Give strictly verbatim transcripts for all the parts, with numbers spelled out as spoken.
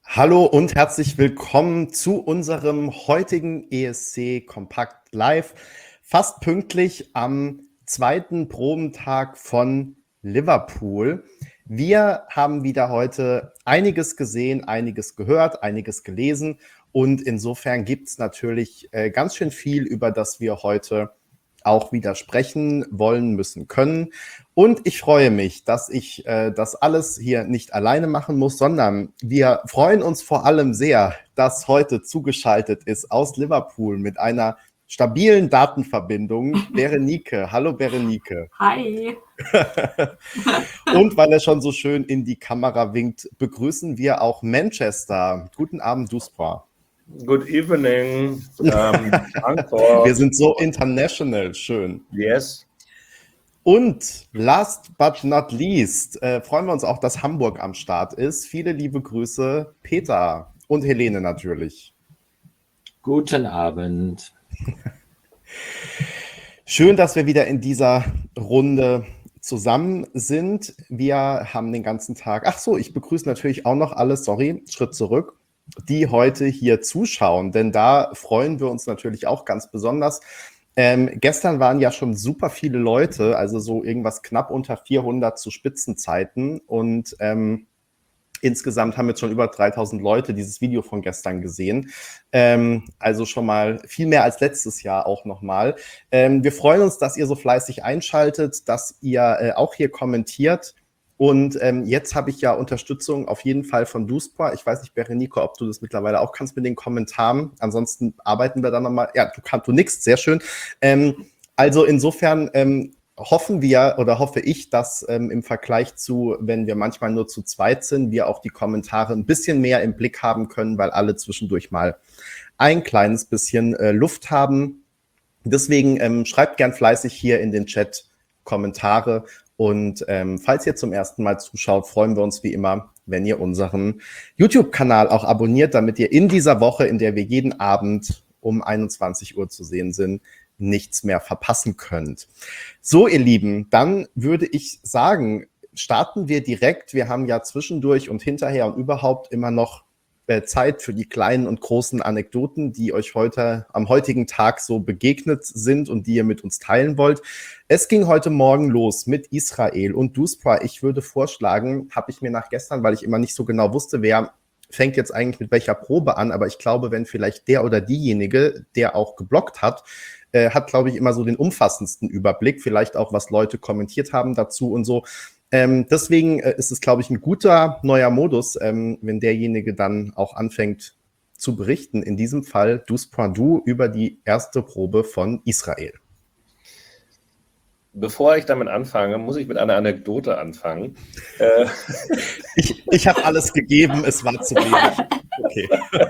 Hallo und herzlich willkommen zu unserem heutigen E S C Kompakt Live. Fast pünktlich am zweiten Probentag von Liverpool. Wir haben wieder heute einiges gesehen, einiges gehört, einiges gelesen und insofern gibt es natürlich äh, ganz schön viel, über das wir heute auch wieder sprechen wollen, müssen, können. Und ich freue mich, dass ich äh, das alles hier nicht alleine machen muss, sondern wir freuen uns vor allem sehr, dass heute zugeschaltet ist aus Liverpool mit einer stabilen Datenverbindung Berenike. Hallo Berenike. Hi. Und weil er schon so schön in die Kamera winkt, begrüßen wir auch Manchester. Guten Abend, Duspa. Good evening. Um, wir sind so international, schön. Yes. Und last but not least äh, freuen wir uns auch, dass Hamburg am Start ist. Viele liebe Grüße, Peter und Helene natürlich. Guten Abend. Schön, dass wir wieder in dieser Runde zusammen sind. Wir haben den ganzen Tag, ach so, ich begrüße natürlich auch noch alle, sorry, Schritt zurück, die heute hier zuschauen, denn da freuen wir uns natürlich auch ganz besonders. Ähm, gestern waren ja schon super viele Leute, also so irgendwas knapp unter vierhundert zu Spitzenzeiten und ähm, insgesamt haben jetzt schon über dreitausend Leute dieses Video von gestern gesehen, ähm, also schon mal viel mehr als letztes Jahr auch nochmal. Ähm, wir freuen uns, dass ihr so fleißig einschaltet, dass ihr äh, auch hier kommentiert. Und ähm, jetzt habe ich ja Unterstützung auf jeden Fall von Duspa. Ich weiß nicht, Berenike, ob du das mittlerweile auch kannst mit den Kommentaren. Ansonsten arbeiten wir da nochmal. Ja, du kannst, du nix, sehr schön. Ähm, also insofern ähm, hoffen wir oder hoffe ich, dass ähm, im Vergleich zu, wenn wir manchmal nur zu zweit sind, wir auch die Kommentare ein bisschen mehr im Blick haben können, weil alle zwischendurch mal ein kleines bisschen äh, Luft haben. Deswegen ähm, schreibt gern fleißig hier in den Chat Kommentare. Und ähm, falls ihr zum ersten Mal zuschaut, freuen wir uns wie immer, wenn ihr unseren YouTube-Kanal auch abonniert, damit ihr in dieser Woche, in der wir jeden Abend um einundzwanzig Uhr zu sehen sind, nichts mehr verpassen könnt. So, ihr Lieben, dann würde ich sagen, starten wir direkt. Wir haben ja zwischendurch und hinterher und überhaupt immer noch Zeit für die kleinen und großen Anekdoten, die euch heute am heutigen Tag so begegnet sind und die ihr mit uns teilen wollt. Es ging heute Morgen los mit Israel und Duspa. Ich würde vorschlagen, habe ich mir nach gestern, weil ich immer nicht so genau wusste, wer fängt jetzt eigentlich mit welcher Probe an, aber ich glaube, wenn vielleicht der oder diejenige, der auch geblockt hat, äh, hat, glaube ich, immer so den umfassendsten Überblick, vielleicht auch, was Leute kommentiert haben dazu und so. Ähm, deswegen äh, ist es, glaube ich, ein guter neuer Modus, ähm, wenn derjenige dann auch anfängt zu berichten. In diesem Fall Duspa, du über die erste Probe von Israel. Bevor ich damit anfange, muss ich mit einer Anekdote anfangen. Äh, ich ich habe alles gegeben, es war zu wenig. Okay.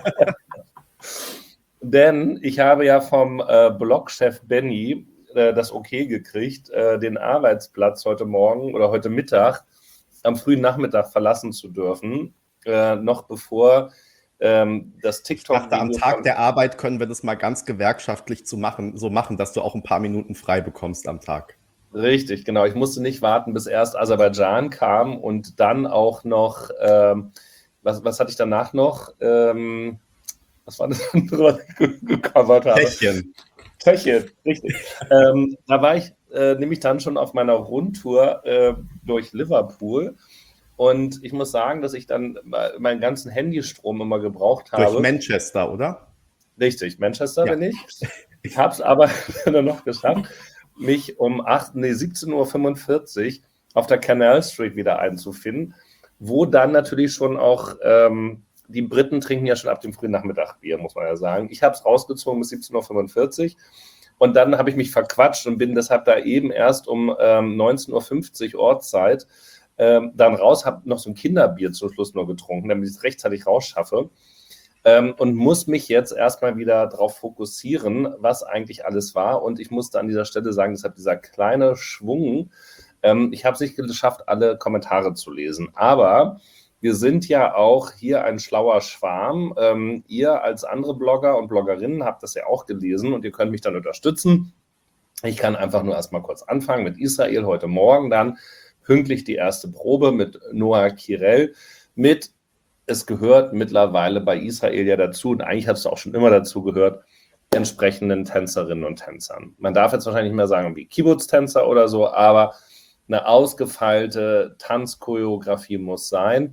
Denn ich habe ja vom äh, Blogchef Benny äh, das Okay gekriegt, äh, den Arbeitsplatz heute Morgen oder heute Mittag am frühen Nachmittag verlassen zu dürfen, äh, noch bevor ähm, das TikTok. Ich dachte, am Tag der Arbeit können wir das mal ganz gewerkschaftlich zu machen, so machen, dass du auch ein paar Minuten frei bekommst am Tag. Richtig, genau. Ich musste nicht warten, bis erst Aserbaidschan kam und dann auch noch, ähm, was, was hatte ich danach noch? Ähm, was war das andere, was ich gecovert habe? Tschechien. Tschechien, richtig. ähm, da war ich äh, nämlich dann schon auf meiner Rundtour äh, durch Liverpool und ich muss sagen, dass ich dann meinen ganzen Handystrom immer gebraucht habe. Durch Manchester, oder? Richtig, Manchester Ja. bin ich. Ich habe es aber dann noch geschafft, mich um acht, nee, siebzehn Uhr fünfundvierzig auf der Canal Street wieder einzufinden, wo dann natürlich schon auch, ähm, die Briten trinken ja schon ab dem frühen Nachmittag Bier, muss man ja sagen. Ich habe es rausgezogen bis siebzehn Uhr fünfundvierzig und dann habe ich mich verquatscht und bin deshalb da eben erst um ähm, neunzehn Uhr fünfzig Ortszeit ähm, dann raus, habe noch so ein Kinderbier zum Schluss nur getrunken, damit ich es rechtzeitig rausschaffe. Ähm, und muss mich jetzt erstmal wieder darauf fokussieren, was eigentlich alles war. Und ich musste an dieser Stelle sagen, deshalb dieser kleine Schwung, ähm, ich habe es nicht geschafft, alle Kommentare zu lesen. Aber wir sind ja auch hier ein schlauer Schwarm. Ähm, ihr als andere Blogger und Bloggerinnen habt das ja auch gelesen und ihr könnt mich dann unterstützen. Ich kann einfach nur erstmal kurz anfangen mit Israel heute Morgen, dann pünktlich die erste Probe mit Noah Kirel, mit es gehört mittlerweile bei Israel ja dazu, und eigentlich hat es auch schon immer dazu gehört, entsprechenden Tänzerinnen und Tänzern. Man darf jetzt wahrscheinlich nicht mehr sagen wie Kibbutz-Tänzer oder so, aber eine ausgefeilte Tanzchoreografie muss sein.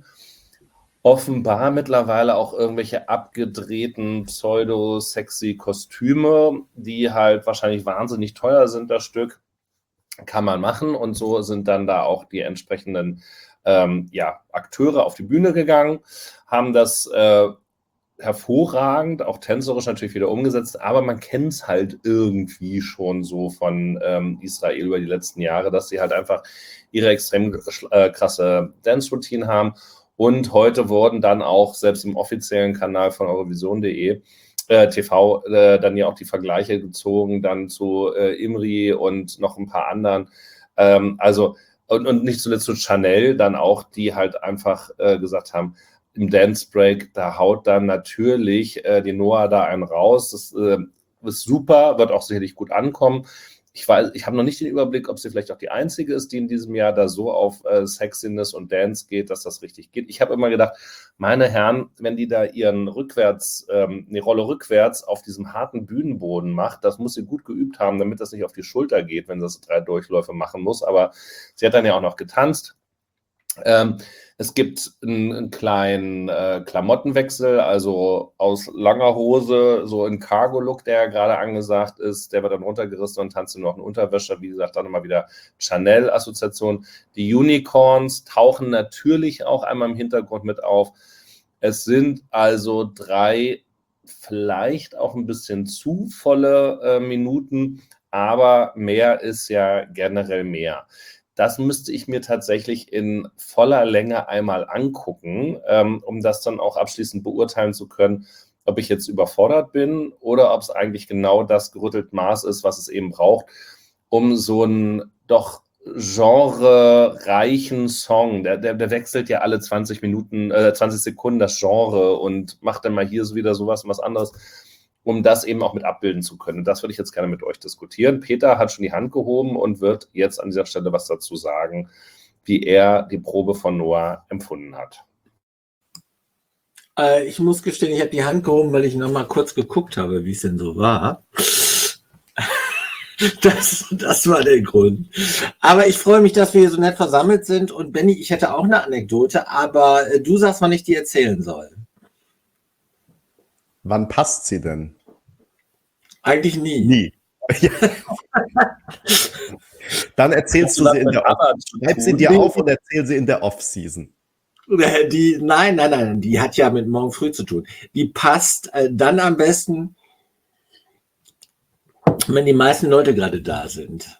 Offenbar mittlerweile auch irgendwelche abgedrehten pseudo-sexy Kostüme, die halt wahrscheinlich wahnsinnig teuer sind, das Stück, kann man machen. Und so sind dann da auch die entsprechenden ähm, ja, Akteure auf die Bühne gegangen, haben das äh, hervorragend, auch tänzerisch natürlich wieder umgesetzt, aber man kennt es halt irgendwie schon so von ähm, Israel über die letzten Jahre, dass sie halt einfach ihre extrem äh, krasse Dance-Routine haben. Und heute wurden dann auch, selbst im offiziellen Kanal von Eurovision punkt de, äh, T V, äh, dann ja auch die Vergleiche gezogen, dann zu äh, Imri und noch ein paar anderen. Ähm, also, und, und nicht zuletzt zu Chanel, dann auch, die halt einfach äh, gesagt haben, im Dance Break, da haut dann natürlich äh, die Noah da einen raus. Das äh, ist super, wird auch sicherlich gut ankommen. Ich weiß, ich habe noch nicht den Überblick, ob sie vielleicht auch die einzige ist, die in diesem Jahr da so auf äh, Sexiness und Dance geht, dass das richtig geht. Ich habe immer gedacht, meine Herren, wenn die da ihren rückwärts, ähm, eine Rolle rückwärts auf diesem harten Bühnenboden macht, das muss sie gut geübt haben, damit das nicht auf die Schulter geht, wenn sie das drei Durchläufe machen muss. Aber sie hat dann ja auch noch getanzt. Ähm, es gibt einen, einen kleinen äh, Klamottenwechsel, also aus langer Hose, so ein Cargo-Look, der ja gerade angesagt ist, der wird dann runtergerissen und tanzt nur noch in Unterwäsche. Wie gesagt, dann nochmal wieder Chanel-Assoziation. Die Unicorns tauchen natürlich auch einmal im Hintergrund mit auf. Es sind also drei, vielleicht auch ein bisschen zu volle äh, Minuten, aber mehr ist ja generell mehr. Das müsste ich mir tatsächlich in voller Länge einmal angucken, ähm, um das dann auch abschließend beurteilen zu können, ob ich jetzt überfordert bin oder ob es eigentlich genau das gerüttelte Maß ist, was es eben braucht, um so einen doch genrereichen Song, der, der, der wechselt ja alle zwanzig Minuten, äh, zwanzig Sekunden das Genre und macht dann mal hier so wieder sowas und was anderes, um das eben auch mit abbilden zu können. Das würde ich jetzt gerne mit euch diskutieren. Peter hat schon die Hand gehoben und wird jetzt an dieser Stelle was dazu sagen, wie er die Probe von Noah empfunden hat. Äh, ich muss gestehen, ich habe die Hand gehoben, weil ich noch mal kurz geguckt habe, wie es denn so war. Das, das war der Grund. Aber ich freue mich, dass wir hier so nett versammelt sind. Und Benni, ich hätte auch eine Anekdote, aber du sagst, wann ich die erzählen soll. Wann passt sie denn? Eigentlich nie. Nie. Dann erzählst du sie in der Off-Season. Schreib sie dir auf und erzähl sie in der Off-Season. Die, nein, nein, nein, die hat ja mit morgen früh zu tun. Die passt äh, dann am besten, wenn die meisten Leute gerade da sind.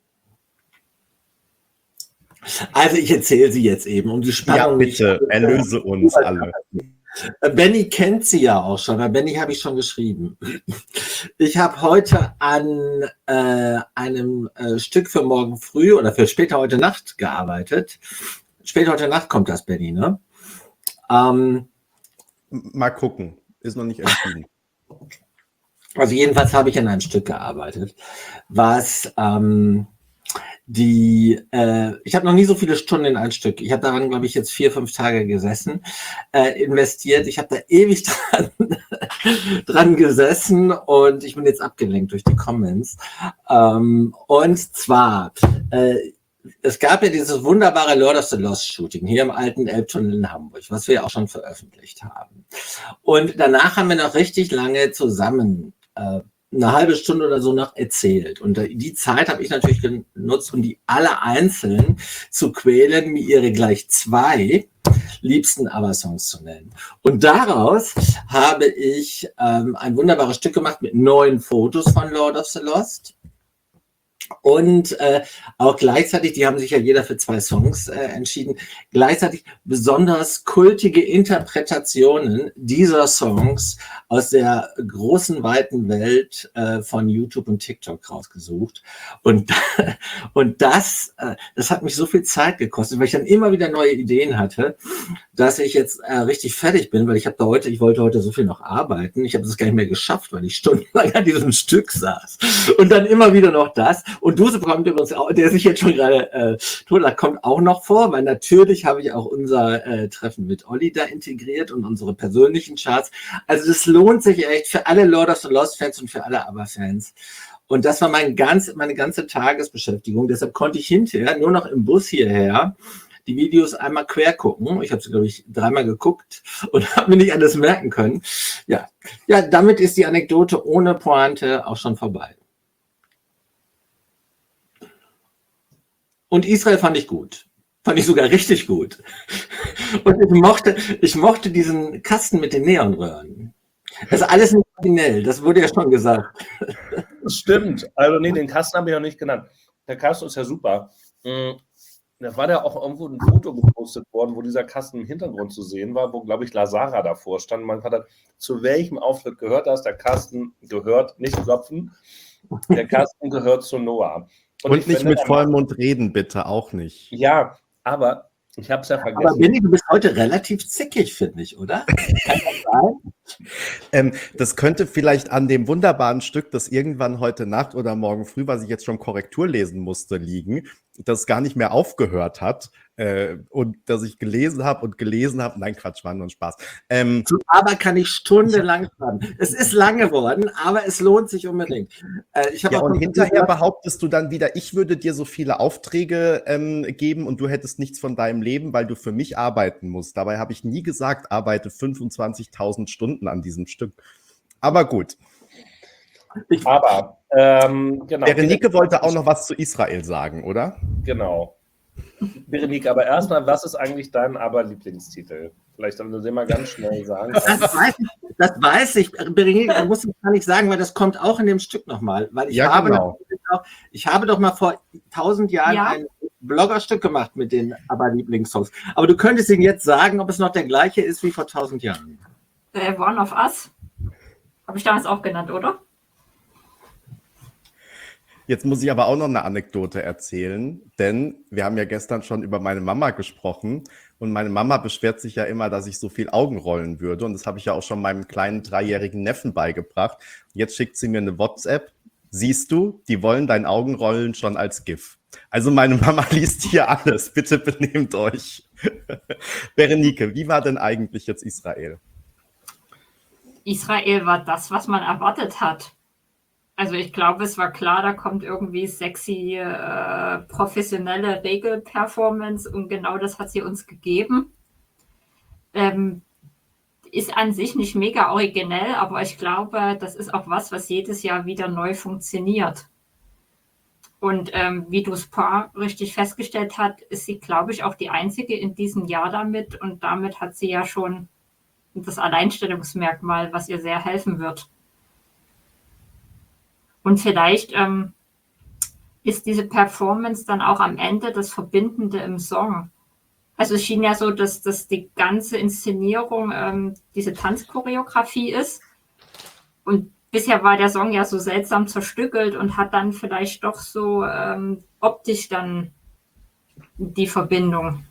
Also ich erzähle sie jetzt eben, um die Spannung. Ja, bitte, nicht erlöse uns alle. Benni kennt sie ja auch schon, weil Benni habe ich schon geschrieben. Ich habe heute an äh, einem äh, Stück für morgen früh oder für später heute Nacht gearbeitet. Später heute Nacht kommt das, Benni, ne? Ähm, Mal gucken, ist noch nicht entschieden. Also jedenfalls habe ich an einem Stück gearbeitet, was ähm, die, äh, ich habe noch nie so viele Stunden in ein Stück. Ich habe daran, glaube ich, jetzt vier, fünf Tage gesessen, äh, investiert. Ich habe da ewig dran, dran gesessen und ich bin jetzt abgelenkt durch die Comments. Ähm, und zwar, äh, es gab ja dieses wunderbare Lord of the Lost Shooting hier im alten Elbtunnel in Hamburg, was wir ja auch schon veröffentlicht haben. Und danach haben wir noch richtig lange zusammen äh, eine halbe Stunde oder so noch erzählt. Und die Zeit habe ich natürlich genutzt, um die alle einzeln zu quälen, wie ihre gleich zwei liebsten ABBA-Songs zu nennen. Und daraus habe ich ähm, ein wunderbares Stück gemacht mit neun Fotos von Lord of the Lost. Und äh, auch gleichzeitig, die haben sich ja jeder für zwei Songs äh, entschieden, gleichzeitig besonders kultige Interpretationen dieser Songs aus der großen, weiten Welt äh, von YouTube und TikTok rausgesucht. Und, und das, äh, das hat mich so viel Zeit gekostet, weil ich dann immer wieder neue Ideen hatte, dass ich jetzt äh, richtig fertig bin, weil ich habe da heute, ich wollte heute so viel noch arbeiten. Ich habe das gar nicht mehr geschafft, weil ich stundenlang an diesem Stück saß. Und dann immer wieder noch das. Und Duse kommt übrigens auch, der sich jetzt schon gerade äh, totlacht, kommt auch noch vor, weil natürlich habe ich auch unser äh, Treffen mit Olli da integriert und unsere persönlichen Charts. Also das lohnt sich echt für alle Lord of the Lost Fans und für alle ABBA-Fans. Und das war mein ganz, meine ganze Tagesbeschäftigung. Deshalb konnte ich hinterher nur noch im Bus hierher die Videos einmal quer gucken. Ich habe sie, glaube ich, dreimal geguckt und habe mir nicht alles merken können. Ja, ja, damit ist die Anekdote ohne Pointe auch schon vorbei. Und Israel fand ich gut. Fand ich sogar richtig gut. Und ich mochte, ich mochte diesen Kasten mit den Neonröhren. Das ist alles nicht originell, das wurde ja schon gesagt. Das stimmt. Also nee, den Kasten habe ich noch nicht genannt. Der Kasten ist ja super. Da war ja auch irgendwo ein Foto gepostet worden, wo dieser Kasten im Hintergrund zu sehen war, wo, glaube ich, Lazara davor stand. Man hat, zu welchem Auftritt gehört das? Der Kasten gehört, nicht klopfen, der Kasten gehört zu Noah. Und, Und nicht finde, mit vollem Mund reden, bitte, auch nicht. Ja, aber ich habe es ja vergessen. Aber Benni, du bist heute relativ zickig, finde ich, oder? Kann das sein? ähm, das könnte vielleicht an dem wunderbaren Stück, das irgendwann heute Nacht oder morgen früh, was ich jetzt schon Korrektur lesen musste, liegen, das gar nicht mehr aufgehört hat äh, und dass ich gelesen habe und gelesen habe. Nein, Quatsch, war nur ein Spaß. Ähm, aber kann ich stundenlang schreiben. Es ist lang geworden, aber es lohnt sich unbedingt. Äh, ich ja, und hinterher behauptest du dann wieder, ich würde dir so viele Aufträge ähm, geben und du hättest nichts von deinem Leben, weil du für mich arbeiten musst. Dabei habe ich nie gesagt, arbeite fünfundzwanzigtausend Stunden an diesem Stück. Aber gut. Ich, aber, ähm, genau. Berenike wollte auch noch was zu Israel sagen, oder? Genau. Berenike, aber erstmal, was ist eigentlich dein Aber-Lieblingstitel? Vielleicht dann wir mal ganz schnell sagen. Das weiß ich. Das weiß ich. Berenike, da muss ich gar nicht sagen, weil das kommt auch in dem Stück nochmal. Weil ich, ja, habe genau. doch, ich habe doch mal vor tausend Jahren ja. ein Bloggerstück gemacht mit den Aber-Lieblingssongs. Aber du könntest ihn jetzt sagen, ob es noch der gleiche ist wie vor tausend Jahren. Äh, One of Us. Habe ich damals auch genannt, oder? Jetzt muss ich aber auch noch eine Anekdote erzählen, denn wir haben ja gestern schon über meine Mama gesprochen und meine Mama beschwert sich ja immer, dass ich so viel Augen rollen würde und das habe ich ja auch schon meinem kleinen dreijährigen Neffen beigebracht. Jetzt schickt sie mir eine WhatsApp. Siehst du, die wollen dein Augenrollen schon als GIF. Also meine Mama liest hier alles. Bitte benehmt euch. Berenike, wie war denn eigentlich jetzt Israel? Israel war das, was man erwartet hat. Also ich glaube, es war klar, da kommt irgendwie sexy, äh, professionelle Regelperformance und genau das hat sie uns gegeben. Ähm, ist an sich nicht mega originell, aber ich glaube, das ist auch was, was jedes Jahr wieder neu funktioniert. Und ähm, wie Duspa richtig festgestellt hat, ist sie, glaube ich, auch die einzige in diesem Jahr damit und damit hat sie ja schon das Alleinstellungsmerkmal, was ihr sehr helfen wird. Und vielleicht ähm, ist diese Performance dann auch am Ende das Verbindende im Song. Also es schien ja so, dass, dass die ganze Inszenierung ähm, diese Tanzchoreografie ist. Und bisher war der Song ja so seltsam zerstückelt und hat dann vielleicht doch so ähm, optisch dann die Verbindung.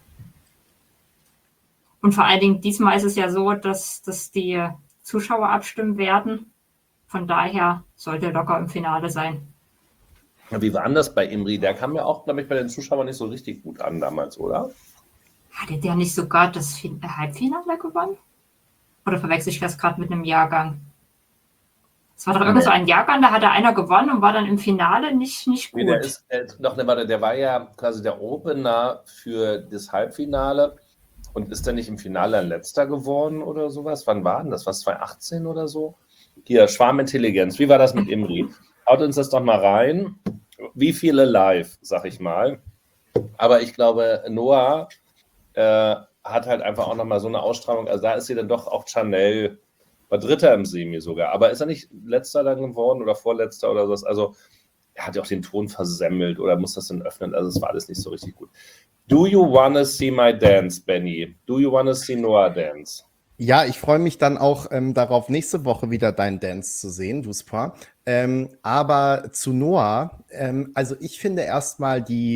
Und vor allen Dingen diesmal ist es ja so, dass, dass die Zuschauer abstimmen werden. Von daher sollte locker im Finale sein. Wie war das bei Imri? Der kam ja auch, glaube ich, bei den Zuschauern nicht so richtig gut an damals, oder? Hatte der nicht sogar das fin- Halbfinale gewonnen? Oder verwechsel ich das gerade mit einem Jahrgang? Es war doch irgend so ein Jahrgang, da hatte einer gewonnen und war dann im Finale nicht, nicht gut. Nee, der, ist, der, doch, der, war, der war ja quasi der Opener für das Halbfinale und ist dann nicht im Finale letzter geworden oder sowas. Wann war denn das? Was, zwanzig achtzehn oder so? Hier, Schwarmintelligenz. Wie war das mit Imri? Haut uns das doch mal rein. Wie viele live, sag ich mal. Aber ich glaube, Noah äh, hat halt einfach auch nochmal so eine Ausstrahlung. Also da ist sie dann doch auch Chanel, war Dritter im Semi sogar. Aber ist er nicht Letzter dann geworden oder Vorletzter oder sowas? Also er hat ja auch den Ton versemmelt oder muss das dann öffnen. Also es war alles nicht so richtig gut. Do you wanna see my dance, Benny? Do you wanna see Noah dance? Ja, ich freue mich dann auch ähm, darauf, nächste Woche wieder deinen Dance zu sehen, Duspa. Ähm, aber zu Noah, ähm, also ich finde erstmal die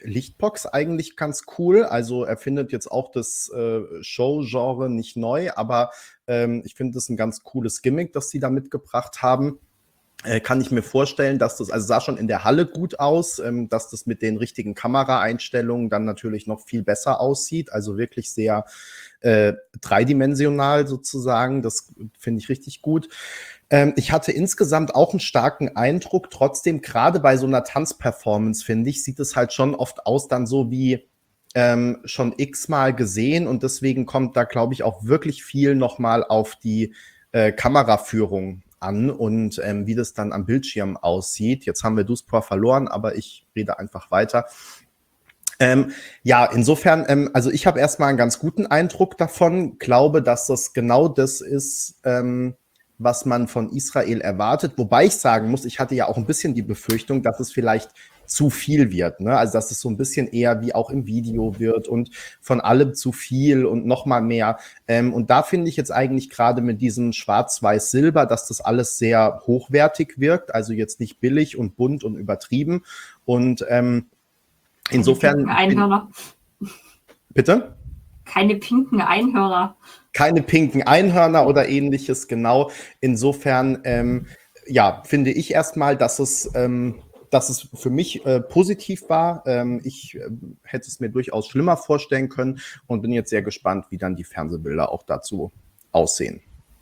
Lichtbox eigentlich ganz cool. Also er findet jetzt auch das äh, Show-Genre nicht neu, aber ähm, ich finde das ein ganz cooles Gimmick, das sie da mitgebracht haben. Äh, kann ich mir vorstellen, dass das, also sah schon in der Halle gut aus, ähm, dass das mit den richtigen Kameraeinstellungen dann natürlich noch viel besser aussieht. Also wirklich sehr äh, dreidimensional sozusagen. Das finde ich richtig gut. Ähm, ich hatte insgesamt auch einen starken Eindruck. Trotzdem, gerade bei so einer Tanzperformance, finde ich, sieht es halt schon oft aus dann so wie ähm, schon x-mal gesehen. Und deswegen kommt da, glaube ich, auch wirklich viel nochmal auf die äh, Kameraführung an und ähm, wie das dann am Bildschirm aussieht. Jetzt haben wir Duspor verloren, aber ich rede einfach weiter. Ähm, ja, insofern, ähm, also ich habe erstmal einen ganz guten Eindruck davon, glaube, dass das genau das ist, ähm, was man von Israel erwartet. Wobei ich sagen muss, ich hatte ja auch ein bisschen die Befürchtung, dass es vielleicht zu viel wird, ne? Also dass es so ein bisschen eher wie auch im Video wird und von allem zu viel und noch mal mehr. Ähm, und da finde ich jetzt eigentlich gerade mit diesem Schwarz-Weiß-Silber, dass das alles sehr hochwertig wirkt, also jetzt nicht billig und bunt und übertrieben. Und ähm, insofern. Keine pinken Einhörner. Bitte? Keine pinken Einhörner. Keine pinken Einhörner oder ähnliches, genau. Insofern, ähm, ja, finde ich erstmal, dass es, ähm, dass es für mich äh, positiv war. Ähm, ich äh, hätte es mir durchaus schlimmer vorstellen können und bin jetzt sehr gespannt, wie dann die Fernsehbilder auch dazu aussehen.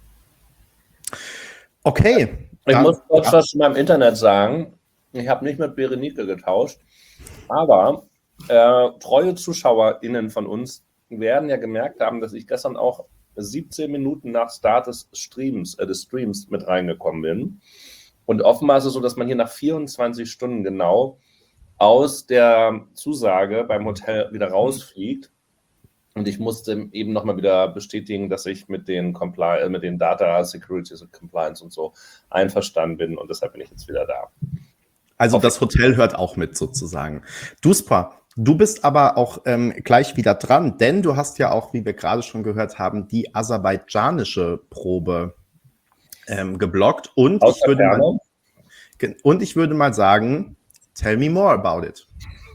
Okay. Ich dann, muss kurz ja. was zu meinem Internet sagen. Ich habe nicht mit Berenike getauscht, aber äh, treue ZuschauerInnen von uns werden ja gemerkt haben, dass ich gestern auch siebzehn Minuten nach Start des Streams, äh, des Streams mit reingekommen bin. Und offenbar ist es so, dass man hier nach vierundzwanzig Stunden genau aus der Zusage beim Hotel wieder rausfliegt. Und ich musste eben nochmal wieder bestätigen, dass ich mit den, Compli- äh, mit den Data Security und Compliance und so einverstanden bin. Und deshalb bin ich jetzt wieder da. Also das Hotel hört auch mit sozusagen. Duspor, du bist aber auch ähm, gleich wieder dran, denn du hast ja auch, wie wir gerade schon gehört haben, die aserbaidschanische Probe ähm, geblockt. Und ich, würde mal, und ich würde mal sagen, tell me more about it.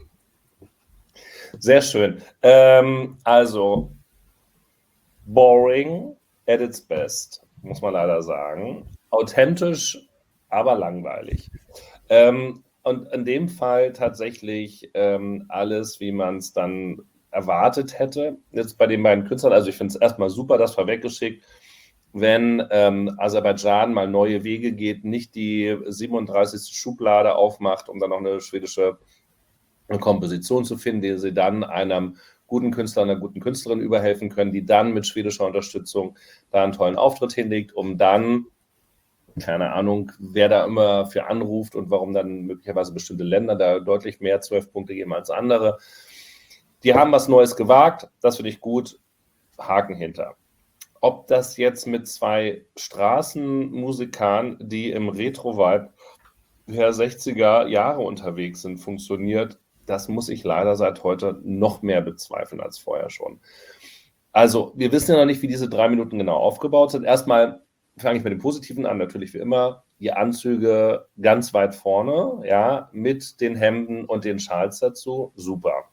Sehr schön. Ähm, also, boring at its best, muss man leider sagen. Authentisch, aber langweilig. Ähm, und in dem Fall tatsächlich ähm, alles, wie man es dann erwartet hätte. Jetzt bei den beiden Künstlern, also ich finde es erstmal super, das vorweggeschickt, wenn ähm, Aserbaidschan mal neue Wege geht, nicht die siebenunddreißigste Schublade aufmacht, um dann noch eine schwedische Komposition zu finden, die sie dann einem guten Künstler, einer guten Künstlerin überhelfen können, die dann mit schwedischer Unterstützung da einen tollen Auftritt hinlegt, um dann, keine Ahnung, wer da immer für anruft und warum dann möglicherweise bestimmte Länder da deutlich mehr zwölf Punkte geben als andere. Die haben was Neues gewagt, das finde ich gut, Haken hinter. Ob das jetzt mit zwei Straßenmusikern, die im Retro-Vibe der sechziger Jahre unterwegs sind, funktioniert, das muss ich leider seit heute noch mehr bezweifeln als vorher schon. Also, wir wissen ja noch nicht, wie diese drei Minuten genau aufgebaut sind. Erstmal fange ich mit dem Positiven an, natürlich wie immer. Die Anzüge ganz weit vorne, ja, mit den Hemden und den Schals dazu, super.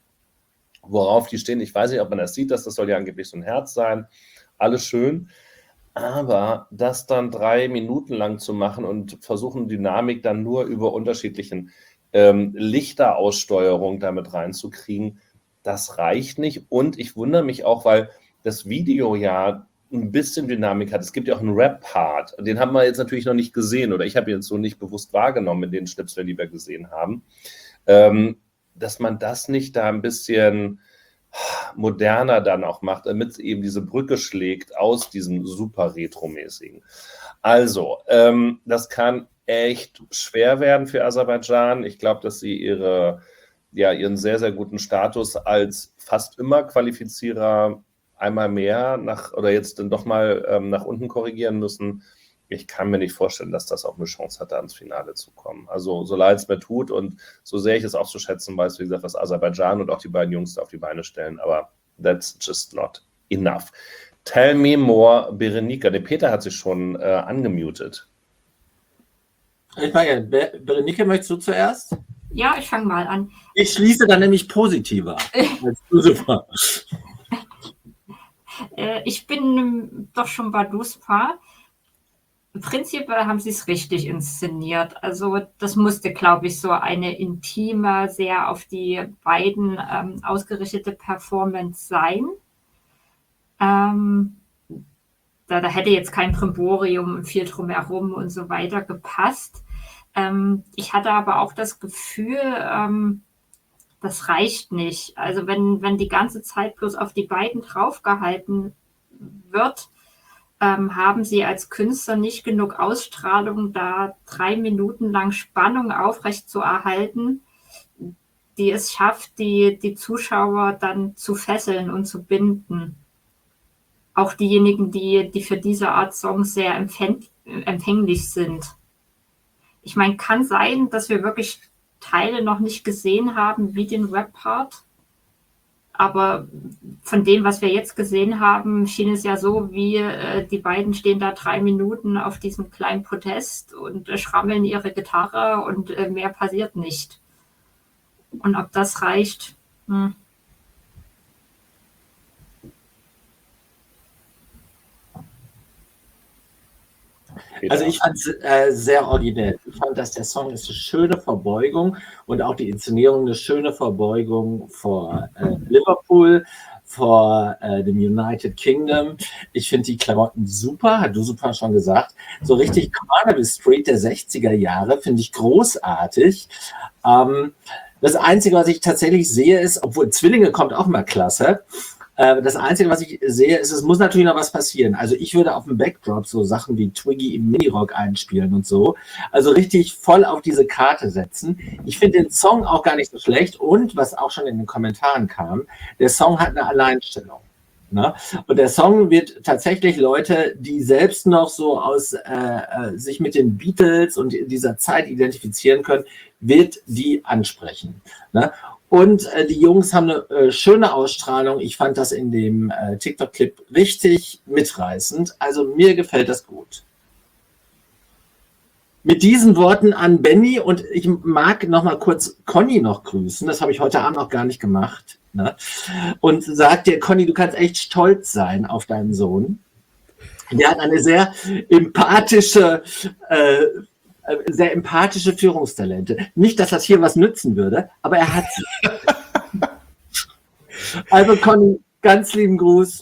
Worauf die stehen, ich weiß nicht, ob man das sieht, dass das soll ja angeblich so ein Herz sein. Alles schön. Aber das dann drei Minuten lang zu machen und versuchen, Dynamik dann nur über unterschiedlichen ähm, Lichteraussteuerung damit reinzukriegen, das reicht nicht. Und ich wundere mich auch, weil das Video ja ein bisschen Dynamik hat. Es gibt ja auch einen Rap-Part. Den haben wir jetzt natürlich noch nicht gesehen oder ich habe ihn jetzt so nicht bewusst wahrgenommen in den Schnipseln, die wir gesehen haben. Ähm, dass man das nicht da ein bisschen moderner dann auch macht, damit es eben diese Brücke schlägt aus diesem super Retro-mäßigen. Also, ähm, das kann echt schwer werden für Aserbaidschan. Ich glaube, dass sie ihre, ja, ihren sehr, sehr guten Status als fast immer Qualifizierer einmal mehr nach oder jetzt dann doch mal ähm, nach unten korrigieren müssen. Ich kann mir nicht vorstellen, dass das auch eine Chance hat, da ins Finale zu kommen. Also so leid es mir tut und so sehr ich es auch zu schätzen weiß, wie gesagt, was Aserbaidschan und auch die beiden Jungs da auf die Beine stellen, aber that's just not enough. Tell me more, Berenika. Der Peter hat sich schon äh, angemutet. Ich meine, Berenike, möchtest du zuerst? Ja, ich fange mal an. Ich schließe dann nämlich positiver. Super. Äh, ich bin doch schon bei Duspa. Prinzipiell haben sie es richtig inszeniert. Also das musste, glaube ich, so eine intime, sehr auf die beiden ähm, ausgerichtete Performance sein. Ähm, da, da hätte jetzt kein Brimborium und viel drumherum und so weiter gepasst. Ähm, ich hatte aber auch das Gefühl, ähm, das reicht nicht. Also wenn, wenn die ganze Zeit bloß auf die beiden draufgehalten wird, ähm, haben sie als Künstler nicht genug Ausstrahlung, da drei Minuten lang Spannung aufrecht zu erhalten, die es schafft, die, die Zuschauer dann zu fesseln und zu binden. Auch diejenigen, die, die für diese Art Songs sehr empfäng- empfänglich sind. Ich meine, kann sein, dass wir wirklich Teile noch nicht gesehen haben, wie den Rap-Part. Aber von dem, was wir jetzt gesehen haben, schien es ja so, wie äh, die beiden stehen da drei Minuten auf diesem kleinen Protest und äh, schrammeln ihre Gitarre und äh, mehr passiert nicht. Und ob das reicht? Hm. Also ich fand es äh, sehr originell. Ich fand, dass der Song ist eine schöne Verbeugung und auch die Inszenierung eine schöne Verbeugung vor äh, Liverpool, vor äh, dem United Kingdom. Ich finde die Klamotten super, hat du super schon gesagt. So richtig Carnaby Street der sechziger Jahre finde ich großartig. Ähm, das Einzige, was ich tatsächlich sehe, ist, obwohl Zwillinge kommt auch mal klasse, das Einzige, was ich sehe, ist, es muss natürlich noch was passieren. Also ich würde auf dem Backdrop so Sachen wie Twiggy im Minirock einspielen und so. Also richtig voll auf diese Karte setzen. Ich finde den Song auch gar nicht so schlecht. Und was auch schon in den Kommentaren kam, der Song hat eine Alleinstellung. Ne? Und der Song wird tatsächlich Leute, die selbst noch so aus äh, sich mit den Beatles und in dieser Zeit identifizieren können, wird die ansprechen. Ne? Und äh, die Jungs haben eine äh, schöne Ausstrahlung. Ich fand das in dem äh, TikTok-Clip richtig mitreißend. Also mir gefällt das gut. Mit diesen Worten an Benny, und ich mag noch mal kurz Conny noch grüßen. Das habe ich heute Abend noch gar nicht gemacht. Ne? Und sagt dir, Conny, du kannst echt stolz sein auf deinen Sohn. Der hat eine sehr empathische äh, sehr empathische Führungstalente. Nicht, dass das hier was nützen würde, aber er hat sie. Also Conny, ganz lieben Gruß.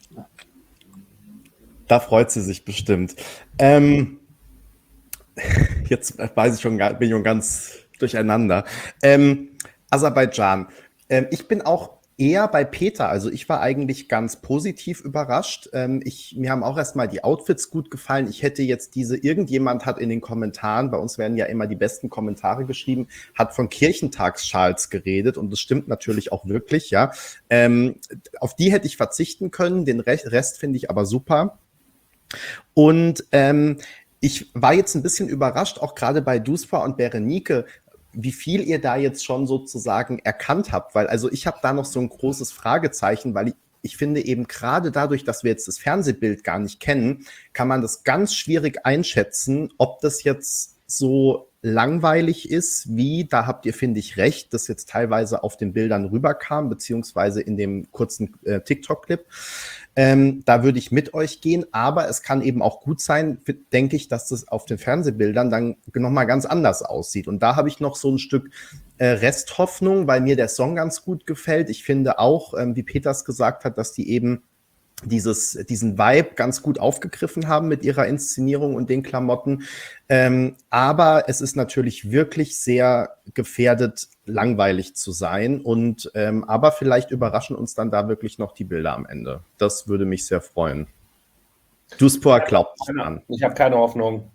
Da freut sie sich bestimmt. Ähm, jetzt weiß ich schon, bin ich schon ganz durcheinander. Ähm, Aserbaidschan. Ähm, ich bin auch eher bei Peter, also ich war eigentlich ganz positiv überrascht. Ähm, ich, mir haben auch erstmal die Outfits gut gefallen. Ich hätte jetzt diese, irgendjemand hat in den Kommentaren, bei uns werden ja immer die besten Kommentare geschrieben, hat von Kirchentagsschals geredet und das stimmt natürlich auch wirklich, ja. Ähm, auf die hätte ich verzichten können, den Rest, Rest finde ich aber super. Und ähm, ich war jetzt ein bisschen überrascht, auch gerade bei Duspa und Berenike, wie viel ihr da jetzt schon sozusagen erkannt habt, weil also ich habe da noch so ein großes Fragezeichen, weil ich, ich finde eben gerade dadurch, dass wir jetzt das Fernsehbild gar nicht kennen, kann man das ganz schwierig einschätzen, ob das jetzt so langweilig ist, wie, da habt ihr, finde ich, recht, das jetzt teilweise auf den Bildern rüberkam, beziehungsweise in dem kurzen äh, TikTok-Clip. Ähm, da würde ich mit euch gehen, aber es kann eben auch gut sein, denke ich, dass das auf den Fernsehbildern dann nochmal ganz anders aussieht. Und da habe ich noch so ein Stück äh, Resthoffnung, weil mir der Song ganz gut gefällt. Ich finde auch, ähm, wie Peters gesagt hat, dass die eben dieses, diesen Vibe ganz gut aufgegriffen haben mit ihrer Inszenierung und den Klamotten. Ähm, aber es ist natürlich wirklich sehr gefährdet, langweilig zu sein. Und ähm, aber vielleicht überraschen uns dann da wirklich noch die Bilder am Ende. Das würde mich sehr freuen. Duspa glaubt nicht an. Ich habe keine Hoffnung.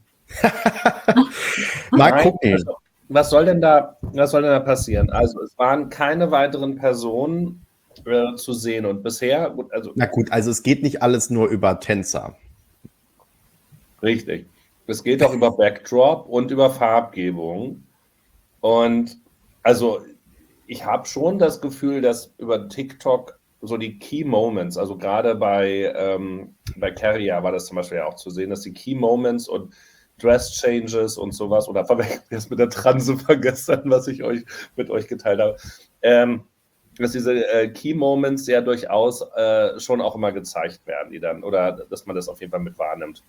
Mal Nein, gucken. also, was soll denn da, was soll denn da passieren? Also es waren keine weiteren Personen äh, zu sehen und bisher, gut, also Na gut, also es geht nicht alles nur über Tänzer. Richtig. Es geht auch über Backdrop und über Farbgebung. Und also ich habe schon das Gefühl, dass über TikTok so die Key Moments, also gerade bei, ähm, bei Carrier war das zum Beispiel ja auch zu sehen, dass die Key Moments und Dress-Changes und sowas, oder verwechselt das mit der Transe vergessen, was ich euch mit euch geteilt habe, ähm, dass diese äh, Key-Moments ja durchaus äh, schon auch immer gezeigt werden, die dann, oder dass man das auf jeden Fall mit wahrnimmt.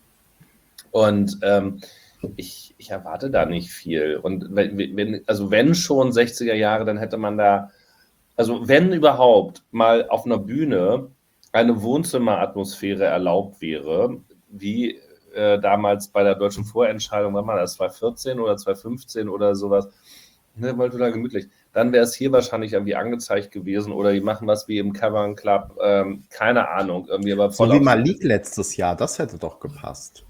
Und ähm, ich, ich erwarte da nicht viel. Und wenn, wenn, also wenn schon sechziger Jahre, dann hätte man da, also wenn überhaupt mal auf einer Bühne eine Wohnzimmeratmosphäre erlaubt wäre, wie äh, damals bei der deutschen Vorentscheidung, wann war das, zwanzig vierzehn oder zwanzig fünfzehn oder sowas, ne, war total gemütlich. Dann wäre es hier wahrscheinlich irgendwie angezeigt gewesen oder die machen was wie im Cavern Club, ähm, keine Ahnung. Irgendwie aber so wie Malik letztes Jahr, das hätte doch gepasst.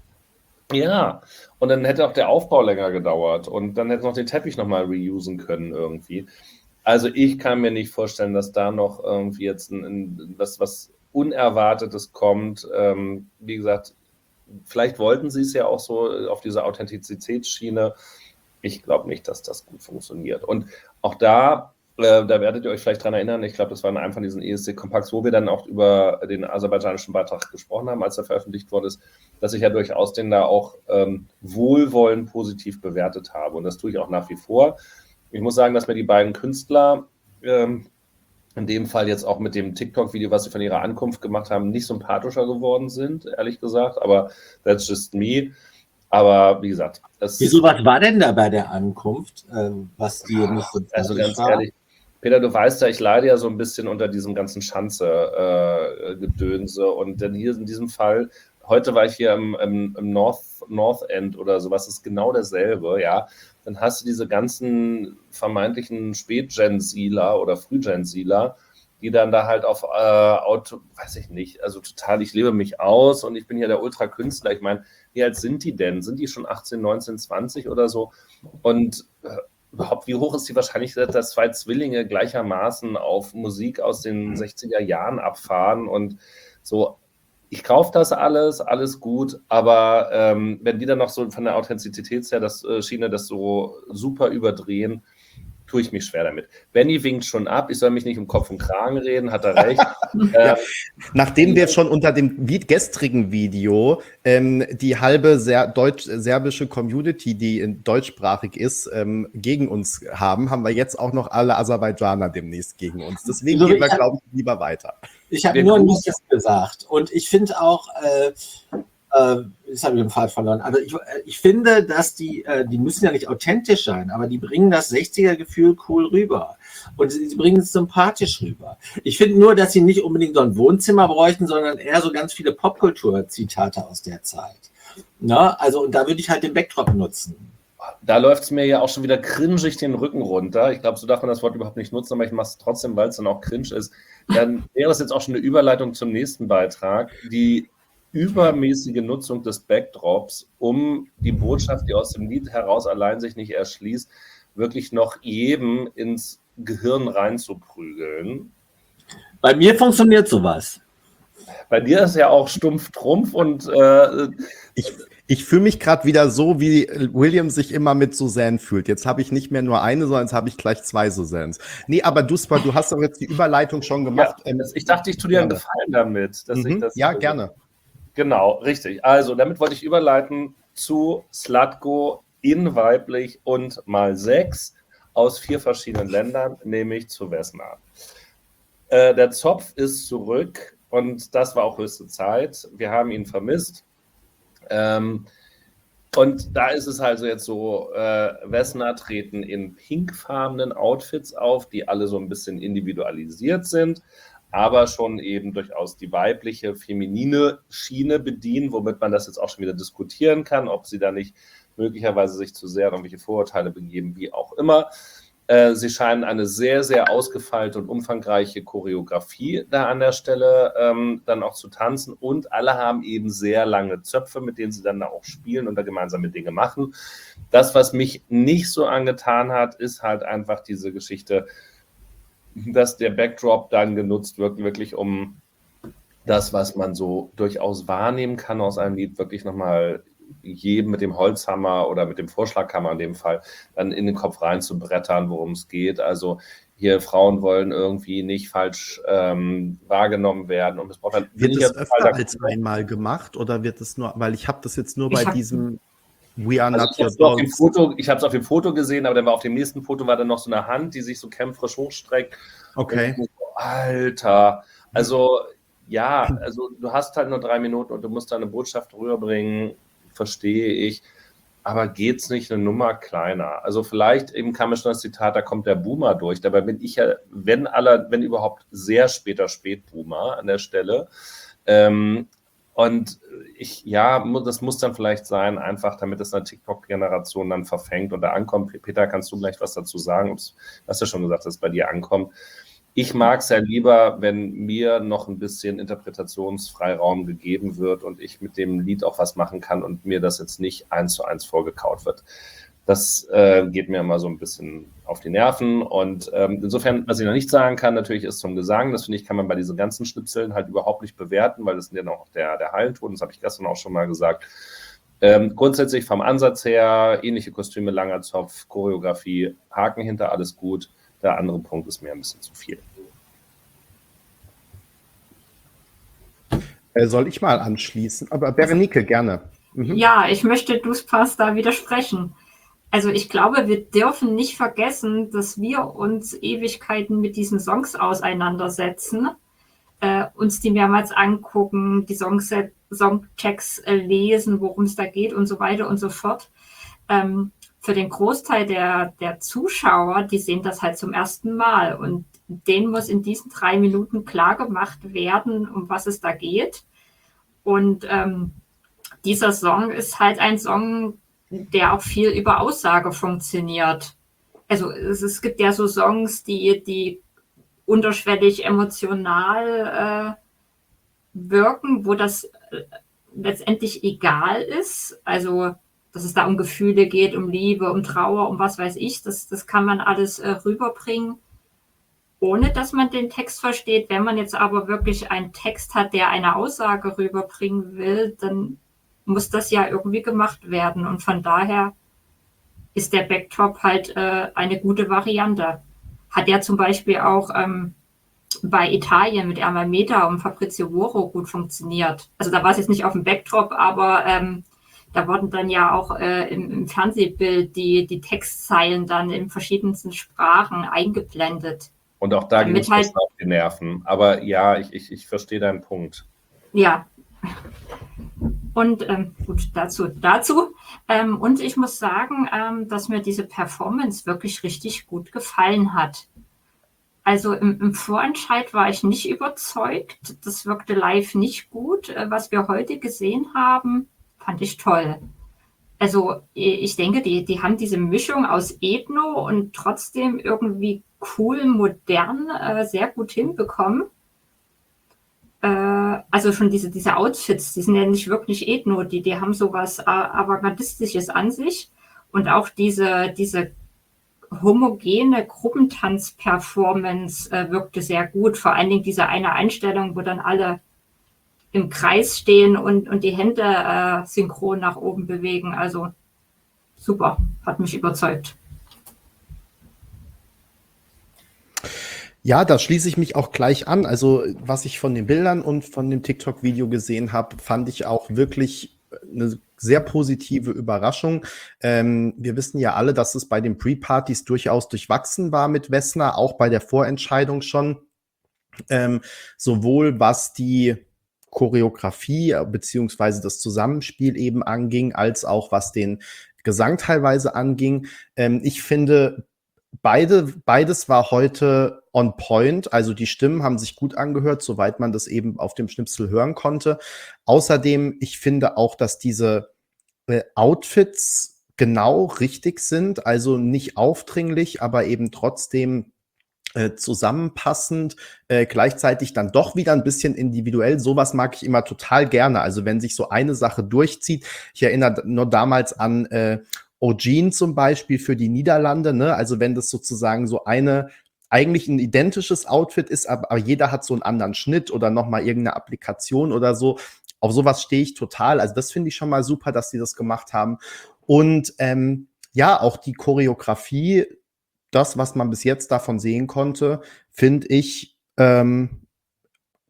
Ja, und dann hätte auch der Aufbau länger gedauert und dann hätte noch den Teppich nochmal reusen können irgendwie. Also ich kann mir nicht vorstellen, dass da noch irgendwie jetzt ein, ein, was, was Unerwartetes kommt. Ähm, wie gesagt, vielleicht wollten sie es ja auch so auf diese Authentizitätsschiene. Ich glaube nicht, dass das gut funktioniert. Und auch da, äh, da werdet ihr euch vielleicht dran erinnern, ich glaube, das war in einem von diesen E S C-Kompakts, wo wir dann auch über den aserbaidschanischen Beitrag gesprochen haben, als er veröffentlicht worden ist, dass ich ja durchaus den da auch ähm, wohlwollend positiv bewertet habe. Und das tue ich auch nach wie vor. Ich muss sagen, dass mir die beiden Künstler, ähm, in dem Fall jetzt auch mit dem TikTok-Video, was sie von ihrer Ankunft gemacht haben, nicht sympathischer geworden sind, ehrlich gesagt. Aber that's just me. Aber wie gesagt, das Wieso, was war denn da bei der Ankunft, ähm, was die nicht so also ganz war? ehrlich, Peter, du weißt ja, ich leide ja so ein bisschen unter diesem ganzen Schanze-Gedönse. Äh, und dann hier in diesem Fall, heute war ich hier im, im, im North, North End oder sowas, ist genau dasselbe, ja. Dann hast du diese ganzen vermeintlichen Spät-Gen-Sieler oder Früh-Gen-Sieler, die dann da halt auf äh, Auto, weiß ich nicht, also total, ich lebe mich aus und ich bin ja der Ultrakünstler. Ich meine, wie alt sind die denn? Sind die schon achtzehn, neunzehn, zwanzig oder so? Und äh, überhaupt, wie hoch ist die Wahrscheinlichkeit, dass zwei Zwillinge gleichermaßen auf Musik aus den sechziger Jahren abfahren und so? Ich kaufe das alles, alles gut, aber ähm, wenn die dann noch so von der Authentizität her das äh, Schiene das so super überdrehen, tue ich mich schwer damit. Benny winkt schon ab, ich soll mich nicht um Kopf und Kragen reden, hat er recht. Ja. Nachdem wir schon unter dem gestrigen Video ähm, die halbe ser deutsch-serbische Community, die in deutschsprachig ist, ähm, gegen uns haben, haben wir jetzt auch noch alle Aserbaidschaner demnächst gegen uns. Deswegen Also gehen wir, ich hab- glaube ich, lieber weiter. Ich habe Wir nur grüßen- Nichts gesagt. Und ich finde auch, äh, äh, jetzt habe ich den Faden verloren, aber ich, äh, ich finde, dass die, äh, die müssen ja nicht authentisch sein, aber die bringen das sechziger-Gefühl cool rüber. Und sie, sie bringen es sympathisch rüber. Ich finde nur, dass sie nicht unbedingt so ein Wohnzimmer bräuchten, sondern eher so ganz viele Popkultur-Zitate aus der Zeit. Na, also, und da würde ich halt den Backdrop nutzen. Da läuft es mir ja auch schon wieder cringig den Rücken runter. Ich glaube, so darf man das Wort überhaupt nicht nutzen, aber ich mache es trotzdem, weil es dann auch cringe ist. Dann wäre es jetzt auch schon eine Überleitung zum nächsten Beitrag. Die übermäßige Nutzung des Backdrops, um die Botschaft, die aus dem Lied heraus allein sich nicht erschließt, wirklich noch jedem ins Gehirn reinzuprügeln. Bei mir funktioniert sowas. Bei dir ist ja auch stumpf Trumpf und äh, Ich, ich fühle mich gerade wieder so, wie William sich immer mit Suzanne fühlt. Jetzt habe ich nicht mehr nur eine, sondern jetzt habe ich gleich zwei Suzannes. Nee, aber du, Spa, du hast doch jetzt die Überleitung schon gemacht. ja, das, ich dachte, ich tue dir einen Gerne. Gefallen damit. Dass ich Mhm. das, Ja, gerne. Genau, richtig. Also, damit wollte ich überleiten zu Slatko in weiblich und mal sechs aus vier verschiedenen Ländern, nämlich zu Vesna. Äh, der Zopf ist zurück und das war auch höchste Zeit. Wir haben ihn vermisst. Ähm, und da ist es also jetzt so, äh, Vesna treten in pinkfarbenen Outfits auf, die alle so ein bisschen individualisiert sind, aber schon eben durchaus die weibliche, feminine Schiene bedienen, womit man das jetzt auch schon wieder diskutieren kann, ob sie da nicht möglicherweise sich zu sehr in irgendwelche Vorurteile begeben, wie auch immer. Äh, sie scheinen eine sehr, sehr ausgefeilte und umfangreiche Choreografie da an der Stelle ähm, dann auch zu tanzen und alle haben eben sehr lange Zöpfe, mit denen sie dann da auch spielen und da gemeinsame Dinge machen. Das, was mich nicht so angetan hat, ist halt einfach diese Geschichte, dass der Backdrop dann genutzt wird, wirklich um das, was man so durchaus wahrnehmen kann aus einem Lied, wirklich nochmal jedem mit dem Holzhammer oder mit dem Vorschlaghammer in dem Fall dann in den Kopf rein zu brettern, worum es geht. Also hier Frauen wollen irgendwie nicht falsch ähm, wahrgenommen werden. Und es braucht dann, Wird bin es ich ja öfter total als dafür. einmal gemacht oder wird es nur, weil ich habe das jetzt nur Ich bei hab- diesem, We are Also not ich your habe es auf dem dolls. Foto, ich habe es auf dem Foto gesehen, aber dann war auf dem nächsten Foto war dann noch so eine Hand, die sich so kämpferisch hochstreckt. Okay. Und so, Alter, also ja, also du hast halt nur drei Minuten und du musst deine Botschaft rüberbringen, verstehe ich. Aber geht's nicht eine Nummer kleiner? Also vielleicht eben kam mir schon das Zitat, da kommt der Boomer durch. Dabei bin ich ja, wenn aller, wenn überhaupt, sehr später Spätboomer an der Stelle. Ähm, und ich, ja, das muss dann vielleicht sein, einfach damit es eine TikTok-Generation dann verfängt und da ankommt. Peter, kannst du gleich was dazu sagen? Du hast ja schon gesagt, dass es bei dir ankommt. Ich mag es ja lieber, wenn mir noch ein bisschen Interpretationsfreiraum gegeben wird und ich mit dem Lied auch was machen kann und mir das jetzt nicht eins zu eins vorgekaut wird. Das äh, geht mir immer so ein bisschen auf die Nerven und ähm, insofern, was ich noch nicht sagen kann, natürlich ist zum Gesang, das finde ich, kann man bei diesen ganzen Schnipseln halt überhaupt nicht bewerten, weil das sind ja noch der, der Hallenton, das habe ich gestern auch schon mal gesagt. Ähm, grundsätzlich vom Ansatz her, ähnliche Kostüme, langer Zopf, Choreografie, Haken hinter, alles gut. Der andere Punkt ist mir ein bisschen zu viel. Äh, soll ich mal anschließen? Aber Berenike, gerne. Mhm. Ja, ich möchte Duspas da widersprechen. Also ich glaube, wir dürfen nicht vergessen, dass wir uns Ewigkeiten mit diesen Songs auseinandersetzen, äh, uns die mehrmals angucken, die Songs, Songchecks äh, lesen, worum es da geht und so weiter und so fort. Ähm, für den Großteil der, der Zuschauer, die sehen das halt zum ersten Mal und denen muss in diesen drei Minuten klar gemacht werden, um was es da geht. Und ähm, dieser Song ist halt ein Song, der auch viel über Aussage funktioniert. Also es, es gibt ja so Songs, die, die unterschwellig emotional äh, wirken, wo das äh, letztendlich egal ist. Also dass es da um Gefühle geht, um Liebe, um Trauer, um was weiß ich. Das, das kann man alles äh, rüberbringen, ohne dass man den Text versteht. Wenn man jetzt aber wirklich einen Text hat, der eine Aussage rüberbringen will, dann muss das ja irgendwie gemacht werden. Und von daher ist der Backdrop halt äh, eine gute Variante. Hat ja zum Beispiel auch ähm, bei Italien mit Ermal Meta und Fabrizio Voro gut funktioniert. Also da war es jetzt nicht auf dem Backdrop, aber ähm, da wurden dann ja auch äh, im, im Fernsehbild die, die Textzeilen dann in verschiedensten Sprachen eingeblendet. Und auch da ging es halt, auf die Nerven. Aber ja, ich, ich, ich verstehe deinen Punkt. Ja. Und ähm, gut, dazu, dazu. Ähm, und ich muss sagen, ähm, dass mir diese Performance wirklich richtig gut gefallen hat. Also im, im Vorentscheid war ich nicht überzeugt. Das wirkte live nicht gut. Äh, was wir heute gesehen haben, fand ich toll. Also ich denke, die, die haben diese Mischung aus Ethno und trotzdem irgendwie cool, modern, äh, sehr gut hinbekommen. Äh, also schon diese, diese Outfits, die sind ja nicht wirklich Ethno, die, die haben sowas äh, Avantgardistisches an sich. Und auch diese, diese homogene Gruppentanz-Performance äh, wirkte sehr gut. Vor allen Dingen diese eine Einstellung, wo dann alle im Kreis stehen und, und die Hände äh, synchron nach oben bewegen. Also super, hat mich überzeugt. Ja, da schließe ich mich auch gleich an. Also was ich von den Bildern und von dem TikTok-Video gesehen habe, fand ich auch wirklich eine sehr positive Überraschung. Ähm, wir wissen ja alle, dass es bei den Pre-Partys durchaus durchwachsen war mit Wessner, auch bei der Vorentscheidung schon. Ähm, sowohl was die Choreografie beziehungsweise das Zusammenspiel eben anging, als auch was den Gesang teilweise anging. Ähm, ich finde, beide, beides war heute on point. Also die Stimmen haben sich gut angehört, soweit man das eben auf dem Schnipsel hören konnte. Außerdem, ich finde auch, dass diese äh, Outfits genau richtig sind, also nicht aufdringlich, aber eben trotzdem Äh, zusammenpassend, äh, gleichzeitig dann doch wieder ein bisschen individuell. Sowas mag ich immer total gerne. Also wenn sich so eine Sache durchzieht. Ich erinnere nur damals an äh, O'Gene zum Beispiel für die Niederlande. Ne? Also wenn das sozusagen so eine eigentlich ein identisches Outfit ist, aber, aber jeder hat so einen anderen Schnitt oder noch mal irgendeine Applikation oder so. Auf sowas stehe ich total. Also das finde ich schon mal super, dass die das gemacht haben. Und ähm, ja, auch die Choreografie, das, was man bis jetzt davon sehen konnte, finde ich, ähm,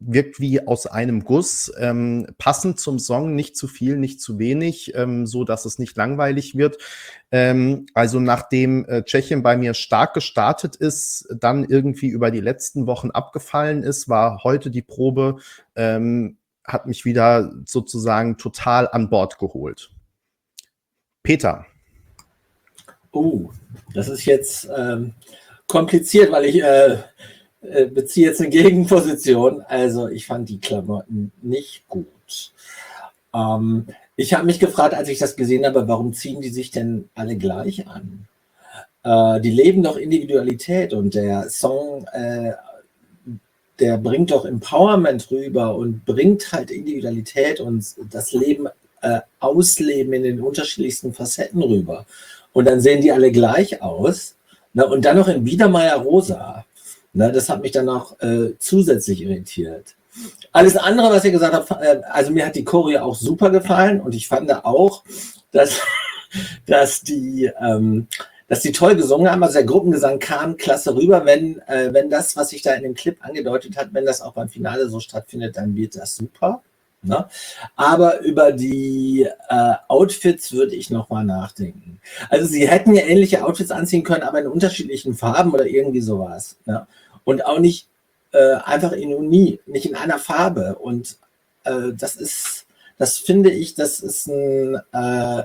wirkt wie aus einem Guss, ähm, passend zum Song, nicht zu viel, nicht zu wenig, ähm, so dass es nicht langweilig wird. Ähm, also nachdem äh, Tschechien bei mir stark gestartet ist, dann irgendwie über die letzten Wochen abgefallen ist, war heute die Probe, ähm, hat mich wieder sozusagen total an Bord geholt. Peter. Oh, das ist jetzt ähm, kompliziert, weil ich äh, äh, beziehe jetzt eine Gegenposition. Also ich fand die Klamotten nicht gut. Ähm, ich habe mich gefragt, als ich das gesehen habe, warum ziehen die sich denn alle gleich an? Äh, die leben doch Individualität und der Song, äh, der bringt doch Empowerment rüber und bringt halt Individualität und das Leben äh, ausleben in den unterschiedlichsten Facetten rüber. Und dann sehen die alle gleich aus. Ne? Und dann noch in Biedermeier rosa. Ne? Das hat mich dann auch äh, zusätzlich irritiert. Alles andere, was ihr gesagt habt, äh, also mir hat die Choreo auch super gefallen und ich fand auch, dass, dass, die, ähm, dass die toll gesungen haben. Also der Gruppengesang kam klasse rüber. Wenn, äh, wenn das, was sich da in dem Clip angedeutet hat, wenn das auch beim Finale so stattfindet, dann wird das super. Ne? Aber über die äh, Outfits würde ich nochmal nachdenken. Also sie hätten ja ähnliche Outfits anziehen können, aber in unterschiedlichen Farben oder irgendwie sowas. Ne? Und auch nicht äh, einfach in Uni, nicht in einer Farbe. Und äh, das ist, das finde ich, das ist ein äh,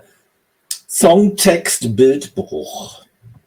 Songtext-Bildbruch.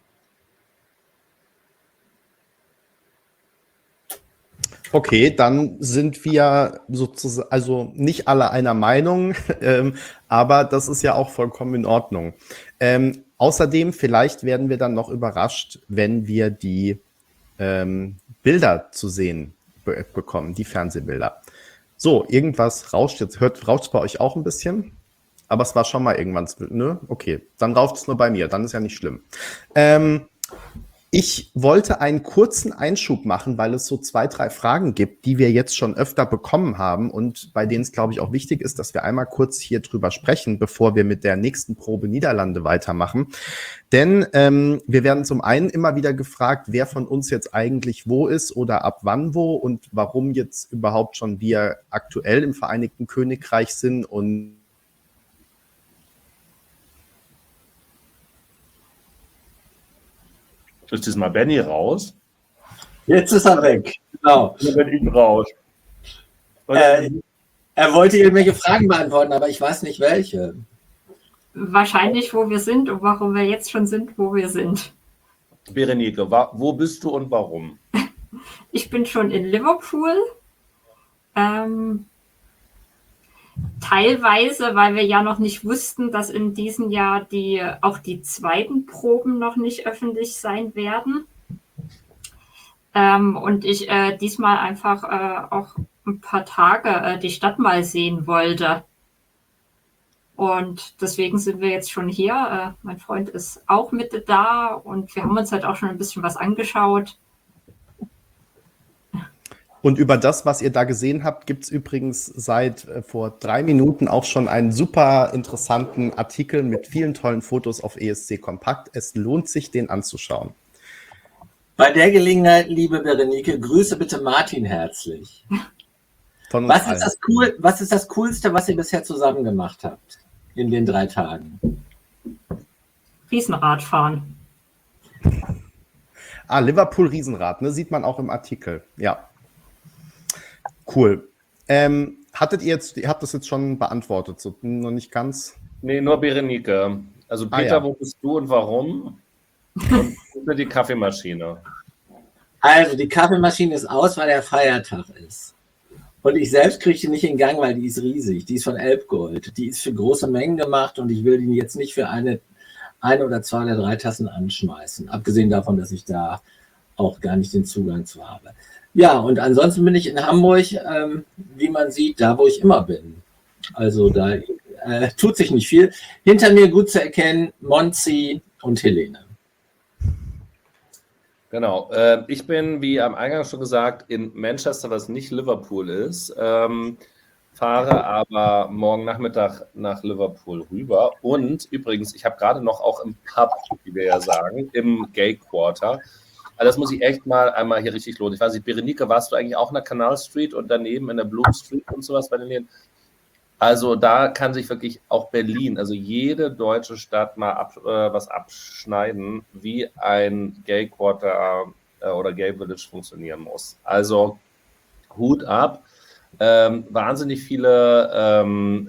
Okay, dann sind wir sozusagen, also nicht alle einer Meinung, ähm, aber das ist ja auch vollkommen in Ordnung. Ähm, außerdem, vielleicht werden wir dann noch überrascht, wenn wir die ähm, Bilder zu sehen be bekommen, die Fernsehbilder. So, irgendwas rauscht jetzt. Hört, rauscht es bei euch auch ein bisschen? Aber es war schon mal irgendwann, ne? Okay, dann raucht es nur bei mir, dann ist ja nicht schlimm. Ähm, Ich wollte einen kurzen Einschub machen, weil es so zwei, drei Fragen gibt, die wir jetzt schon öfter bekommen haben und bei denen es, glaube ich, auch wichtig ist, dass wir einmal kurz hier drüber sprechen, bevor wir mit der nächsten Probe Niederlande weitermachen. Denn ähm, wir werden zum einen immer wieder gefragt, wer von uns jetzt eigentlich wo ist oder ab wann wo und warum jetzt überhaupt schon wir aktuell im Vereinigten Königreich sind und Ist diesmal Benny raus? Jetzt ist er weg. Genau. Dann bin ich raus. Äh, er wollte irgendwelche Fragen beantworten, aber ich weiß nicht welche. Wahrscheinlich, wo wir sind und warum wir jetzt schon sind, wo wir sind. Berenike, wo bist du und warum? Ich bin schon in Liverpool. Ähm, teilweise, weil wir ja noch nicht wussten, dass in diesem Jahr die, auch die zweiten Proben noch nicht öffentlich sein werden. Ähm, und ich äh, diesmal einfach äh, auch ein paar Tage äh, die Stadt mal sehen wollte. Und deswegen sind wir jetzt schon hier. Äh, mein Freund ist auch mit da und wir haben uns halt auch schon ein bisschen was angeschaut. Und über das, was ihr da gesehen habt, gibt es übrigens seit äh, vor drei Minuten auch schon einen super interessanten Artikel mit vielen tollen Fotos auf E S C Kompakt. Es lohnt sich, den anzuschauen. Bei der Gelegenheit, liebe Berenike, grüße bitte Martin herzlich. Von uns Was allen. ist das cool, was ist das Coolste, was ihr bisher zusammen gemacht habt in den drei Tagen? Riesenradfahren. Ah, Liverpool Riesenrad, ne? Sieht man auch im Artikel. Ja. Cool. Ähm, hattet ihr jetzt, ihr habt das jetzt schon beantwortet, so noch nicht ganz? Nee, nur Berenike. Also Ah, Peter, ja. wo bist du und warum? Und für die Kaffeemaschine. Also, die Kaffeemaschine ist aus, weil der Feiertag ist. Und ich selbst kriege die nicht in Gang, weil die ist riesig. Die ist von Elbgold. Die ist für große Mengen gemacht und ich will die jetzt nicht für eine, eine oder zwei oder drei Tassen anschmeißen. Abgesehen davon, dass ich da auch gar nicht den Zugang zu habe. Ja, und ansonsten bin ich in Hamburg, ähm, wie man sieht, da, wo ich immer bin. Also da äh, tut sich nicht viel. Hinter mir gut zu erkennen, Monzi und Helene. Genau. Äh, ich bin, wie am Eingang schon gesagt, in Manchester, was nicht Liverpool ist. Ähm, fahre aber morgen Nachmittag nach Liverpool rüber. Und übrigens, ich habe gerade noch auch im Pub, wie wir ja sagen, im Gay Quarter, Also das muss ich echt mal einmal hier richtig lohnen. Ich weiß nicht, Berenike, warst du eigentlich auch in der Canal Street und daneben in der Bloom Street und sowas bei den Läden? Also da kann sich wirklich auch Berlin, also jede deutsche Stadt mal ab, äh, was abschneiden, wie ein Gay Quarter äh, oder Gay Village funktionieren muss. Also Hut ab. Ähm, wahnsinnig viele ähm,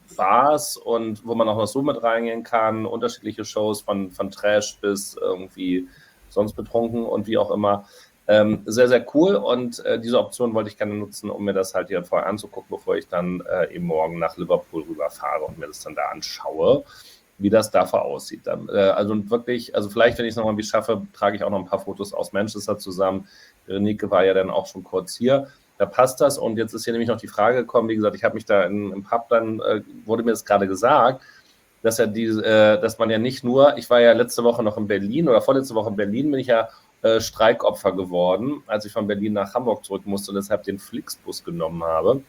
Bars und wo man auch noch so mit reingehen kann, unterschiedliche Shows von, von Trash bis irgendwie sonst betrunken und wie auch immer. Ähm, sehr, sehr cool und äh, diese Option wollte ich gerne nutzen, um mir das halt hier vorher anzugucken, bevor ich dann äh, eben morgen nach Liverpool rüberfahre und mir das dann da anschaue, wie das davor aussieht. Dann, äh, also wirklich, also vielleicht, wenn ich es nochmal wie schaffe, trage ich auch noch ein paar Fotos aus Manchester zusammen. Berenike war ja dann auch schon kurz hier. Da passt das und jetzt ist hier nämlich noch die Frage gekommen, wie gesagt, ich habe mich da in, im Pub dann, äh, wurde mir das gerade gesagt, dass, ja die, äh, dass man ja nicht nur, ich war ja letzte Woche noch in Berlin oder vorletzte Woche in Berlin, bin ich ja äh, Streikopfer geworden, als ich von Berlin nach Hamburg zurück musste und deshalb den Flixbus genommen habe.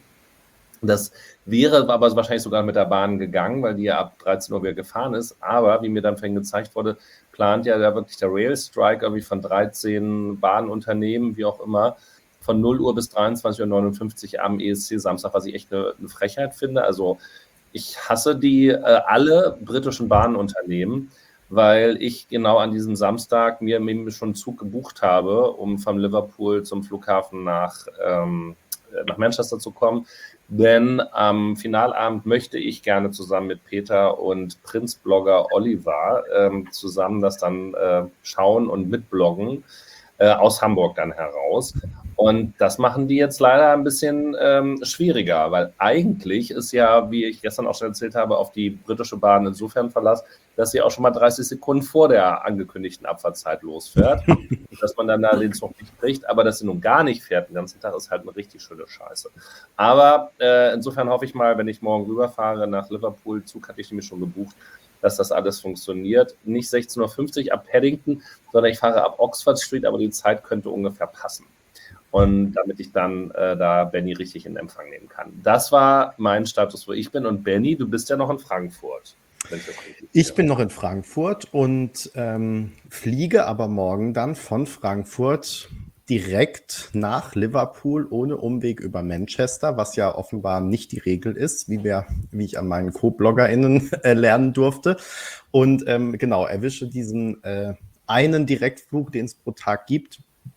Das wäre aber wahrscheinlich sogar mit der Bahn gegangen, weil die ja ab dreizehn Uhr wieder gefahren ist, aber wie mir dann vorhin gezeigt wurde, plant ja da wirklich der Rail Strike irgendwie von dreizehn Bahnunternehmen, wie auch immer, von null Uhr bis dreiundzwanzig Uhr neunundfünfzig am E S C Samstag, was ich echt eine, eine Frechheit finde. Also ich hasse die äh, alle britischen Bahnunternehmen, weil ich genau an diesem Samstag mir, mir schon einen Zug gebucht habe, um von Liverpool zum Flughafen nach, ähm, nach Manchester zu kommen. Denn am Finalabend möchte ich gerne zusammen mit Peter und Prinz-Blogger Oliver ähm, zusammen das dann äh, schauen und mitbloggen, äh, aus Hamburg dann heraus. Und das machen die jetzt leider ein bisschen ähm, schwieriger, weil eigentlich ist ja, wie ich gestern auch schon erzählt habe, auf die britische Bahn insofern Verlass, dass sie auch schon mal dreißig Sekunden vor der angekündigten Abfahrtszeit losfährt, dass man dann da den Zug nicht kriegt, aber dass sie nun gar nicht fährt den ganzen Tag, ist halt eine richtig schöne Scheiße. Aber äh, insofern hoffe ich mal, wenn ich morgen rüberfahre nach Liverpool, Zug hatte ich nämlich schon gebucht, dass das alles funktioniert. Nicht sechzehn Uhr fünfzig ab Paddington, sondern ich fahre ab Oxford Street, aber die Zeit könnte ungefähr passen. Und damit ich dann äh, da Benny richtig in Empfang nehmen kann. Das war mein Status, wo ich bin. Und Benny, du bist ja noch in Frankfurt. Wenn ich das richtig Ich sehe. bin noch in Frankfurt und ähm, fliege aber morgen dann von Frankfurt direkt nach Liverpool ohne Umweg über Manchester, was ja offenbar nicht die Regel ist, wie, wir, wie ich an meinen Co-BloggerInnen äh, lernen durfte. Und ähm, genau, erwische diesen äh, einen Direktflug, den es pro Tag gibt.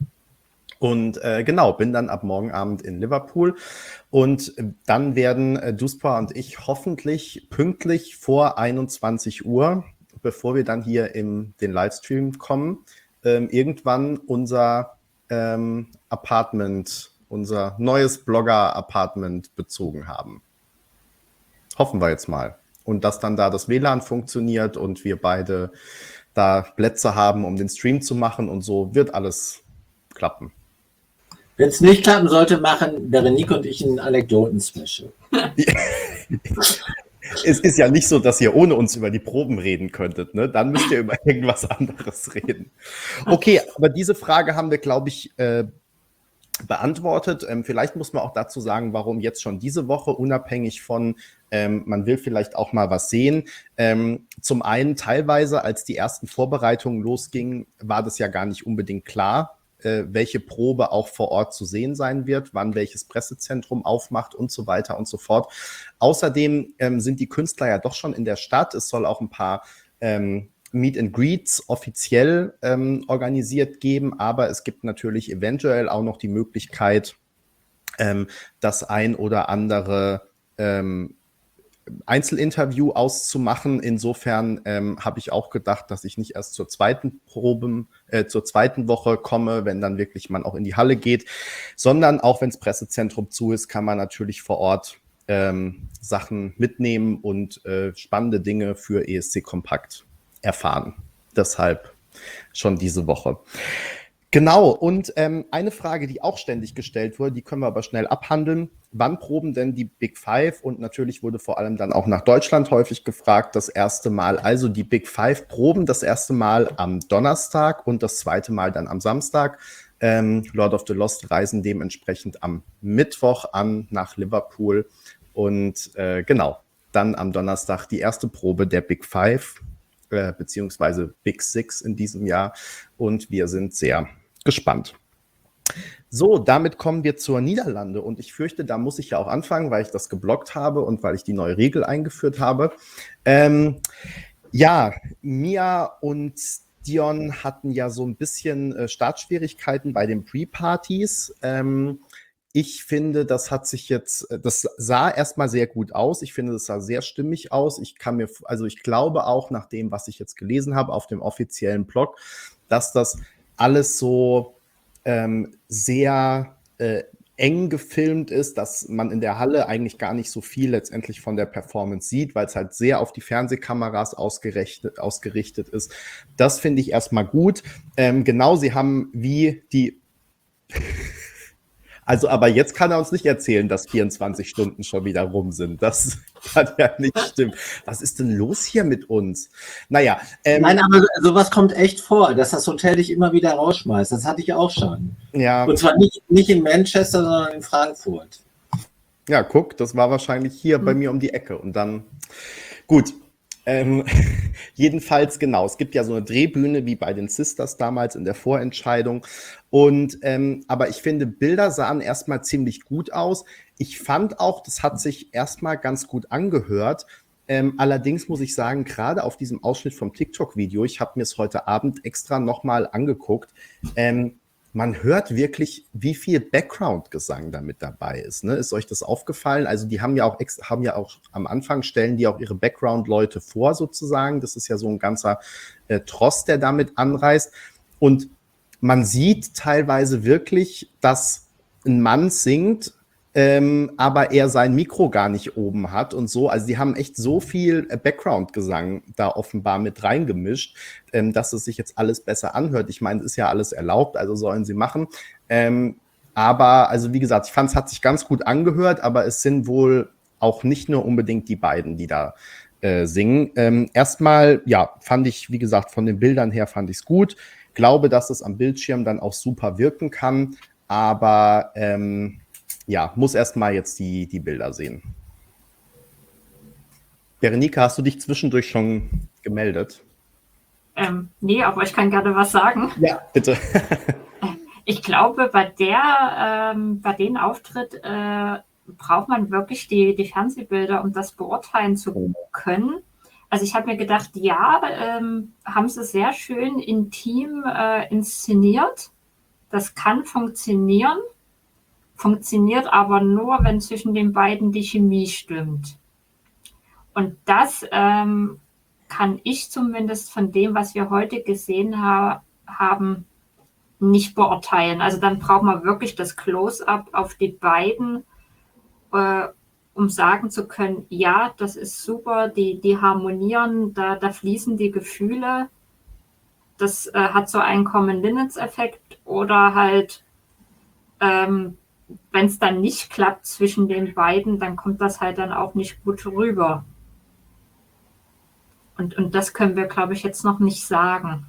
Und äh, genau, bin dann ab morgen Abend in Liverpool und äh, dann werden äh, Duspa und ich hoffentlich pünktlich vor einundzwanzig Uhr, bevor wir dann hier in den Livestream kommen, ähm, irgendwann unser ähm, Apartment, unser neues Blogger-Apartment bezogen haben. Hoffen wir jetzt mal. Und dass dann da das W L A N funktioniert und wir beide da Plätze haben, um den Stream zu machen und so, wird alles klappen. Wenn es nicht klappen sollte, machen Berenike und ich einen Anekdoten-Special. Es ist ja nicht so, dass ihr ohne uns über die Proben reden könntet, ne? Dann müsst ihr über irgendwas anderes reden. Okay, aber diese Frage haben wir, glaube ich, äh, beantwortet. Ähm, vielleicht muss man auch dazu sagen, warum jetzt schon diese Woche, unabhängig von, ähm, man will vielleicht auch mal was sehen. Ähm, zum einen teilweise, als die ersten Vorbereitungen losgingen, war das ja gar nicht unbedingt klar, welche Probe auch vor Ort zu sehen sein wird, wann welches Pressezentrum aufmacht und so weiter und so fort. Außerdem ähm, sind die Künstler ja doch schon in der Stadt. Es soll auch ein paar ähm, Meet and Greets offiziell ähm, organisiert geben, aber es gibt natürlich eventuell auch noch die Möglichkeit, ähm, das ein oder andere ähm, Einzelinterview auszumachen. Insofern ähm, habe ich auch gedacht, dass ich nicht erst zur zweiten Proben, äh, zur zweiten Woche komme, wenn dann wirklich man auch in die Halle geht, sondern auch wenn das Pressezentrum zu ist, kann man natürlich vor Ort ähm, Sachen mitnehmen und äh, spannende Dinge für E S C Kompakt erfahren. Deshalb schon diese Woche. Genau, und ähm, eine Frage, die auch ständig gestellt wurde, die können wir aber schnell abhandeln. Wann proben denn die Big Five? Und natürlich wurde vor allem dann auch nach Deutschland häufig gefragt, das erste Mal. Also die Big Five proben das erste Mal am Donnerstag und das zweite Mal dann am Samstag. Ähm, Lord of the Lost reisen dementsprechend am Mittwoch an nach Liverpool. Und äh, genau, dann am Donnerstag die erste Probe der Big Five, äh, beziehungsweise Big Six in diesem Jahr. Und wir sind sehr gespannt. So, damit kommen wir zur Niederlande und ich fürchte, da muss ich ja auch anfangen, weil ich das geblockt habe und weil ich die neue Regel eingeführt habe. Ähm, ja, Mia und Dion hatten ja so ein bisschen äh, Startschwierigkeiten bei den Pre-Partys. Ähm, ich finde, das hat sich jetzt, das sah erstmal sehr gut aus. Ich finde, das sah sehr stimmig aus. Ich kann mir, also ich glaube auch nach dem, was ich jetzt gelesen habe auf dem offiziellen Blog, dass das alles so ähm, sehr äh, eng gefilmt ist, dass man in der Halle eigentlich gar nicht so viel letztendlich von der Performance sieht, weil es halt sehr auf die Fernsehkameras ausgerichtet, ausgerichtet ist. Das finde ich erstmal gut. Ähm, genau, sie haben wie die Also, aber jetzt kann er uns nicht erzählen, dass vierundzwanzig Stunden schon wieder rum sind. Das kann ja nicht stimmen. Was ist denn los hier mit uns? Naja. Ähm, Nein, aber sowas kommt echt vor, dass das Hotel dich immer wieder rausschmeißt. Das hatte ich auch schon. Ja. Und zwar nicht, nicht in Manchester, sondern in Frankfurt. Ja, guck, das war wahrscheinlich hier hm. bei mir um die Ecke. Und dann, gut. Ähm, jedenfalls, genau, es gibt ja so eine Drehbühne wie bei den Sisters damals in der Vorentscheidung. Und ähm, aber ich finde, Bilder sahen erstmal ziemlich gut aus. Ich fand auch, das hat sich erstmal ganz gut angehört. Ähm, allerdings muss ich sagen, gerade auf diesem Ausschnitt vom TikTok-Video, ich habe mir es heute Abend extra nochmal angeguckt, ähm, man hört wirklich, wie viel Background-Gesang da mit dabei ist. Ne? Ist euch das aufgefallen? Also die haben ja auch ex- haben ja auch am Anfang stellen die auch ihre Background-Leute vor sozusagen. Das ist ja so ein ganzer äh, Tross, der damit anreist. Und man sieht teilweise wirklich, dass ein Mann singt, ähm, aber er sein Mikro gar nicht oben hat und so. Also die haben echt so viel Background-Gesang da offenbar mit reingemischt, ähm, dass es sich jetzt alles besser anhört. Ich meine, es ist ja alles erlaubt, also sollen sie machen. Ähm, aber, also wie gesagt, ich fand, es hat sich ganz gut angehört, aber es sind wohl auch nicht nur unbedingt die beiden, die da äh, singen. Ähm, erstmal, ja, fand ich, wie gesagt, von den Bildern her fand ich es gut. Glaube, dass es am Bildschirm dann auch super wirken kann, aber ähm, ja, muss erstmal jetzt die, die Bilder sehen. Berenike, hast du dich zwischendurch schon gemeldet? Ähm, nee, aber ich kann gerne was sagen. Ja, bitte. Ich glaube, bei der, ähm, bei dem Auftritt äh, braucht man wirklich die, die Fernsehbilder, um das beurteilen zu können. Also ich habe mir gedacht, ja, ähm, haben sie sehr schön intim äh, inszeniert. Das kann funktionieren. Funktioniert aber nur, wenn zwischen den beiden die Chemie stimmt. Und das ähm, kann ich zumindest von dem, was wir heute gesehen ha- haben, nicht beurteilen. Also dann braucht man wirklich das Close-up auf die beiden, äh, um sagen zu können, ja, das ist super, die, die harmonieren, da, da fließen die Gefühle. Das äh, hat so einen Common-Linnets-Effekt oder halt ähm, wenn es dann nicht klappt zwischen den beiden, dann kommt das halt dann auch nicht gut rüber. Und, und das können wir, glaube ich, jetzt noch nicht sagen.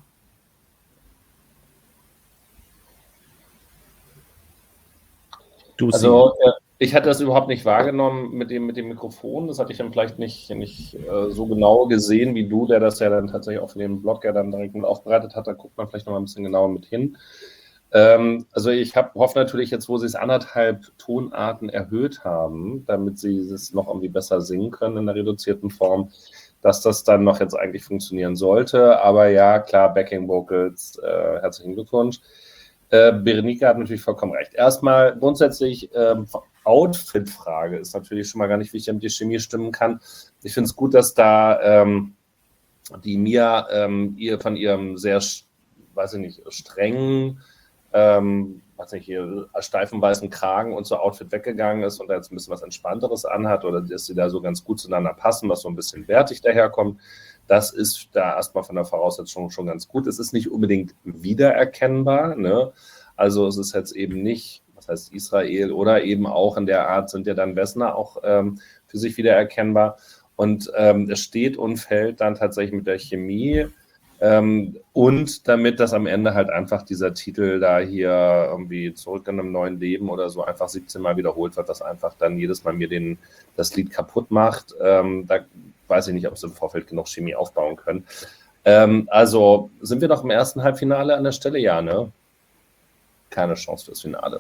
Du also äh, ich hatte das überhaupt nicht wahrgenommen mit dem, mit dem Mikrofon. Das hatte ich dann vielleicht nicht, nicht äh, so genau gesehen wie du, der das ja dann tatsächlich auch für den Blog ja dann direkt mit aufbereitet hat. Da guckt man vielleicht noch mal ein bisschen genauer mit hin. Also ich hab, hoffe natürlich jetzt, wo sie es anderthalb Tonarten erhöht haben, damit sie es noch irgendwie besser singen können in der reduzierten Form, dass das dann noch jetzt eigentlich funktionieren sollte. Aber ja, klar, Backing Vocals, äh, herzlichen Glückwunsch. Äh, Berenike hat natürlich vollkommen recht. Erstmal grundsätzlich, ähm, Outfit-Frage ist natürlich schon mal gar nicht wichtig, damit die Chemie stimmen kann. Ich finde es gut, dass da ähm, die Mia ähm, ihr von ihrem sehr, weiß ich nicht, strengen, Ähm, weiß nicht, hier steifen weißen Kragen und so Outfit weggegangen ist und da jetzt ein bisschen was Entspannteres anhat oder dass sie da so ganz gut zueinander passen, was so ein bisschen wertig daherkommt. Das ist da erstmal von der Voraussetzung schon ganz gut. Es ist nicht unbedingt wiedererkennbar, ne? Also es ist jetzt eben nicht, was heißt Israel oder eben auch in der Art sind ja dann Wessner auch ähm, für sich wiedererkennbar. Und ähm, es steht und fällt dann tatsächlich mit der Chemie. Ähm, und damit, dass am Ende halt einfach dieser Titel da hier irgendwie zurück in einem neuen Leben oder so einfach siebzehn Mal wiederholt wird, was einfach dann jedes Mal mir den, das Lied kaputt macht. Ähm, da weiß ich nicht, ob sie im Vorfeld genug Chemie aufbauen können. Ähm, also sind wir noch im ersten Halbfinale an der Stelle? Ja, ne? keine Chance fürs Finale.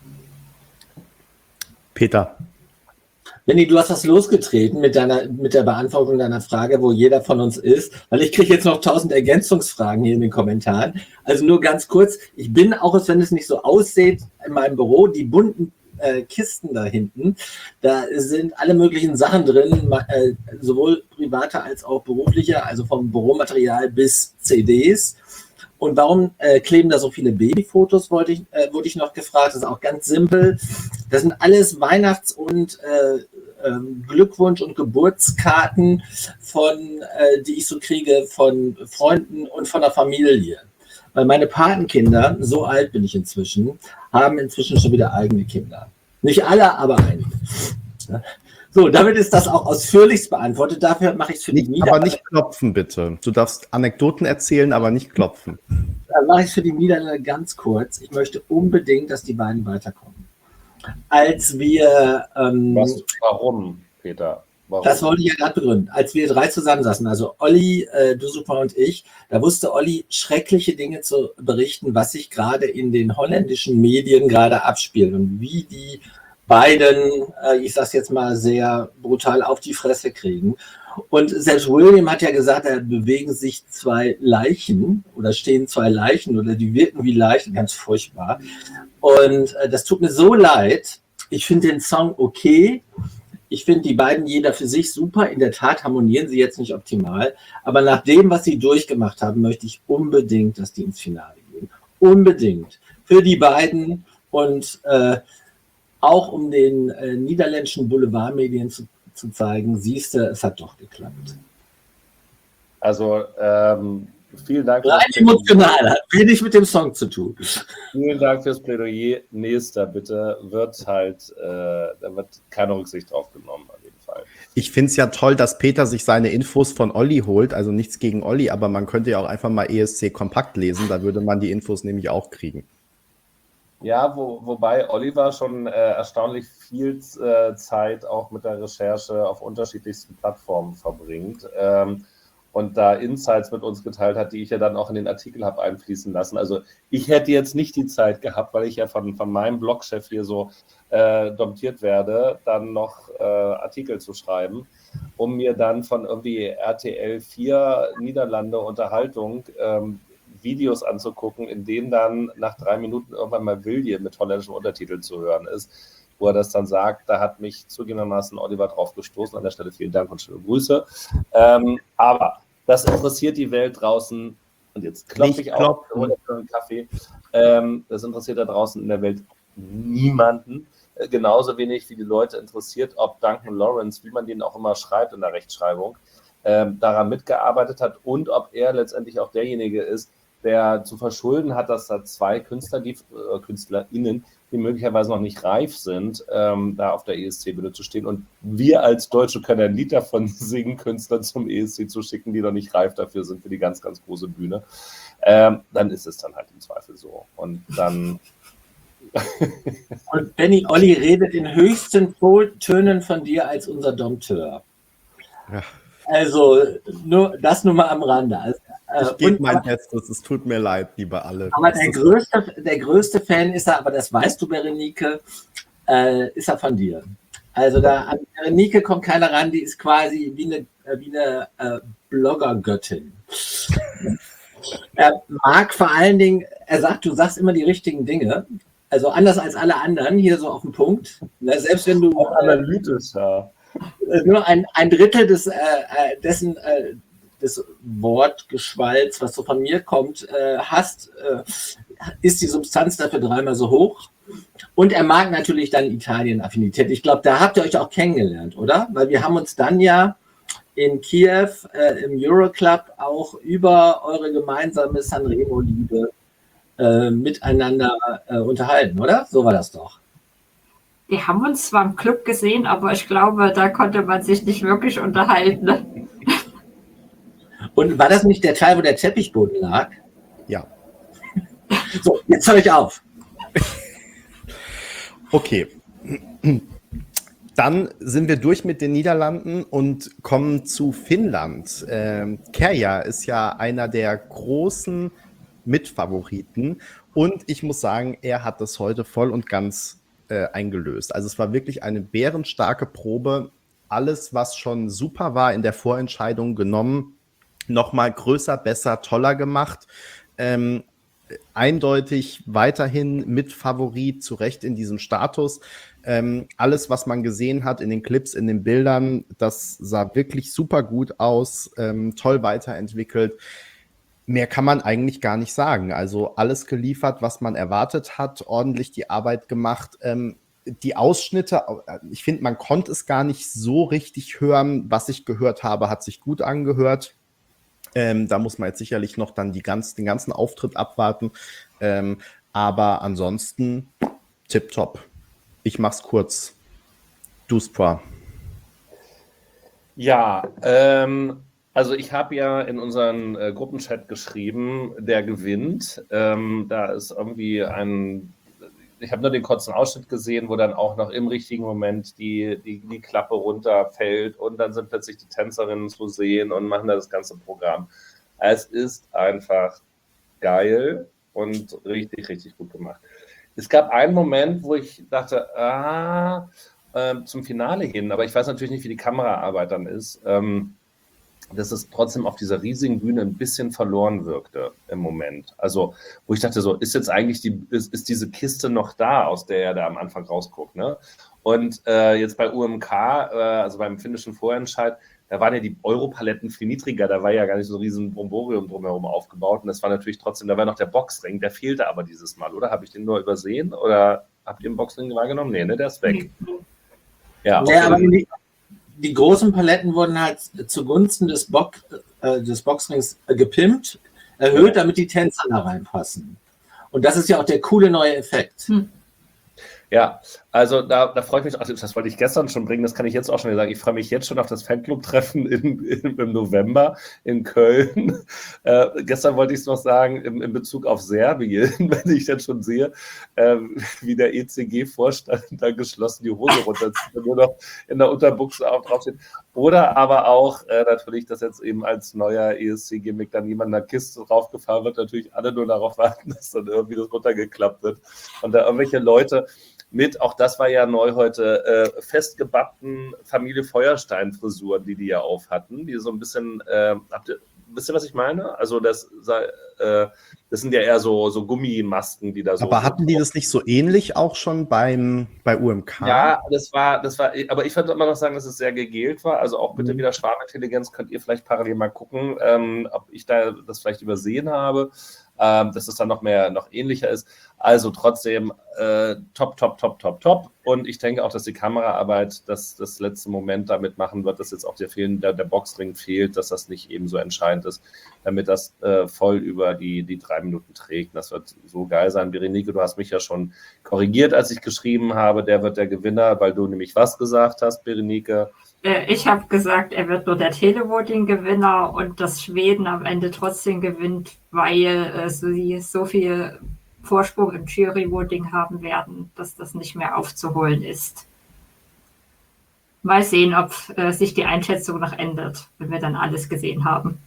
Peter. Benni, du hast das losgetreten mit deiner, mit der Beantwortung deiner Frage, wo jeder von uns ist, weil ich kriege jetzt noch tausend Ergänzungsfragen hier in den Kommentaren. Also nur ganz kurz, ich bin, auch wenn es nicht so aussieht, in meinem Büro, die bunten äh, Kisten da hinten, da sind alle möglichen Sachen drin, äh, sowohl private als auch berufliche, also vom Büromaterial bis C Ds. Und warum äh, kleben da so viele Babyfotos, wollte ich, äh, wurde ich noch gefragt. Das ist auch ganz simpel. Das sind alles Weihnachts- und äh, ähm, Glückwunsch- und Geburtskarten, von, äh, die ich so kriege von Freunden und von der Familie. Weil meine Patenkinder, so alt bin ich inzwischen, haben inzwischen schon wieder eigene Kinder. Nicht alle, aber einige. Ja. So, damit ist das auch ausführlichst beantwortet. Dafür mache ich es für die Nicht, Niederlande. aber nicht klopfen, bitte. Du darfst Anekdoten erzählen, aber nicht klopfen. Dann mache ich es für die Niederlande ganz kurz. Ich möchte unbedingt, dass die beiden weiterkommen. Als wir... Ähm, Was, warum, Peter? Warum? Das wollte ich ja gerade begründen. Als wir drei zusammensaßen, also Olli, äh, Dusupa und ich, da wusste Olli schreckliche Dinge zu berichten, was sich gerade in den holländischen Medien gerade abspielt und wie die beiden, äh, ich sag's jetzt mal sehr brutal, auf die Fresse kriegen. Und selbst William hat ja gesagt, da bewegen sich zwei Leichen oder stehen zwei Leichen oder die wirken wie Leichen, ganz furchtbar. Und äh, das tut mir so leid. Ich finde den Song okay. Ich finde die beiden jeder für sich super. In der Tat harmonieren sie jetzt nicht optimal. Aber nach dem, was sie durchgemacht haben, möchte ich unbedingt, dass die ins Finale gehen. Unbedingt. Für die beiden und äh, auch um den äh, niederländischen Boulevardmedien zu, zu zeigen, siehst du, es hat doch geklappt. Also, ähm, vielen Dank. Rein emotional, hat wenig mit dem Song zu tun. Vielen Dank fürs Plädoyer. Nächster, bitte, wird halt, äh, da wird keine Rücksicht drauf genommen, auf jeden Fall. Ich finde es ja toll, dass Peter sich seine Infos von Olli holt. Also nichts gegen Olli, aber man könnte ja auch einfach mal E S C Kompakt lesen. Da würde man die Infos nämlich auch kriegen. Ja, wo, wobei Oliver schon äh, erstaunlich viel äh, Zeit auch mit der Recherche auf unterschiedlichsten Plattformen verbringt ähm, und da Insights mit uns geteilt hat, die ich ja dann auch in den Artikel habe einfließen lassen. Also ich hätte jetzt nicht die Zeit gehabt, weil ich ja von, von meinem Blogchef hier so äh, domptiert werde, dann noch äh, Artikel zu schreiben, um mir dann von irgendwie R T L vier Niederlande Unterhaltung ähm, Videos anzugucken, in denen dann nach drei Minuten irgendwann mal Wilje mit holländischen Untertiteln zu hören ist, wo er das dann sagt. Da hat mich zugegebenermaßen Oliver drauf gestoßen. An der Stelle vielen Dank und schöne Grüße. Ähm, aber das interessiert die Welt draußen, und jetzt klopfe ich auch einen Kaffee, ähm, das interessiert da draußen in der Welt niemanden. Äh, genauso wenig wie die Leute interessiert, ob Duncan Lawrence, wie man den auch immer schreibt in der Rechtschreibung, ähm, daran mitgearbeitet hat und ob er letztendlich auch derjenige ist, der zu verschulden hat, dass da zwei Künstler, die, äh, KünstlerInnen, die möglicherweise noch nicht reif sind, ähm, da auf der E S C-Bühne zu stehen. Und wir als Deutsche können ein Lied davon singen, Künstler zum E S C zu schicken, die noch nicht reif dafür sind, für die ganz, ganz große Bühne. Ähm, dann ist es dann halt im Zweifel so. Und dann... Und Benni, Olli redet in höchsten Tönen von dir als unser Dompteur. Ja. Also nur, das nur mal am Rande. Also, äh, Ich gebe und- mein Bestes, es tut mir leid, liebe alle. Aber Das der ist- größte, der größte Fan ist er, aber das weißt du, Berenike, äh, ist er von dir. Also da an Berenike kommt keiner ran, die ist quasi wie eine, äh, wie eine äh, Bloggergöttin. Er mag vor allen Dingen, er sagt, du sagst immer die richtigen Dinge. Also anders als alle anderen, hier so auf den Punkt. Na, selbst wenn du Auch analytisch, ja. äh, nur ein, ein Drittel des, äh, äh, dessen, äh, des Wortgeschwalls, was so von mir kommt, äh, hast, äh, ist die Substanz dafür dreimal so hoch. Und er mag natürlich dann Italien-Affinität. Ich glaube, da habt ihr euch auch kennengelernt, oder? Weil wir haben uns dann ja in Kiew äh, im Euroclub auch über eure gemeinsame Sanremo-Liebe äh, miteinander äh, unterhalten, oder? So war das doch. Wir haben uns zwar im Club gesehen, aber ich glaube, da konnte man sich nicht wirklich unterhalten. Und war das nicht der Teil, wo der Teppichboden lag? Ja. So, jetzt höre ich auf. Okay. Dann sind wir durch mit den Niederlanden und kommen zu Finnland. Ähm, Kärja ist ja einer der großen Mitfavoriten. Und ich muss sagen, er hat das heute voll und ganz äh, eingelöst. Also es war wirklich eine bärenstarke Probe. Alles, was schon super war in der Vorentscheidung genommen, nochmal größer, besser, toller gemacht. Ähm, eindeutig weiterhin Mitfavorit, zu Recht in diesem Status. Ähm, alles, was man gesehen hat in den Clips, in den Bildern, das sah wirklich super gut aus, ähm, toll weiterentwickelt. Mehr kann man eigentlich gar nicht sagen. Also alles geliefert, was man erwartet hat, ordentlich die Arbeit gemacht. Ähm, die Ausschnitte, ich finde, man konnte es gar nicht so richtig hören. Was ich gehört habe, hat sich gut angehört. Ähm, da muss man jetzt sicherlich noch dann die ganz, den ganzen Auftritt abwarten. Ähm, aber ansonsten tipptopp. Ich mach's kurz. Du, Spra. Ja, ähm, also ich habe ja in unseren äh, Gruppenchat geschrieben, der gewinnt. Ähm, da ist irgendwie ein, ich habe nur den kurzen Ausschnitt gesehen, wo dann auch noch im richtigen Moment die, die, die Klappe runterfällt und dann sind plötzlich die Tänzerinnen zu sehen und machen da das ganze Programm. Es ist einfach geil und richtig, richtig gut gemacht. Es gab einen Moment, wo ich dachte, ah, äh, zum Finale hin, aber ich weiß natürlich nicht, wie die Kameraarbeit dann ist, ähm, dass es trotzdem auf dieser riesigen Bühne ein bisschen verloren wirkte im Moment. Also, wo ich dachte so, ist jetzt eigentlich die, ist, ist diese Kiste noch da, aus der er da am Anfang rausguckt, ne? Und äh, jetzt bei U M K, äh, also beim finnischen Vorentscheid, da waren ja die Europaletten viel niedriger, da war ja gar nicht so ein riesen Bromborium drumherum aufgebaut und das war natürlich trotzdem, da war noch der Boxring, der fehlte aber dieses Mal, oder? Habe ich den nur übersehen oder habt ihr den Boxring wahrgenommen? Nee, ne, der ist weg. Ja, ja, aber die, die großen Paletten wurden halt zugunsten des, Box, äh, des Boxrings äh, gepimpt, erhöht, ja, damit die Tänzer da reinpassen. Und das ist ja auch der coole neue Effekt. Hm. Ja, also da, da freue ich mich, also das wollte ich gestern schon bringen, das kann ich jetzt auch schon sagen, ich freue mich jetzt schon auf das Fanclub-Treffen in, in, im November in Köln. Äh, gestern wollte ich es noch sagen, in, in Bezug auf Serbien, wenn ich dann schon sehe, äh, wie der E C G-Vorstand da geschlossen die Hose runterzieht und nur noch in der Unterbuchse auch draufsteht. Oder aber auch äh, natürlich, dass jetzt eben als neuer E S C-Gimmick dann jemand in der Kiste draufgefahren wird, natürlich alle nur darauf warten, dass dann irgendwie das runtergeklappt wird. Und da irgendwelche Leute mit, auch das war ja neu heute, äh, festgebappten Familie Feuerstein-Frisuren, die die ja auf hatten, die so ein bisschen, äh, habt ihr, wisst ihr, was ich meine? Also das, äh, das sind ja eher so, so Gummimasken, die da so... Aber hatten die das nicht so ähnlich auch schon beim, bei U M K? Ja, das war, das war, aber ich würde immer noch sagen, dass es sehr gegelt war, also auch bitte mhm. wieder Schwarmintelligenz, könnt ihr vielleicht parallel mal gucken, ähm, ob ich da das vielleicht übersehen habe, ähm, dass es dann noch mehr, noch ähnlicher ist. Also trotzdem äh, top, top, top, top, top. Und ich denke auch, dass die Kameraarbeit das, das letzte Moment damit machen wird, dass jetzt auch der, Fehlen, der, der Boxring fehlt, dass das nicht eben so entscheidend ist, damit das äh, voll über die, die drei Minuten trägt. Das wird so geil sein. Berenike, du hast mich ja schon korrigiert, als ich geschrieben habe, der wird der Gewinner, weil du nämlich was gesagt hast, Berenike? Ich habe gesagt, er wird nur der Televoting-Gewinner und dass Schweden am Ende trotzdem gewinnt, weil äh, sie so viel Vorsprung im Jury-Voting haben werden, dass das nicht mehr aufzuholen ist. Mal sehen, ob äh, sich die Einschätzung noch ändert, wenn wir dann alles gesehen haben.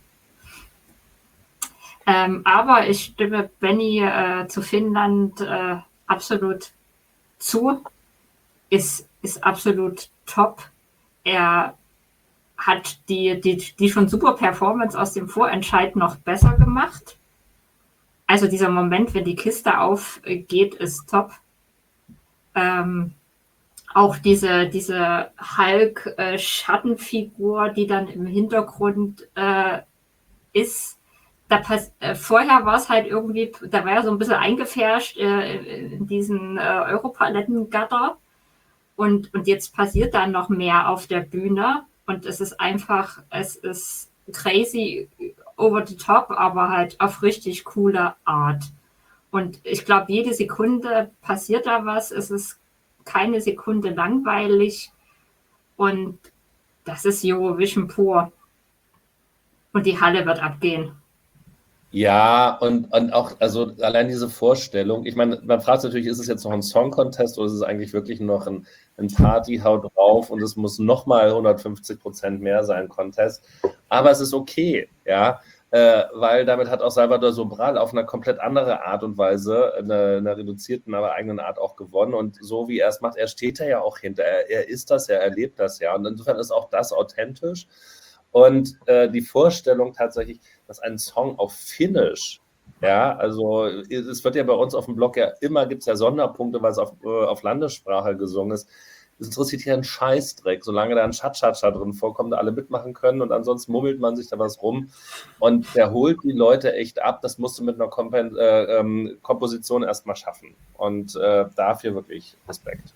Ähm, aber ich stimme Benny äh, zu Finnland äh, absolut zu. Ist, ist absolut top. Er hat die, die, die schon super Performance aus dem Vorentscheid noch besser gemacht. Also dieser Moment, wenn die Kiste aufgeht, ist top. Ähm, auch diese, diese Hulk-Schattenfigur, die dann im Hintergrund äh, ist. Da pass- äh, vorher war es halt irgendwie, da war er so ein bisschen eingefärscht äh, in diesen äh, Europaletten-Gatter. Und, und jetzt passiert dann noch mehr auf der Bühne und es ist einfach, es ist crazy over the top, aber halt auf richtig coole Art. Und ich glaube, jede Sekunde passiert da was, es ist keine Sekunde langweilig und das ist Eurovision pur. Und die Halle wird abgehen. Ja, und, und auch, also allein diese Vorstellung, ich meine, man fragt sich natürlich, ist es jetzt noch ein Song-Contest oder ist es eigentlich wirklich noch ein, ein Party-Hau drauf und es muss nochmal hundertfünfzig Prozent mehr sein, Contest, aber es ist okay, ja, Äh, weil damit hat auch Salvador Sobral auf eine komplett andere Art und Weise, eine, einer reduzierten, aber eigenen Art auch gewonnen. Und so wie er es macht, er steht da ja auch hinter. Er, er ist das, er erlebt das ja. Und insofern ist auch das authentisch. Und äh, die Vorstellung tatsächlich, dass ein Song auf Finnisch, ja, also es wird ja bei uns auf dem Blog ja immer, gibt es ja Sonderpunkte, weil es auf, äh, auf Landessprache gesungen ist. Das interessiert hier einen Scheißdreck, solange da ein Cha-Cha-Cha drin vorkommt, alle mitmachen können und ansonsten mummelt man sich da was rum und der holt die Leute echt ab. Das musst du mit einer Kompen- äh, ähm, Komposition erstmal schaffen und äh, dafür wirklich Respekt.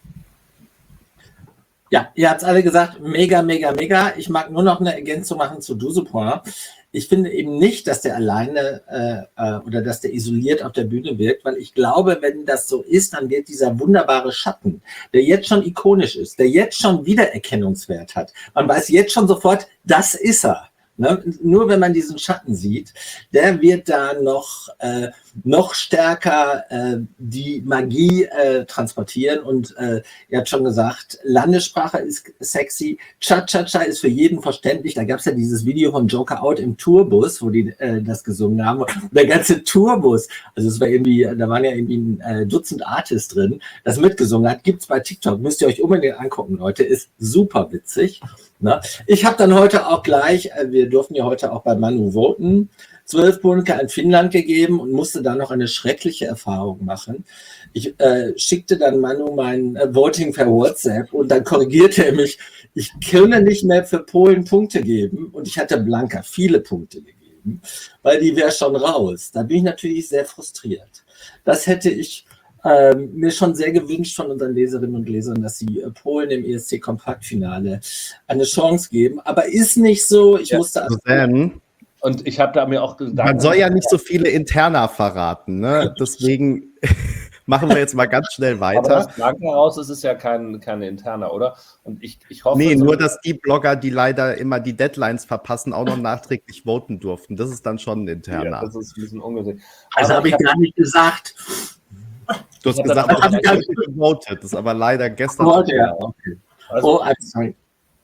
Ja, ihr habt es alle gesagt, mega, mega, mega. Ich mag nur noch eine Ergänzung machen zu Douzepoint. Ich finde eben nicht, dass der alleine äh, oder dass der isoliert auf der Bühne wirkt, weil ich glaube, wenn das so ist, dann wird dieser wunderbare Schatten, der jetzt schon ikonisch ist, der jetzt schon Wiedererkennungswert hat. Man weiß jetzt schon sofort, das ist er. Ne? Nur wenn man diesen Schatten sieht, der wird da noch, äh, noch stärker äh, die Magie äh, transportieren. Und äh, ihr habt schon gesagt, Landessprache ist sexy, Cha-Cha-Cha ist für jeden verständlich. Da gab es ja dieses Video von Joker Out im Tourbus, wo die äh, das gesungen haben. Und der ganze Tourbus, also es war irgendwie, da waren ja irgendwie ein äh, Dutzend Artists drin, das mitgesungen hat. Gibt's bei TikTok, müsst ihr euch unbedingt angucken, Leute, ist super witzig. Na, ich habe dann heute auch gleich, wir durften ja heute auch bei Manu voten, zwölf Punkte an Finnland gegeben und musste da noch eine schreckliche Erfahrung machen. Ich äh, schickte dann Manu mein äh, Voting per WhatsApp und dann korrigierte er mich, ich könne nicht mehr für Polen Punkte geben und ich hatte Blanka viele Punkte gegeben, weil die wäre schon raus. Da bin ich natürlich sehr frustriert. Das hätte ich Ähm, mir schon sehr gewünscht von unseren Leserinnen und Lesern, dass sie äh, Polen im E S C-Kompaktfinale eine Chance geben. Aber ist nicht so. Ich ja, musste... Also dann, und ich habe da mir auch gedacht... man soll ja nicht so viele Interna verraten, ne? Deswegen machen wir jetzt mal ganz schnell weiter. Aber das Blanka raus ist es ja kein, keine Interna, oder? Und ich, ich hoffe... Nee, so nur, dass die Blogger, die leider immer die Deadlines verpassen, auch noch nachträglich voten durften. Das ist dann schon ein Interna. Ja, das ist ein bisschen ungünstig. Also habe ich, hab ich gar nicht gesagt. Du hast Ich gesagt, hab du das hast nicht gewotet. Das ist aber leider gestern. Heute, ja, okay. Also, Oh, I'm sorry.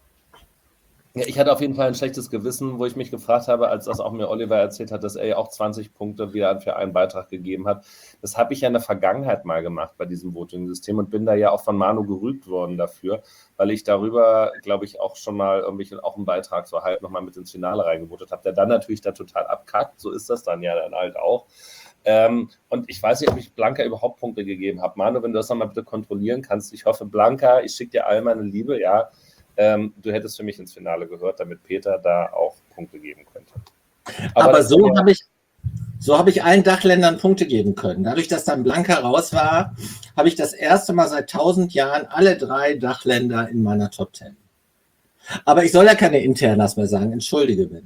ja, ich hatte auf jeden Fall ein schlechtes Gewissen, wo ich mich gefragt habe, als das auch mir Oliver erzählt hat, dass er ja auch zwanzig Punkte wieder für einen Beitrag gegeben hat. Das habe ich ja in der Vergangenheit mal gemacht bei diesem Voting-System und bin da ja auch von Manu gerügt worden dafür, weil ich darüber, glaube ich, auch schon mal irgendwie auch einen Beitrag so halt nochmal mit ins Finale reingevotet habe, der dann natürlich da total abkackt. So ist das dann ja dann halt auch. Ähm, und ich weiß nicht, ob ich Blanka überhaupt Punkte gegeben habe. Manu, wenn du das nochmal bitte kontrollieren kannst. Ich hoffe, Blanka, ich schicke dir all meine Liebe, ja. Ähm, du hättest für mich ins Finale gehört, damit Peter da auch Punkte geben könnte. Aber, Aber so ja, habe ich, so habe ich allen Dachländern Punkte geben können. Dadurch, dass dann Blanka raus war, habe ich das erste Mal seit tausend Jahren alle drei Dachländer in meiner Top Ten. Aber ich soll ja keine Internas mehr sagen, entschuldige bitte.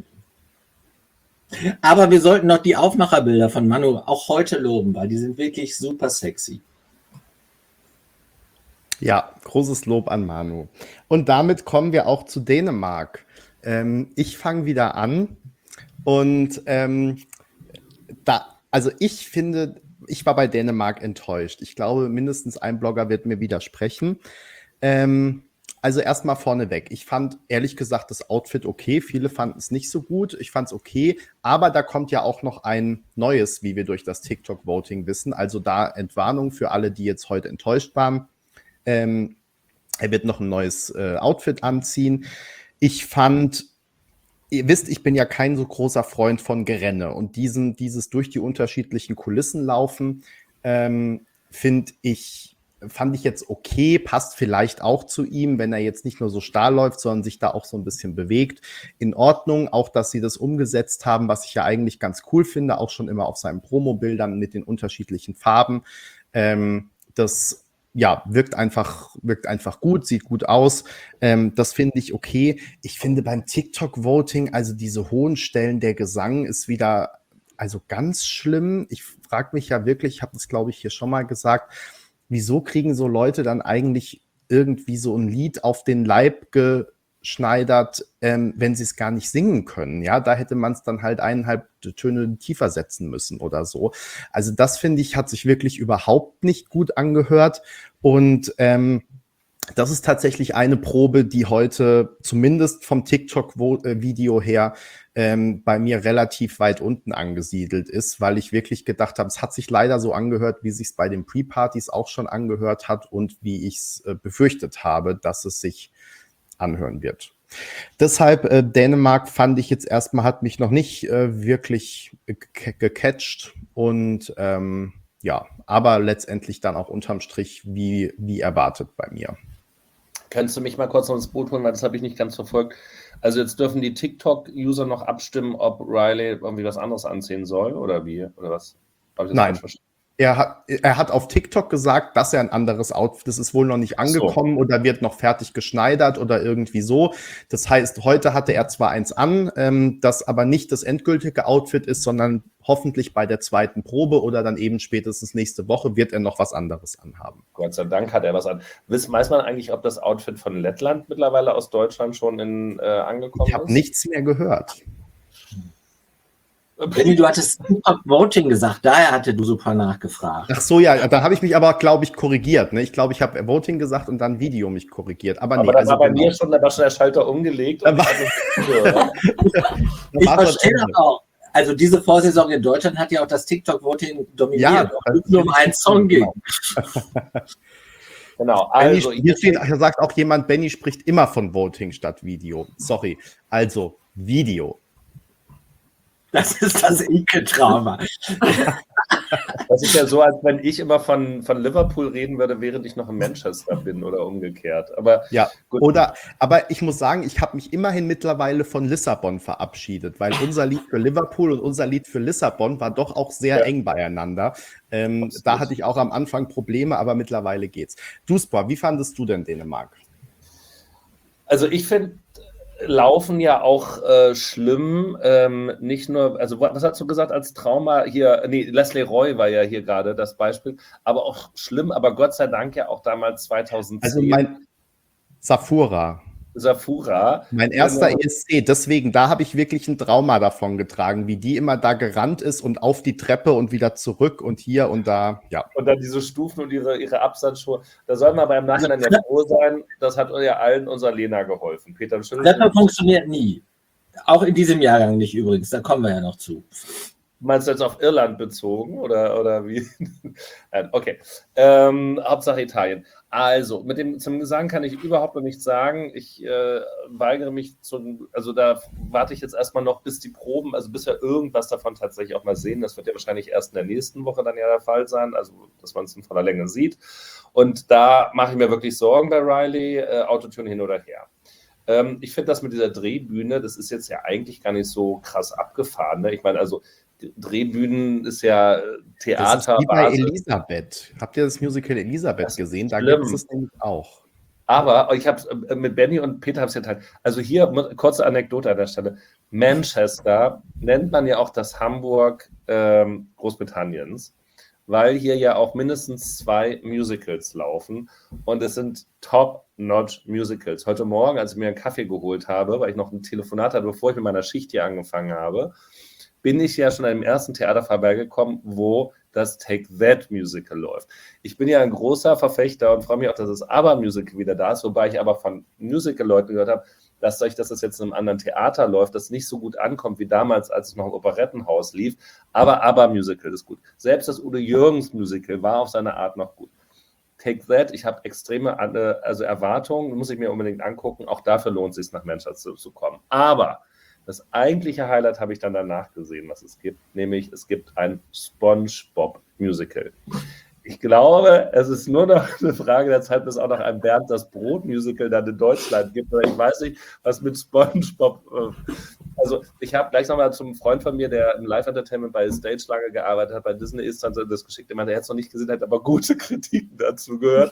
Aber wir sollten noch die Aufmacherbilder von Manu auch heute loben, weil die sind wirklich super sexy. Ja, großes Lob an Manu. Und damit kommen wir auch zu Dänemark. Ähm, ich fange wieder an und ähm, da, also ich finde, ich war bei Dänemark enttäuscht. Ich glaube, mindestens ein Blogger wird mir widersprechen. Ähm, Also erstmal vorneweg. Ich fand ehrlich gesagt das Outfit okay. Viele fanden es nicht so gut. Ich fand es okay. Aber da kommt ja auch noch ein neues, wie wir durch das TikTok-Voting wissen. Also da Entwarnung für alle, die jetzt heute enttäuscht waren. Ähm, er wird noch ein neues äh, Outfit anziehen. Ich fand, ihr wisst, ich bin ja kein so großer Freund von Gerenne. Und diesen, dieses durch die unterschiedlichen Kulissen laufen, ähm, finde ich fand ich jetzt okay, passt vielleicht auch zu ihm, wenn er jetzt nicht nur so starr läuft, sondern sich da auch so ein bisschen bewegt. In Ordnung, auch dass sie das umgesetzt haben, was ich ja eigentlich ganz cool finde, auch schon immer auf seinen Promo-Bildern mit den unterschiedlichen Farben. Ähm, das ja, wirkt einfach, wirkt einfach gut, sieht gut aus. Ähm, das finde ich okay. Ich finde beim TikTok-Voting, also diese hohen Stellen, der Gesang ist wieder, also ganz schlimm. Ich frage mich ja wirklich, ich habe das, glaube ich, hier schon mal gesagt, wieso kriegen so Leute dann eigentlich irgendwie so ein Lied auf den Leib geschneidert, ähm, wenn sie es gar nicht singen können? Ja, da hätte man es dann halt eineinhalb Töne tiefer setzen müssen oder so. Also das, finde ich, hat sich wirklich überhaupt nicht gut angehört. Und ähm, das ist tatsächlich eine Probe, die heute zumindest vom TikTok-Video her ähm, bei mir relativ weit unten angesiedelt ist, weil ich wirklich gedacht habe, es hat sich leider so angehört, wie sich es bei den Pre-Partys auch schon angehört hat und wie ich es äh, befürchtet habe, dass es sich anhören wird. Deshalb äh, Dänemark fand ich jetzt erstmal, hat mich noch nicht äh, wirklich ge- gecatcht und ähm, ja, aber letztendlich dann auch unterm Strich wie, wie erwartet bei mir. Kannst du mich mal kurz noch ins Boot holen, weil das habe ich nicht ganz verfolgt. Also jetzt dürfen die TikTok-User noch abstimmen, ob Riley irgendwie was anderes anziehen soll oder wie? Oder was? Hab ich das Nein. falsch verstanden? Er hat, er hat auf TikTok gesagt, dass er ein anderes Outfit, das ist wohl noch nicht angekommen so. Oder wird noch fertig geschneidert oder irgendwie so. Das heißt, heute hatte er zwar eins an, ähm, das aber nicht das endgültige Outfit ist, sondern hoffentlich bei der zweiten Probe oder dann eben spätestens nächste Woche wird er noch was anderes anhaben. Gott sei Dank hat er was an. Weiß, weiß man eigentlich, ob das Outfit von Lettland mittlerweile aus Deutschland schon in, äh, angekommen ich ist? Ich habe nichts mehr gehört. Benni, du hattest super Voting gesagt, daher hatte du super nachgefragt. Ach so, ja, da habe ich mich aber, glaube ich, korrigiert. Ne? Ich glaube, ich habe Voting gesagt und dann Video mich korrigiert. Aber, aber nee, da also war bei genau. mir schon, da war schon der Schalter umgelegt. Und war, ich verstehe das auch. Also diese Vorsaison in Deutschland hat ja auch das TikTok-Voting dominiert, ja, auch nur um einen Song ging. Genau, also... Benni, hier steht, sagt auch jemand, Benni spricht immer von Voting statt Video. Sorry, also Video. Das ist das Ekeltrauma. Das ist ja so, als wenn ich immer von, von Liverpool reden würde, während ich noch in Manchester bin oder umgekehrt. Aber ja, gut. Oder, aber ich muss sagen, ich habe mich immerhin mittlerweile von Lissabon verabschiedet, weil unser Lied für Liverpool und unser Lied für Lissabon war doch auch sehr ja. eng beieinander. Ähm, da hatte ich auch am Anfang Probleme, aber mittlerweile geht's. Duspa, wie fandest du denn Dänemark? Also ich finde, Laufen ja auch äh, schlimm, ähm, nicht nur, also was hast du gesagt als Trauma hier, nee, Leslie Roy war ja hier gerade das Beispiel, aber auch schlimm, aber Gott sei Dank ja auch damals zweitausendzehn. Also mein Safura. Safura. Mein erster E S C, deswegen, da habe ich wirklich ein Trauma davon getragen, wie die immer da gerannt ist und auf die Treppe und wieder zurück und hier und da, ja. Und dann diese Stufen und ihre, ihre Absatzschuhe. Da soll man beim Nachhinein ja froh sein, das hat ja allen unserer Lena geholfen. Peter Treppe funktioniert nie. Auch in diesem Jahrgang nicht übrigens, da kommen wir ja noch zu. Meinst du jetzt auf Irland bezogen oder, oder wie? Okay, ähm, Hauptsache Italien. Also, mit dem zum Gesang kann ich überhaupt noch nichts sagen. Ich äh, weigere mich zu, also da warte ich jetzt erstmal noch, bis die Proben, also bis wir irgendwas davon tatsächlich auch mal sehen. Das wird ja wahrscheinlich erst in der nächsten Woche dann ja der Fall sein, also dass man es in voller Länge sieht. Und da mache ich mir wirklich Sorgen bei Riley, äh, Autotune hin oder her. Ähm, ich finde das mit dieser Drehbühne, das ist jetzt ja eigentlich gar nicht so krass abgefahren. Ne? Ich meine, also Drehbühnen ist ja Theater. Das ist wie bei Elisabeth. Habt ihr das Musical Elisabeth das gesehen? Da gibt es nämlich auch. Aber ich habe es mit Benni und Peter habe es ja geteilt. Also hier, kurze Anekdote an der Stelle. Manchester nennt man ja auch das Hamburg ähm, Großbritanniens, weil hier ja auch mindestens zwei Musicals laufen und es sind Top-Notch-Musicals. Heute Morgen, als ich mir einen Kaffee geholt habe, weil ich noch ein Telefonat hatte, bevor ich mit meiner Schicht hier angefangen habe, bin ich ja schon an dem ersten Theater vorbeigekommen, wo das Take That Musical läuft. Ich bin ja ein großer Verfechter und freue mich auch, dass das ABBA-Musical wieder da ist, wobei ich aber von Musical-Leuten gehört habe, dass dadurch, dass das jetzt in einem anderen Theater läuft, das nicht so gut ankommt wie damals, als es noch im Operettenhaus lief. Aber ABBA-Musical ist gut. Selbst das Udo Jürgens-Musical war auf seine Art noch gut. Take That, ich habe extreme also Erwartungen, muss ich mir unbedingt angucken. Auch dafür lohnt es sich, nach Manchester zu, zu kommen. Aber das eigentliche Highlight habe ich dann danach gesehen, was es gibt, nämlich es gibt ein SpongeBob-Musical. Ich glaube, es ist nur noch eine Frage der Zeit, bis auch noch ein Bernd das Brot-Musical dann in Deutschland gibt. Aber ich weiß nicht, was mit SpongeBob... Äh, also ich habe gleich nochmal zum Freund von mir, der im Live-Entertainment bei Stage lange gearbeitet hat, bei Disney ist dann so das geschickt, der meinte, er hätte es noch nicht gesehen, hat aber gute Kritiken dazu gehört.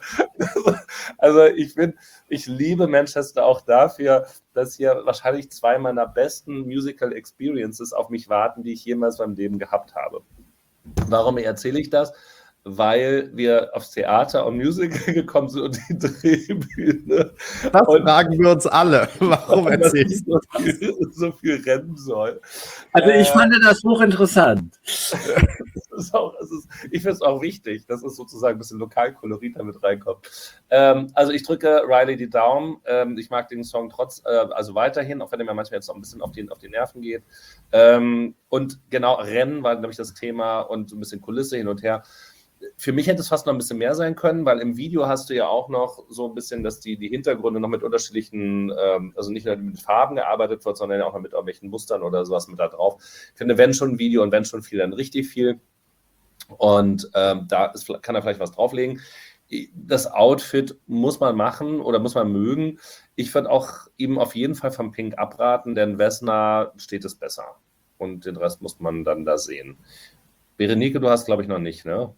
Also ich bin, ich liebe Manchester auch dafür, dass hier wahrscheinlich zwei meiner besten Musical Experiences auf mich warten, die ich jemals in meinem Leben gehabt habe. Warum erzähle ich das? Weil wir aufs Theater und Musical gekommen sind und die Drehbühne. Das und fragen wir uns alle. Warum erzählst du so viel, so viel rennen soll? Also ich fand das hochinteressant. Das ist auch, das ist, ich finde es auch wichtig, dass es sozusagen ein bisschen Lokalkolorit damit reinkommt. Ähm, also ich drücke Riley die Daumen. Ähm, ich mag den Song trotz, äh, also weiterhin, auch wenn er mir manchmal jetzt noch ein bisschen auf die, auf die Nerven geht. Ähm, und genau, Rennen war, glaube ich, das Thema und so ein bisschen Kulisse hin und her. Für mich hätte es fast noch ein bisschen mehr sein können, weil im Video hast du ja auch noch so ein bisschen, dass die, die Hintergründe noch mit unterschiedlichen, ähm, also nicht nur mit Farben gearbeitet wird, sondern auch noch mit irgendwelchen Mustern oder sowas mit da drauf. Ich finde, wenn schon ein Video und wenn schon viel, dann richtig viel. Und ähm, da ist, kann er vielleicht was drauflegen. Das Outfit muss man machen oder muss man mögen. Ich würde auch ihm auf jeden Fall vom Pink abraten, denn Vesna steht es besser. Und den Rest muss man dann da sehen. Berenike, du hast, glaube ich, noch nicht, ne?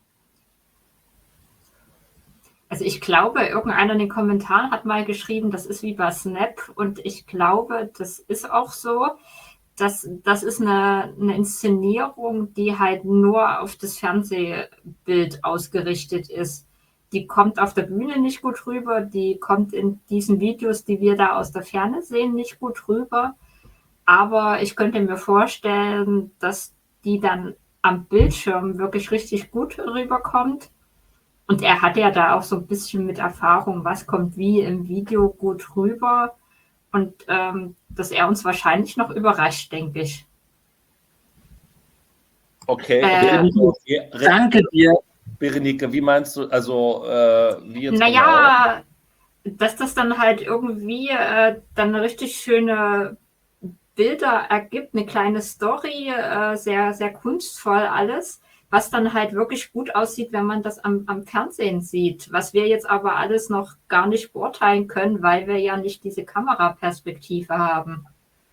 Also ich glaube, irgendeiner in den Kommentaren hat mal geschrieben, das ist wie bei Snap. Und ich glaube, das ist auch so. Das, das ist eine, eine Inszenierung, die halt nur auf das Fernsehbild ausgerichtet ist. Die kommt auf der Bühne nicht gut rüber, die kommt in diesen Videos, die wir da aus der Ferne sehen, nicht gut rüber. Aber ich könnte mir vorstellen, dass die dann am Bildschirm wirklich richtig gut rüberkommt. Und er hat ja da auch so ein bisschen mit Erfahrung, was kommt wie im Video gut rüber. Und ähm, dass er uns wahrscheinlich noch überrascht, denke ich. Okay. Äh, okay. Danke dir. Berenike, wie meinst du, also äh, wie jetzt Naja, genau? Dass das dann halt irgendwie äh, dann richtig schöne Bilder ergibt, eine kleine Story, äh, sehr, sehr kunstvoll alles, was dann halt wirklich gut aussieht, wenn man das am, am Fernsehen sieht. Was wir jetzt aber alles noch gar nicht beurteilen können, weil wir ja nicht diese Kameraperspektive haben.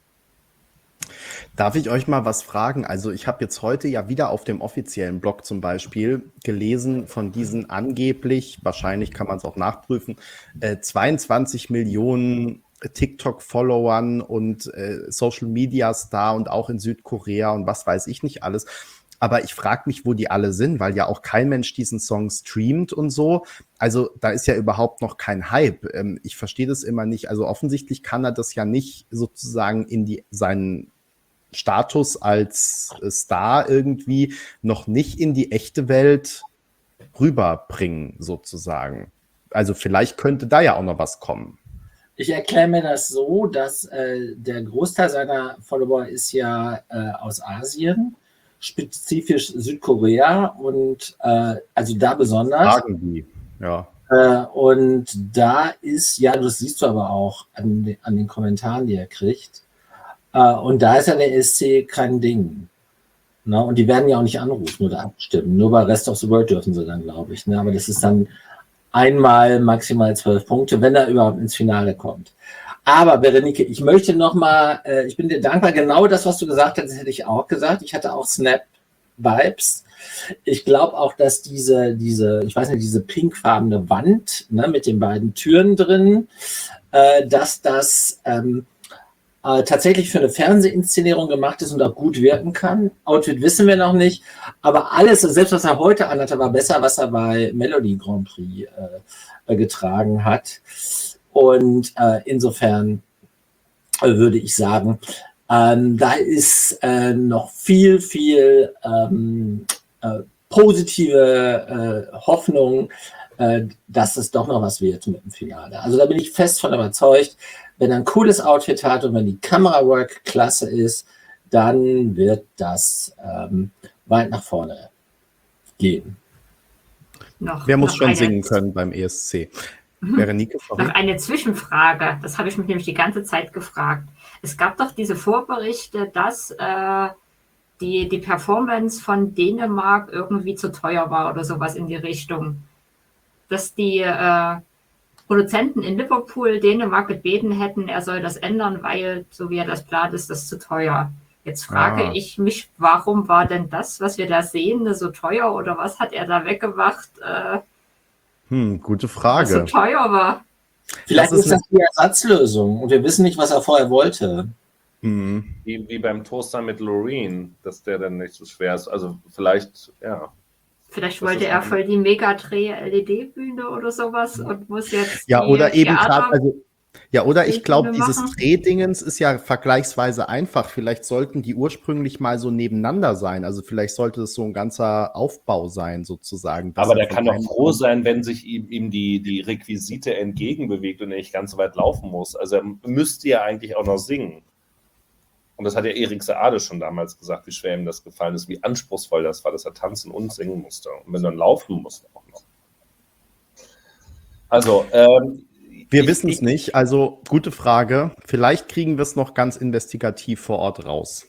Darf ich euch mal was fragen? Also ich habe jetzt heute ja wieder auf dem offiziellen Blog zum Beispiel gelesen von diesen angeblich, wahrscheinlich kann man es auch nachprüfen, äh, zweiundzwanzig Millionen TikTok-Followern und äh, Social-Media-Star und auch in Südkorea und was weiß ich nicht alles. Aber ich frage mich, wo die alle sind, weil ja auch kein Mensch diesen Song streamt und so. Also da ist ja überhaupt noch kein Hype. Ähm, ich verstehe das immer nicht. Also offensichtlich kann er das ja nicht sozusagen in die seinen Status als Star irgendwie noch nicht in die echte Welt rüberbringen, sozusagen. Also vielleicht könnte da ja auch noch was kommen. Ich erkläre mir das so, dass äh, der Großteil seiner Follower ist ja äh, aus Asien, spezifisch Südkorea und äh, also da besonders. Sagen die, ja. Äh, und da ist, ja, das siehst du aber auch an, de, an den Kommentaren, die er kriegt. Äh, und da ist ja der E S C kein Ding. Ne? Und die werden ja auch nicht anrufen oder abstimmen. Nur bei Rest of the World dürfen sie dann, glaube ich. Ne? Aber das ist dann einmal maximal zwölf Punkte, wenn er überhaupt ins Finale kommt. Aber Berenike, ich möchte noch mal, äh, ich bin dir dankbar, genau das, was du gesagt hast, hätte ich auch gesagt. Ich hatte auch Snap-Vibes. Ich glaube auch, dass diese, diese, ich weiß nicht, diese pinkfarbene Wand, ne, mit den beiden Türen drin, äh, dass das ähm, äh, tatsächlich für eine Fernsehinszenierung gemacht ist und auch gut wirken kann. Outfit wissen wir noch nicht, aber alles, selbst was er heute anhatte, war besser, was er bei Melody Grand Prix äh, getragen hat. Und äh, insofern äh, würde ich sagen, ähm, da ist äh, noch viel, viel ähm, äh, positive äh, Hoffnung, äh, dass es doch noch was wird mit dem Finale. Also da bin ich fest von überzeugt, wenn er ein cooles Outfit hat und wenn die Kamerawork klasse ist, dann wird das ähm, weit nach vorne gehen. Noch, Wer muss noch schon eine, singen können beim E S C? Mhm. Berenike, sorry. Noch eine Zwischenfrage, das habe ich mich nämlich die ganze Zeit gefragt. Es gab doch diese Vorberichte, dass äh, die, die Performance von Dänemark irgendwie zu teuer war oder sowas in die Richtung. Dass die äh, Produzenten in Liverpool Dänemark gebeten hätten, er soll das ändern, weil, so wie er das plant, ist das zu teuer. Jetzt frage Ah. ich mich, warum war denn das, was wir da sehen, so teuer oder was hat er da weggemacht, äh, Hm, gute was so Frage. teuer war? Vielleicht Das ist ist das die Ersatzlösung und wir wissen nicht, was er vorher wollte. Hm. Wie, wie beim Toaster mit Loreen, dass der dann nicht so schwer ist. Also vielleicht, ja. Vielleicht Das wollte ist er ein- voll die Megadreh-L E D-Bühne oder sowas und muss jetzt Ja, die oder eben Theater- gerade, also Ja, oder ich glaube, Drehbühne dieses machen. Drehdingens ist ja vergleichsweise einfach. Vielleicht sollten die ursprünglich mal so nebeneinander sein. Also vielleicht sollte es so ein ganzer Aufbau sein, sozusagen. dass Aber er der von kann doch einem froh kommt. sein, wenn sich ihm, ihm die, die Requisite entgegenbewegt und er nicht ganz so weit laufen muss. Also er müsste ja eigentlich auch noch singen. Und das hat ja Erik Saade schon damals gesagt, wie schwer ihm das gefallen ist, wie anspruchsvoll das war, dass er tanzen und singen musste. Und wenn er dann laufen musste auch noch. Also, ähm, Wir ich- wissen es ich- nicht. Also gute Frage. Vielleicht kriegen wir es noch ganz investigativ vor Ort raus.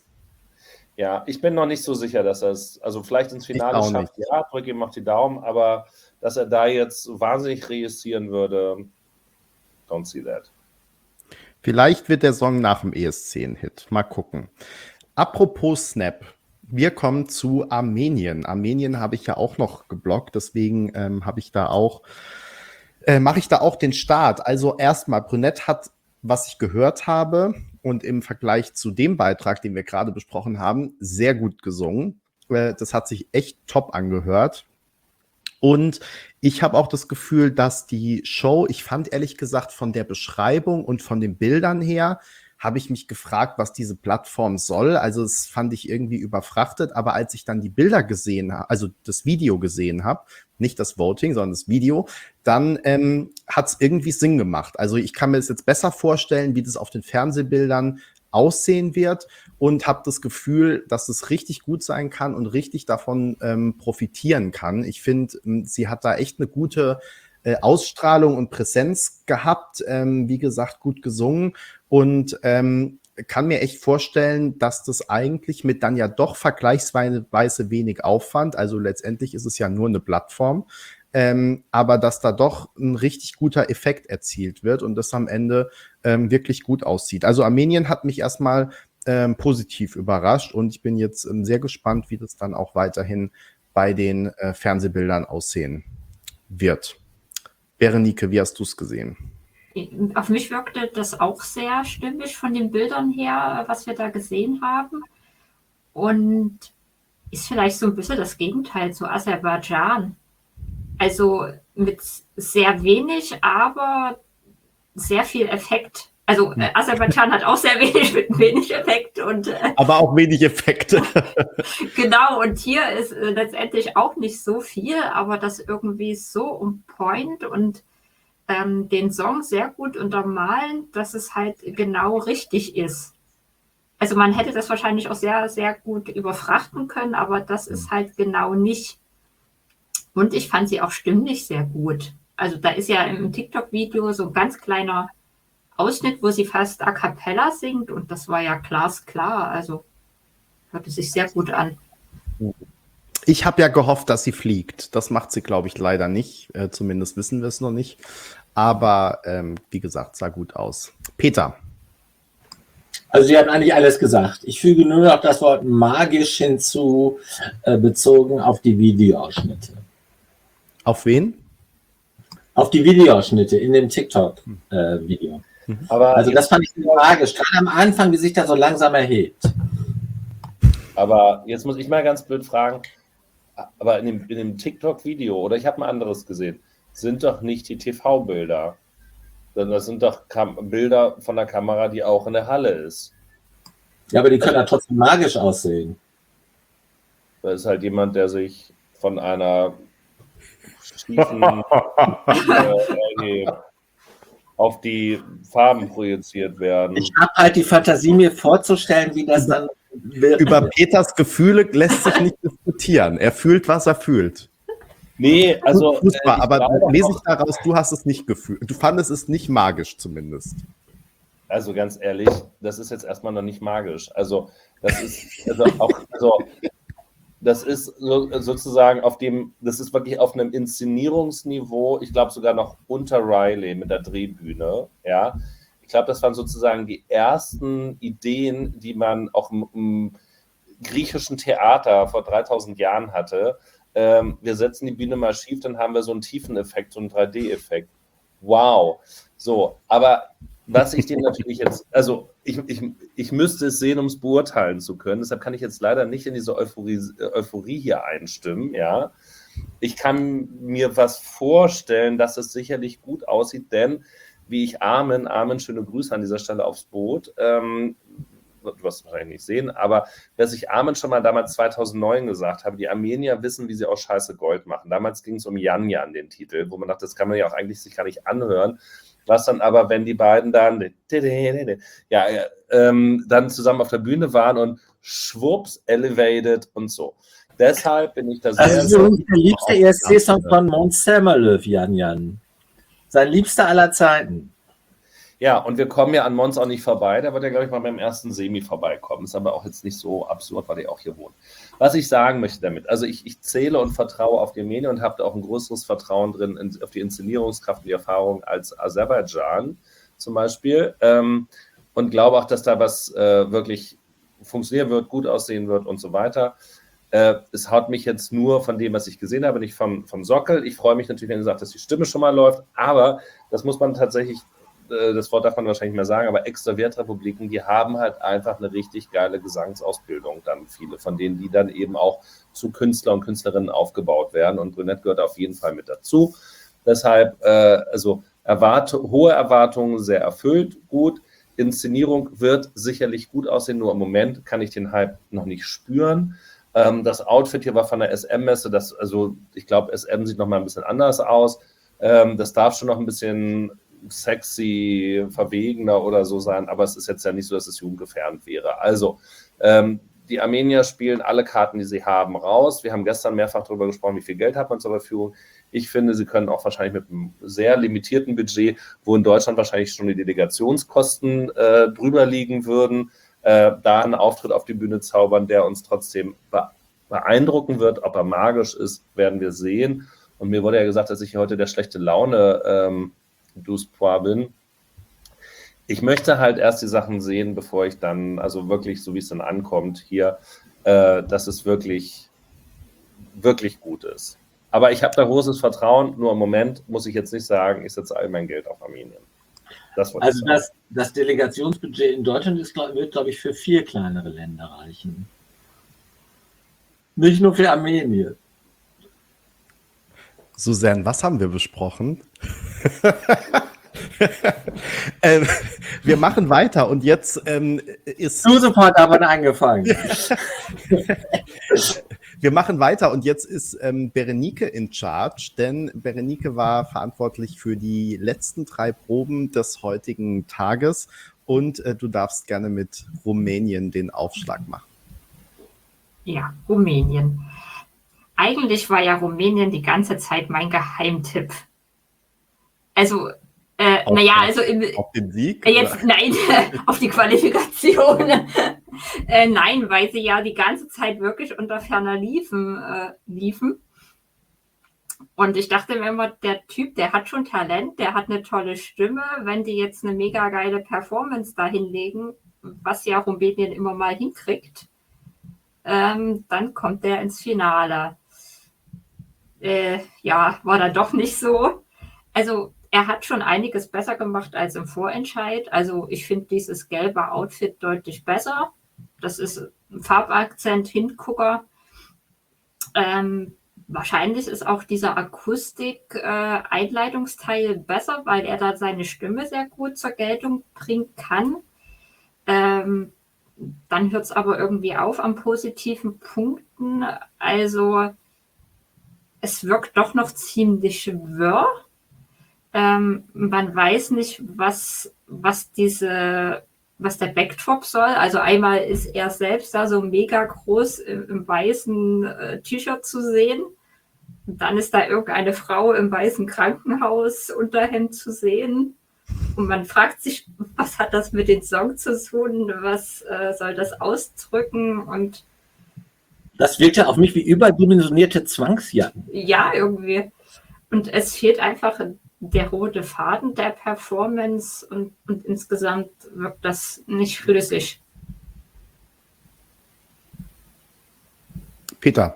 Ja, ich bin noch nicht so sicher, dass er es, also vielleicht ins Finale auch schafft, ja, drücke ihm noch die Daumen, aber dass er da jetzt wahnsinnig reüssieren würde, don't see that. Vielleicht wird der Song nach dem E S C ein Hit. Mal gucken. Apropos Snap. Wir kommen zu Armenien. Armenien habe ich ja auch noch geblockt, deswegen ähm, habe ich da auch, äh, mache ich da auch den Start. Also erstmal, Brünett hat, was ich gehört habe und im Vergleich zu dem Beitrag, den wir gerade besprochen haben, sehr gut gesungen. Äh, das hat sich echt top angehört. Und ich habe auch das Gefühl, dass die Show, ich fand ehrlich gesagt von der Beschreibung und von den Bildern her, habe ich mich gefragt, was diese Plattform soll. Also das fand ich irgendwie überfrachtet. Aber als ich dann die Bilder gesehen habe, also das Video gesehen habe, nicht das Voting, sondern das Video, dann ähm, hat es irgendwie Sinn gemacht. Also ich kann mir das jetzt besser vorstellen, wie das auf den Fernsehbildern aussehen wird und habe das Gefühl, dass es richtig gut sein kann und richtig davon ähm, profitieren kann. Ich finde, sie hat da echt eine gute äh, Ausstrahlung und Präsenz gehabt, ähm, wie gesagt, gut gesungen und ähm, kann mir echt vorstellen, dass das eigentlich mit dann ja doch vergleichsweise wenig Aufwand, also letztendlich ist es ja nur eine Plattform, ähm, aber dass da doch ein richtig guter Effekt erzielt wird und das am Ende ähm, wirklich gut aussieht. Also Armenien hat mich erstmal ähm, positiv überrascht und ich bin jetzt ähm, sehr gespannt, wie das dann auch weiterhin bei den äh, Fernsehbildern aussehen wird. Berenike, wie hast du es gesehen? Auf mich wirkte das auch sehr stimmig von den Bildern her, was wir da gesehen haben. Und ist vielleicht so ein bisschen das Gegenteil zu Aserbaidschan. Also mit sehr wenig, aber sehr viel Effekt. Also äh, Aserbaidschan hat auch sehr wenig mit wenig Effekt und äh, aber auch wenig Effekte. Genau, und hier ist äh, letztendlich auch nicht so viel, aber das irgendwie so on point und ähm, den Song sehr gut untermalen, dass es halt genau richtig ist. Also man hätte das wahrscheinlich auch sehr, sehr gut überfrachten können, aber das ist halt genau nicht. Und ich fand sie auch stimmlich sehr gut. Also da ist ja im TikTok-Video so ein ganz kleiner Ausschnitt, wo sie fast a cappella singt und das war ja glasklar. Also hörte sich sehr gut an. Ich habe ja gehofft, dass sie fliegt. Das macht sie, glaube ich, leider nicht. Äh, zumindest wissen wir es noch nicht. Aber ähm, wie gesagt, sah gut aus. Peter. Also Sie haben eigentlich alles gesagt. Ich füge nur noch das Wort magisch hinzu, äh, bezogen auf die Videoausschnitte. Auf wen? Auf die Videoausschnitte in dem TikTok-Video. Äh, Aber also jetzt, das fand ich sehr magisch. Gerade am Anfang, wie sich das so langsam erhebt. aber jetzt muss ich mal ganz blöd fragen, aber in dem, in dem TikTok-Video, oder ich habe ein anderes gesehen, sind doch nicht die T V-Bilder. Das sind doch Kam- Bilder von der Kamera, die auch in der Halle ist. Ja, aber die können ja trotzdem magisch aussehen. Da ist halt jemand, der sich von einer schiefen äh, auf die Farben projiziert werden. Ich habe halt die Fantasie, mir vorzustellen, wie das dann wird. Über Peters Gefühle lässt sich nicht diskutieren. Er fühlt, was er fühlt. Nee, also. Fußball, äh, ich aber glaube lese auch- ich daraus, du hast es nicht gefühlt. Du fandest es nicht magisch zumindest. Also ganz ehrlich, das ist jetzt erstmal noch nicht magisch. Also das ist also auch, also das ist so, sozusagen auf dem, das ist wirklich auf einem Inszenierungsniveau, ich glaube sogar noch unter Riley mit der Drehbühne, ja. Ich glaube, das waren sozusagen die ersten Ideen, die man auch im, im griechischen Theater vor dreitausend Jahren hatte. Ähm, wir setzen die Bühne mal schief, dann haben wir so einen Tiefeneffekt, so einen drei D-Effekt. Wow. So, aber was ich dem natürlich jetzt, also ich, ich, ich müsste es sehen, um es beurteilen zu können. Deshalb kann ich jetzt leider nicht in diese Euphorie, Euphorie hier einstimmen, ja. Ich kann mir was vorstellen, dass es sicherlich gut aussieht, denn wie ich Armin, Armin, schöne Grüße an dieser Stelle aufs Boot, ähm, du wirst es wahrscheinlich nicht sehen, aber was ich Armin schon mal damals zweitausendneun gesagt habe, die Armenier wissen, wie sie aus Scheiße Gold machen. Damals ging es um Jan Jan, den Titel, wo man dachte, das kann man ja auch eigentlich sich gar nicht anhören. Was dann aber, wenn die beiden dann, ja, ähm, dann zusammen auf der Bühne waren und schwupps, elevated und so. Deshalb bin ich da sehr, also, sehr... Der liebste E S C-Song von Måns Zelmerlöw, Jan Jan. Sein liebster aller Zeiten. Ja, und wir kommen ja an Måns auch nicht vorbei. Der wird ja, glaube ich, mal beim ersten Semi vorbeikommen. Ist aber auch jetzt nicht so absurd, weil er auch hier wohnt. Was ich sagen möchte damit, also ich, ich zähle und vertraue auf die Armenier und habe da auch ein größeres Vertrauen drin in, auf die Inszenierungskraft und die Erfahrung als Aserbaidschan zum Beispiel. Ähm, und glaube auch, dass da was äh, wirklich funktionieren wird, gut aussehen wird und so weiter. Äh, es haut mich jetzt nur von dem, was ich gesehen habe, nicht vom, vom Sockel. Ich freue mich natürlich, wenn ihr sagt, dass die Stimme schon mal läuft, aber das muss man tatsächlich, äh, das Wort darf man wahrscheinlich nicht mehr sagen, aber Ex-Sowjetrepubliken, die haben halt einfach eine richtig geile Gesangsausbildung, dann viele von denen, die dann eben auch zu Künstler und Künstlerinnen aufgebaut werden und Brünett gehört auf jeden Fall mit dazu. Deshalb, äh, also erwarte, hohe Erwartungen, sehr erfüllt, gut. Inszenierung wird sicherlich gut aussehen, nur im Moment kann ich den Hype noch nicht spüren. Ähm, das Outfit hier war von der S M-Messe, das, also ich glaube, S M sieht noch mal ein bisschen anders aus. Ähm, das darf schon noch ein bisschen sexy, verwegener oder so sein, aber es ist jetzt ja nicht so, dass es jugendgefährdend wäre. Also, ähm, die Armenier spielen alle Karten, die sie haben, raus. Wir haben gestern mehrfach darüber gesprochen, wie viel Geld hat man zur Verfügung. Ich finde, sie können auch wahrscheinlich mit einem sehr limitierten Budget, wo in Deutschland wahrscheinlich schon die Delegationskosten äh, drüber liegen würden, äh, da einen Auftritt auf die Bühne zaubern, der uns trotzdem beeindrucken wird. Ob er magisch ist, werden wir sehen. Und mir wurde ja gesagt, dass ich heute der schlechte Laune ähm, Duspoir bin. Ich möchte halt erst die Sachen sehen, bevor ich dann, also wirklich, so wie es dann ankommt hier, äh, dass es wirklich, wirklich gut ist. Aber ich habe da großes Vertrauen, nur im Moment muss ich jetzt nicht sagen, ich setze all mein Geld auf Armenien. Das also das, das Delegationsbudget in Deutschland ist, wird, glaube ich, für vier kleinere Länder reichen. Nicht nur für Armenien. Susanne, was haben wir besprochen? ähm, wir machen weiter und jetzt ähm, ist... Josef hat aber angefangen. Wir machen weiter und jetzt ist ähm, Berenike in charge, denn Berenike war verantwortlich für die letzten drei Proben des heutigen Tages und äh, du darfst gerne mit Rumänien den Aufschlag machen. Ja, Rumänien. Eigentlich war ja Rumänien die ganze Zeit mein Geheimtipp. Also, äh, naja, also im, auf den Sieg? Äh, jetzt, nein, auf die Qualifikation. äh, nein, weil sie ja die ganze Zeit wirklich unter ferner liefen, äh, liefen. Und ich dachte mir immer, der Typ, der hat schon Talent, der hat eine tolle Stimme. Wenn die jetzt eine mega geile Performance da hinlegen, was ja Rumänien immer mal hinkriegt, ähm, dann kommt der ins Finale. Äh, ja, war da doch nicht so. Also er hat schon einiges besser gemacht als im Vorentscheid. Also ich finde dieses gelbe Outfit deutlich besser. Das ist ein Farbakzent, Hingucker. Ähm, wahrscheinlich ist auch dieser Akustik-Einleitungsteil äh, besser, weil er da seine Stimme sehr gut zur Geltung bringen kann. Ähm, dann hört es aber irgendwie auf an positiven Punkten. Also es wirkt doch noch ziemlich wirr. Ähm, man weiß nicht, was, was diese, was der Backdrop soll. Also einmal ist er selbst da so mega groß im, im weißen äh, T-Shirt zu sehen. Und dann ist da irgendeine Frau im weißen Krankenhaus Unterhemd zu sehen. Und man fragt sich, was hat das mit dem Song zu tun? Was äh, soll das ausdrücken? Und das wirkt ja auf mich wie überdimensionierte Zwangsjacken. Ja, irgendwie. Und es fehlt einfach der rote Faden der Performance und, und insgesamt wirkt das nicht flüssig. Peter.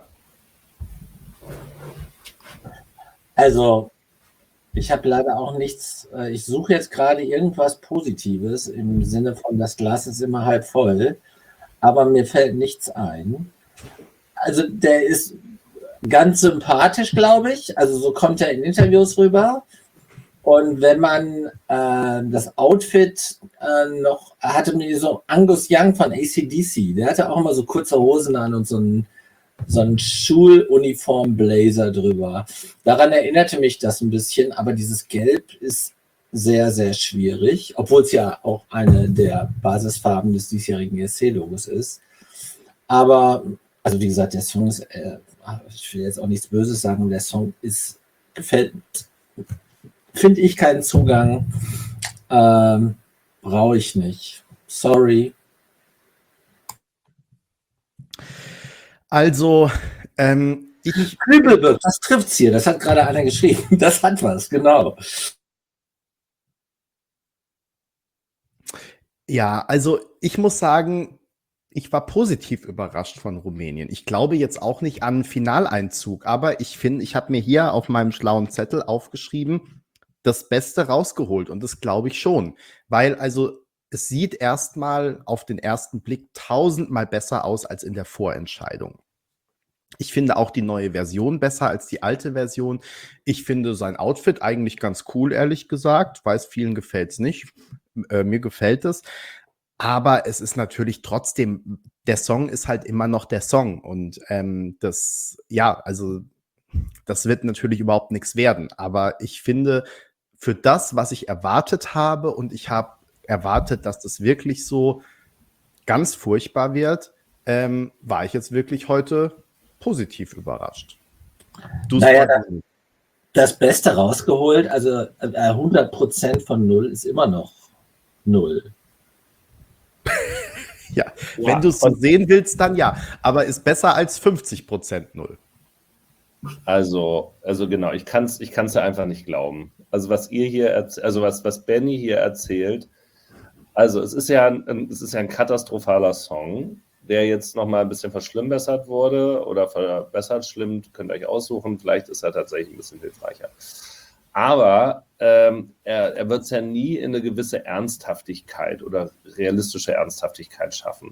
Also, ich habe leider auch nichts, ich suche jetzt gerade irgendwas Positives im Sinne von, das Glas ist immer halb voll, aber mir fällt nichts ein. Also der ist ganz sympathisch, glaube ich, also so kommt er in Interviews rüber Und wenn man äh, das Outfit äh, noch, hatte mir so Angus Young von A C D C, der hatte auch immer so kurze Hosen an und so einen, so einen Schuluniform-Blazer drüber. Daran erinnerte mich das ein bisschen, aber dieses Gelb ist sehr, sehr schwierig, obwohl es ja auch eine der Basisfarben des diesjährigen E S C-Logos ist. Aber, also wie gesagt, der Song ist, äh, ich will jetzt auch nichts Böses sagen, der Song ist, gefällt, finde ich keinen Zugang, ähm, brauche ich nicht. Sorry. Also, ähm, ich... Das trifft's hier, das hat gerade einer geschrieben. Das hat was, genau. Ja, also ich muss sagen, ich war positiv überrascht von Rumänien. Ich glaube jetzt auch nicht an Finaleinzug, aber ich finde, ich habe mir hier auf meinem schlauen Zettel aufgeschrieben, das Beste rausgeholt und das glaube ich schon, weil also es sieht erstmal auf den ersten Blick tausendmal besser aus als in der Vorentscheidung. Ich finde auch die neue Version besser als die alte Version. Ich finde sein Outfit eigentlich ganz cool, ehrlich gesagt. Weiß, vielen gefällt es nicht. Äh, mir gefällt es. Aber es ist natürlich trotzdem, der Song ist halt immer noch der Song. Und ähm, das, ja, also das wird natürlich überhaupt nichts werden. Aber ich finde, für das, was ich erwartet habe, und ich habe erwartet, dass das wirklich so ganz furchtbar wird, ähm, war ich jetzt wirklich heute positiv überrascht. Du naja, das, das Beste rausgeholt, also äh, hundert Prozent von null ist immer noch null. ja, ja, wenn du es so sehen willst, dann ja. Aber ist besser als fünfzig Prozent null. Also, also genau, ich kann es ich kann's ja einfach nicht glauben. Also was ihr hier, also was, was Benny hier erzählt, also es ist ja ein, es ist ja ein katastrophaler Song, der jetzt nochmal ein bisschen verschlimmbessert wurde oder verbessert, schlimm, könnt ihr euch aussuchen, vielleicht ist er tatsächlich ein bisschen hilfreicher. Aber ähm, er, er wird es ja nie in eine gewisse Ernsthaftigkeit oder realistische Ernsthaftigkeit schaffen.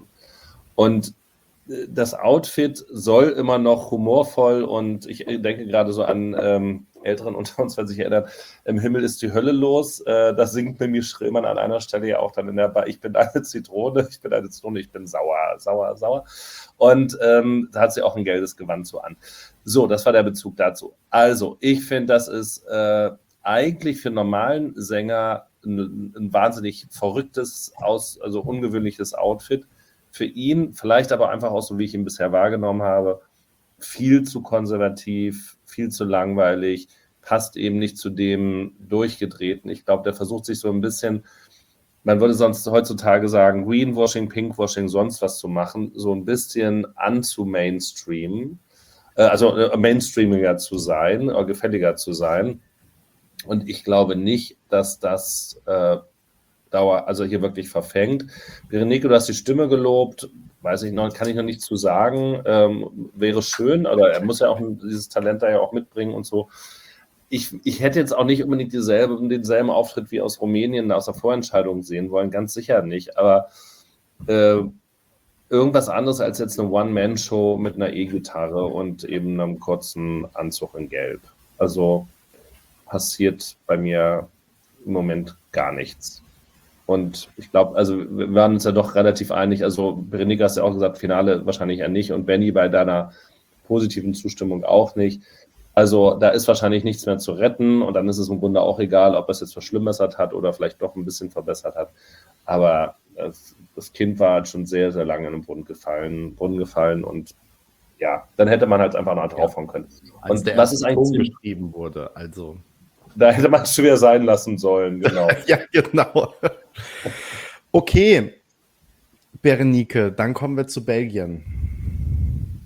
Und das Outfit soll immer noch humorvoll und ich denke gerade so an ähm, Älteren unter uns, wenn sich erinnern, im Himmel ist die Hölle los. Äh, das singt Mimi Schrillmann an einer Stelle ja auch dann in der Bar. Ich bin eine Zitrone, ich bin eine Zitrone, ich bin sauer, sauer, sauer. Und ähm, da hat sie auch ein gelbes Gewand so an. So, das war der Bezug dazu. Also, ich finde, das ist äh, eigentlich für einen normalen Sänger ein, ein wahnsinnig verrücktes, aus, also ungewöhnliches Outfit. Für ihn, vielleicht aber einfach auch so, wie ich ihn bisher wahrgenommen habe, viel zu konservativ, viel zu langweilig, passt eben nicht zu dem Durchgedrehten. Ich glaube, der versucht sich so ein bisschen, man würde sonst heutzutage sagen, Greenwashing, Pinkwashing, sonst was zu machen, so ein bisschen anzu-Mainstream, äh, also äh, mainstreamiger zu sein, äh, gefälliger zu sein. Und ich glaube nicht, dass das äh, Dauer, also hier wirklich verfängt. Berenike, du hast die Stimme gelobt, weiß ich noch, kann ich noch nicht zu sagen, ähm, wäre schön, oder er muss ja auch dieses Talent da ja auch mitbringen und so. Ich, ich hätte jetzt auch nicht unbedingt dieselbe, denselben Auftritt wie aus Rumänien aus der Vorentscheidung sehen wollen, ganz sicher nicht, aber äh, irgendwas anderes als jetzt eine One-Man-Show mit einer E-Gitarre und eben einem kurzen Anzug in Gelb. Also passiert bei mir im Moment gar nichts. Und ich glaube, also wir waren uns ja doch relativ einig, also Berenike hast ja auch gesagt, Finale wahrscheinlich ja nicht und Benny bei deiner positiven Zustimmung auch nicht. Also da ist wahrscheinlich nichts mehr zu retten und dann ist es im Grunde auch egal, ob es jetzt verschlimmbessert hat oder vielleicht doch ein bisschen verbessert hat. Aber das, das Kind war halt schon sehr, sehr lange in den Brunnen gefallen, Brunnen gefallen und ja, dann hätte man halt einfach noch draufhauen können. Als und der was ist eigentlich geschrieben wurde, also... Da hätte man es schwer sein lassen sollen, genau. Ja, genau. Okay, Berenike, dann kommen wir zu Belgien.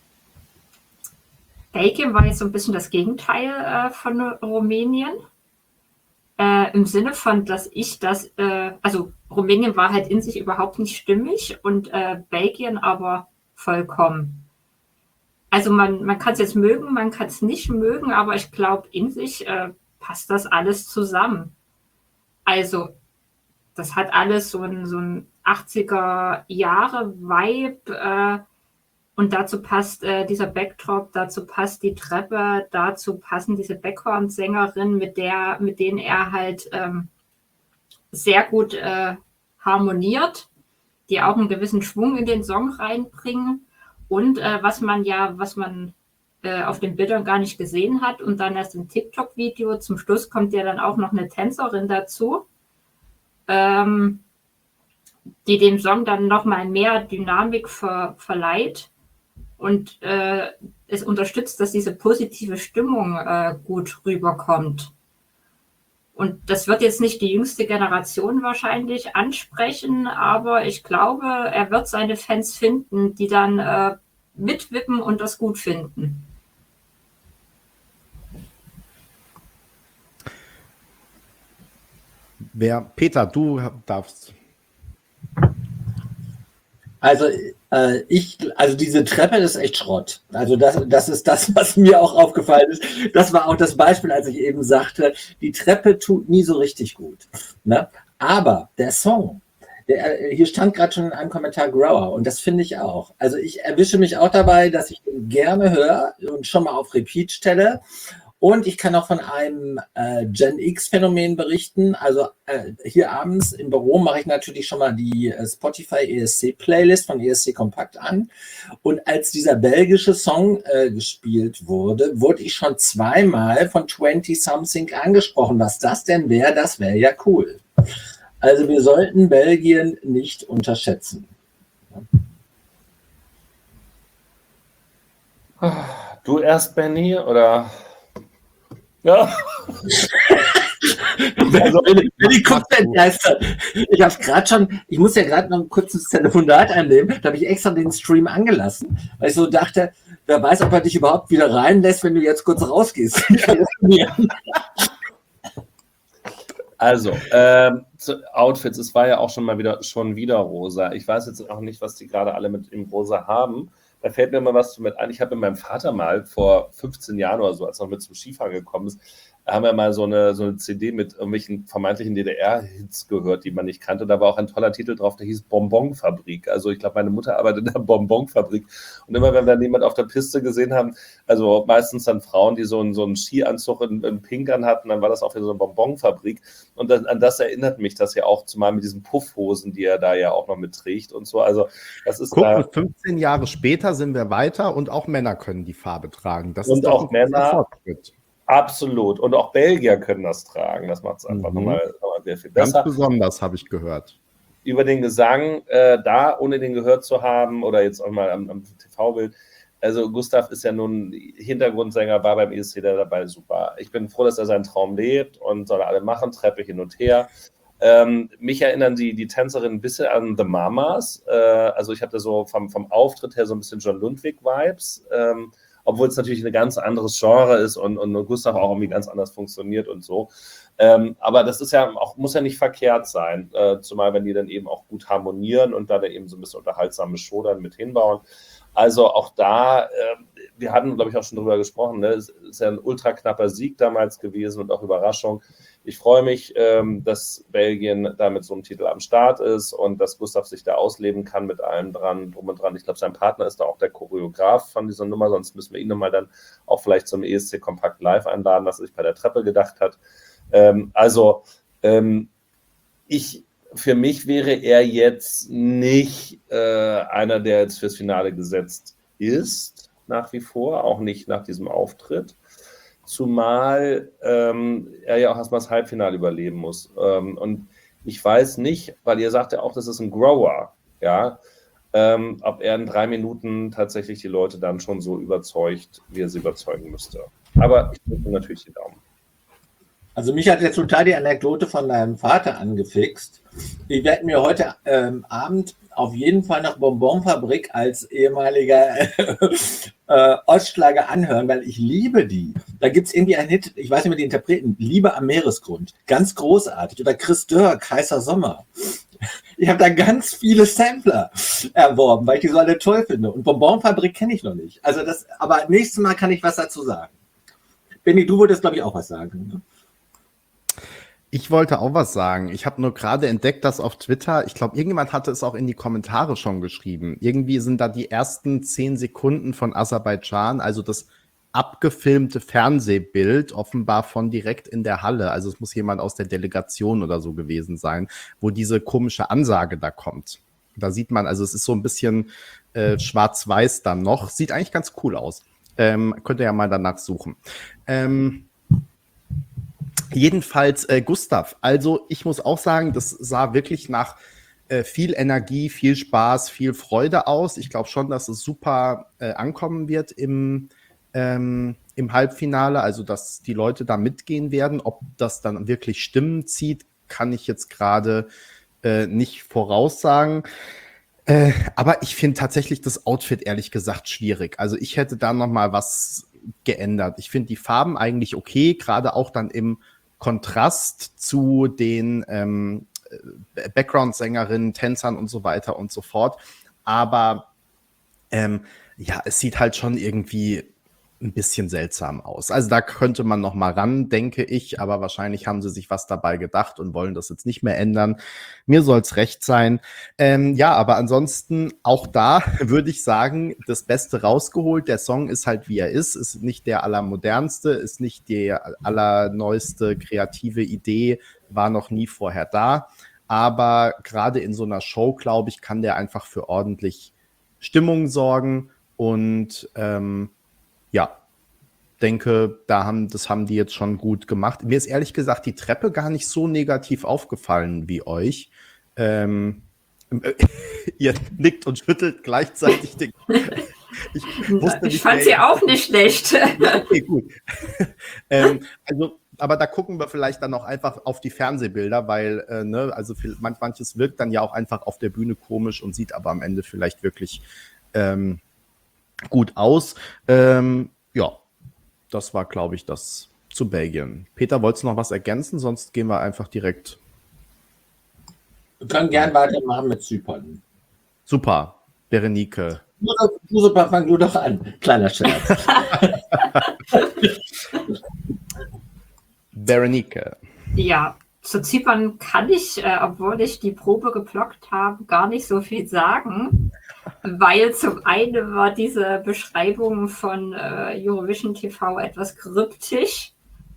Belgien war jetzt so ein bisschen das Gegenteil äh, von Rumänien. Äh, Im Sinne von, dass ich das, äh, also Rumänien war halt in sich überhaupt nicht stimmig und äh, Belgien aber vollkommen. Also man, man kann es jetzt mögen, man kann es nicht mögen, aber ich glaube in sich äh, passt das alles zusammen. Also das hat alles so ein, so ein achtziger-Jahre-Vibe. Äh, Und dazu passt äh, dieser Backdrop, dazu passt die Treppe, dazu passen diese Backhorn-Sängerinnen, mit der, mit denen er halt ähm, sehr gut äh, harmoniert, die auch einen gewissen Schwung in den Song reinbringen. Und äh, was man ja, was man äh, auf den Bildern gar nicht gesehen hat und dann erst im TikTok-Video, zum Schluss kommt ja dann auch noch eine Tänzerin dazu, ähm, die dem Song dann nochmal mehr Dynamik ver, verleiht. Und äh, es unterstützt, dass diese positive Stimmung äh, gut rüberkommt. Und das wird jetzt nicht die jüngste Generation wahrscheinlich ansprechen, aber ich glaube, er wird seine Fans finden, die dann äh, mitwippen und das gut finden. Wer, Peter, du darfst. Also äh, ich, also diese Treppe ist echt Schrott. Also das, das ist das, was mir auch aufgefallen ist. Das war auch das Beispiel, als ich eben sagte, die Treppe tut nie so richtig gut. Ne? Aber der Song, der, hier stand gerade schon in einem Kommentar Grower und das finde ich auch. Also ich erwische mich auch dabei, dass ich den gerne höre und schon mal auf Repeat stelle. Und ich kann auch von einem äh, Gen X-Phänomen berichten. Also äh, hier abends im Büro mache ich natürlich schon mal die äh, Spotify E S C-Playlist von E S C Kompakt an. Und als dieser belgische Song äh, gespielt wurde, wurde ich schon zweimal von zwanzig-something angesprochen. Was das denn wäre, das wäre ja cool. Also wir sollten Belgien nicht unterschätzen. Du erst, Benny, oder... Ja. Also, wenn die guckt, entgeistert. Ich habe gerade schon, ich muss ja gerade noch ein kurzes Telefonat annehmen, da habe ich extra den Stream angelassen, weil ich so dachte, wer weiß, ob er dich überhaupt wieder reinlässt, wenn du jetzt kurz rausgehst. Also, ähm, zu Outfits, es war ja auch schon mal wieder, schon wieder rosa. Ich weiß jetzt auch nicht, was die gerade alle mit im Rosa haben. Da fällt mir mal was mit ein. Ich habe mit meinem Vater mal vor fünfzehn Jahren oder so, als er noch mit zum Skifahren gekommen ist, haben wir mal so eine, so eine C D mit irgendwelchen vermeintlichen D D R-Hits gehört, die man nicht kannte. Da war auch ein toller Titel drauf, der hieß Bonbonfabrik. Also ich glaube, meine Mutter arbeitet in der Bonbonfabrik. Und immer, wenn wir dann jemanden auf der Piste gesehen haben, also meistens dann Frauen, die so einen, so einen Skianzug in, in Pink an hatten, dann war das auch wieder so eine Bonbonfabrik. Und das, an das erinnert mich das ja auch, zumal mit diesen Puffhosen, die er da ja auch noch mitträgt und so. Also das ist Guck, da, fünfzehn Jahre später sind wir weiter und auch Männer können die Farbe tragen. Das und ist doch auch ein Männer. Fortschritt. Absolut. Und auch Belgier können das tragen. Das macht es einfach Mhm. nochmal, nochmal sehr viel Ganz besser. besonders, habe ich gehört. Über den Gesang, äh, da, ohne den gehört zu haben, oder jetzt auch mal am, am T V-Bild, also Gustav ist ja nun Hintergrundsänger, war beim E S C da dabei, super. Ich bin froh, dass er seinen Traum lebt und soll alle machen, Treppe hin und her. Ähm, mich erinnern die, die Tänzerin ein bisschen an The Mamas. Äh, also ich hatte so vom, vom Auftritt her so ein bisschen John Lundwig-Vibes. Ähm, obwohl es natürlich ein ganz anderes Genre ist und, und Gustav auch irgendwie ganz anders funktioniert und so. Ähm, aber das ist ja auch, muss ja nicht verkehrt sein, äh, zumal wenn die dann eben auch gut harmonieren und da dann eben so ein bisschen unterhaltsame Show dann mit hinbauen. Also auch da, äh, wir hatten, glaube ich, auch schon drüber gesprochen, ne? Es ist ja ein ultra knapper Sieg damals gewesen und auch Überraschung. Ich freue mich, ähm, dass Belgien da mit so einem Titel am Start ist und dass Gustav sich da ausleben kann mit allem dran, drum und dran. Ich glaube, sein Partner ist da auch der Choreograf von dieser Nummer, sonst müssen wir ihn nochmal dann auch vielleicht zum E S C Kompakt Live einladen, was er sich bei der Treppe gedacht hat. Ähm, also, ähm, ich, für mich wäre er jetzt nicht äh, einer, der jetzt fürs Finale gesetzt ist, nach wie vor, auch nicht nach diesem Auftritt. Zumal ähm, er ja auch erstmal das Halbfinale überleben muss. Ähm, und ich weiß nicht, weil ihr sagt ja auch, das ist ein Grower, ja, ähm, ob er in drei Minuten tatsächlich die Leute dann schon so überzeugt, wie er sie überzeugen müsste. Aber ich drücke natürlich die Daumen. Also mich hat jetzt total die Anekdote von deinem Vater angefixt. Ich werde mir heute ähm, Abend auf jeden Fall noch Bonbonfabrik als ehemaliger äh, Ostschlager anhören, weil ich liebe die. Da gibt es irgendwie einen Hit, ich weiß nicht mehr die Interpreten, Liebe am Meeresgrund. Ganz großartig. Oder Chris Dörr, Heißer Sommer. Ich habe da ganz viele Sampler erworben, weil ich die so alle toll finde. Und Bonbonfabrik kenne ich noch nicht. Also das, aber nächstes Mal kann ich was dazu sagen. Benni, du wolltest, glaube ich, auch was sagen. Ne? Ich wollte auch was sagen. Ich habe nur gerade entdeckt, dass auf Twitter, ich glaube, irgendjemand hatte es auch in die Kommentare schon geschrieben. Irgendwie sind da die ersten zehn Sekunden von Aserbaidschan, also das abgefilmte Fernsehbild, offenbar von direkt in der Halle. Also es muss jemand aus der Delegation oder so gewesen sein, wo diese komische Ansage da kommt. Da sieht man, also es ist so ein bisschen äh, schwarz-weiß dann noch. Sieht eigentlich ganz cool aus. Ähm, könnt ihr ja mal danach suchen. Ähm, jedenfalls, äh, Gustav, also ich muss auch sagen, das sah wirklich nach äh, viel Energie, viel Spaß, viel Freude aus. Ich glaube schon, dass es super äh, ankommen wird im, ähm, im Halbfinale, also dass die Leute da mitgehen werden. Ob das dann wirklich Stimmen zieht, kann ich jetzt gerade äh, nicht voraussagen. Äh, aber ich finde tatsächlich das Outfit ehrlich gesagt schwierig. Also ich hätte da noch mal was geändert. Ich finde die Farben eigentlich okay, gerade auch dann im Kontrast zu den ähm, Background-Sängerinnen, Tänzern und so weiter und so fort. Aber ähm, ja, es sieht halt schon irgendwie ein bisschen seltsam aus. Also da könnte man noch mal ran, denke ich, aber wahrscheinlich haben sie sich was dabei gedacht und wollen das jetzt nicht mehr ändern. Mir soll es recht sein. Ähm, ja, aber ansonsten auch da würde ich sagen, das Beste rausgeholt. Der Song ist halt, wie er ist, ist nicht der allermodernste, ist nicht die allerneueste kreative Idee, war noch nie vorher da. Aber gerade in so einer Show, glaube ich, kann der einfach für ordentlich Stimmung sorgen und ähm, ja, denke, da haben, das haben die jetzt schon gut gemacht. Mir ist ehrlich gesagt die Treppe gar nicht so negativ aufgefallen wie euch. Ähm, äh, ihr nickt und schüttelt gleichzeitig den Ich, wusste ich fand sie auch nicht schlecht. Ja, okay, gut. ähm, also, aber da gucken wir vielleicht dann auch einfach auf die Fernsehbilder, weil äh, ne, also viel, manches wirkt dann ja auch einfach auf der Bühne komisch und sieht aber am Ende vielleicht wirklich ähm, gut aus. Ähm, ja, das war, glaube ich, das zu Belgien. Peter, wolltest du noch was ergänzen? Sonst gehen wir einfach direkt. Wir können gern weitermachen mit Zypern. Super, Berenike. Super, fang du doch an. Kleiner Scherz. Berenike. Ja, zu Zypern kann ich, äh, obwohl ich die Probe geblockt habe, gar nicht so viel sagen, weil zum einen war diese Beschreibung von äh, Eurovision T V etwas kryptisch.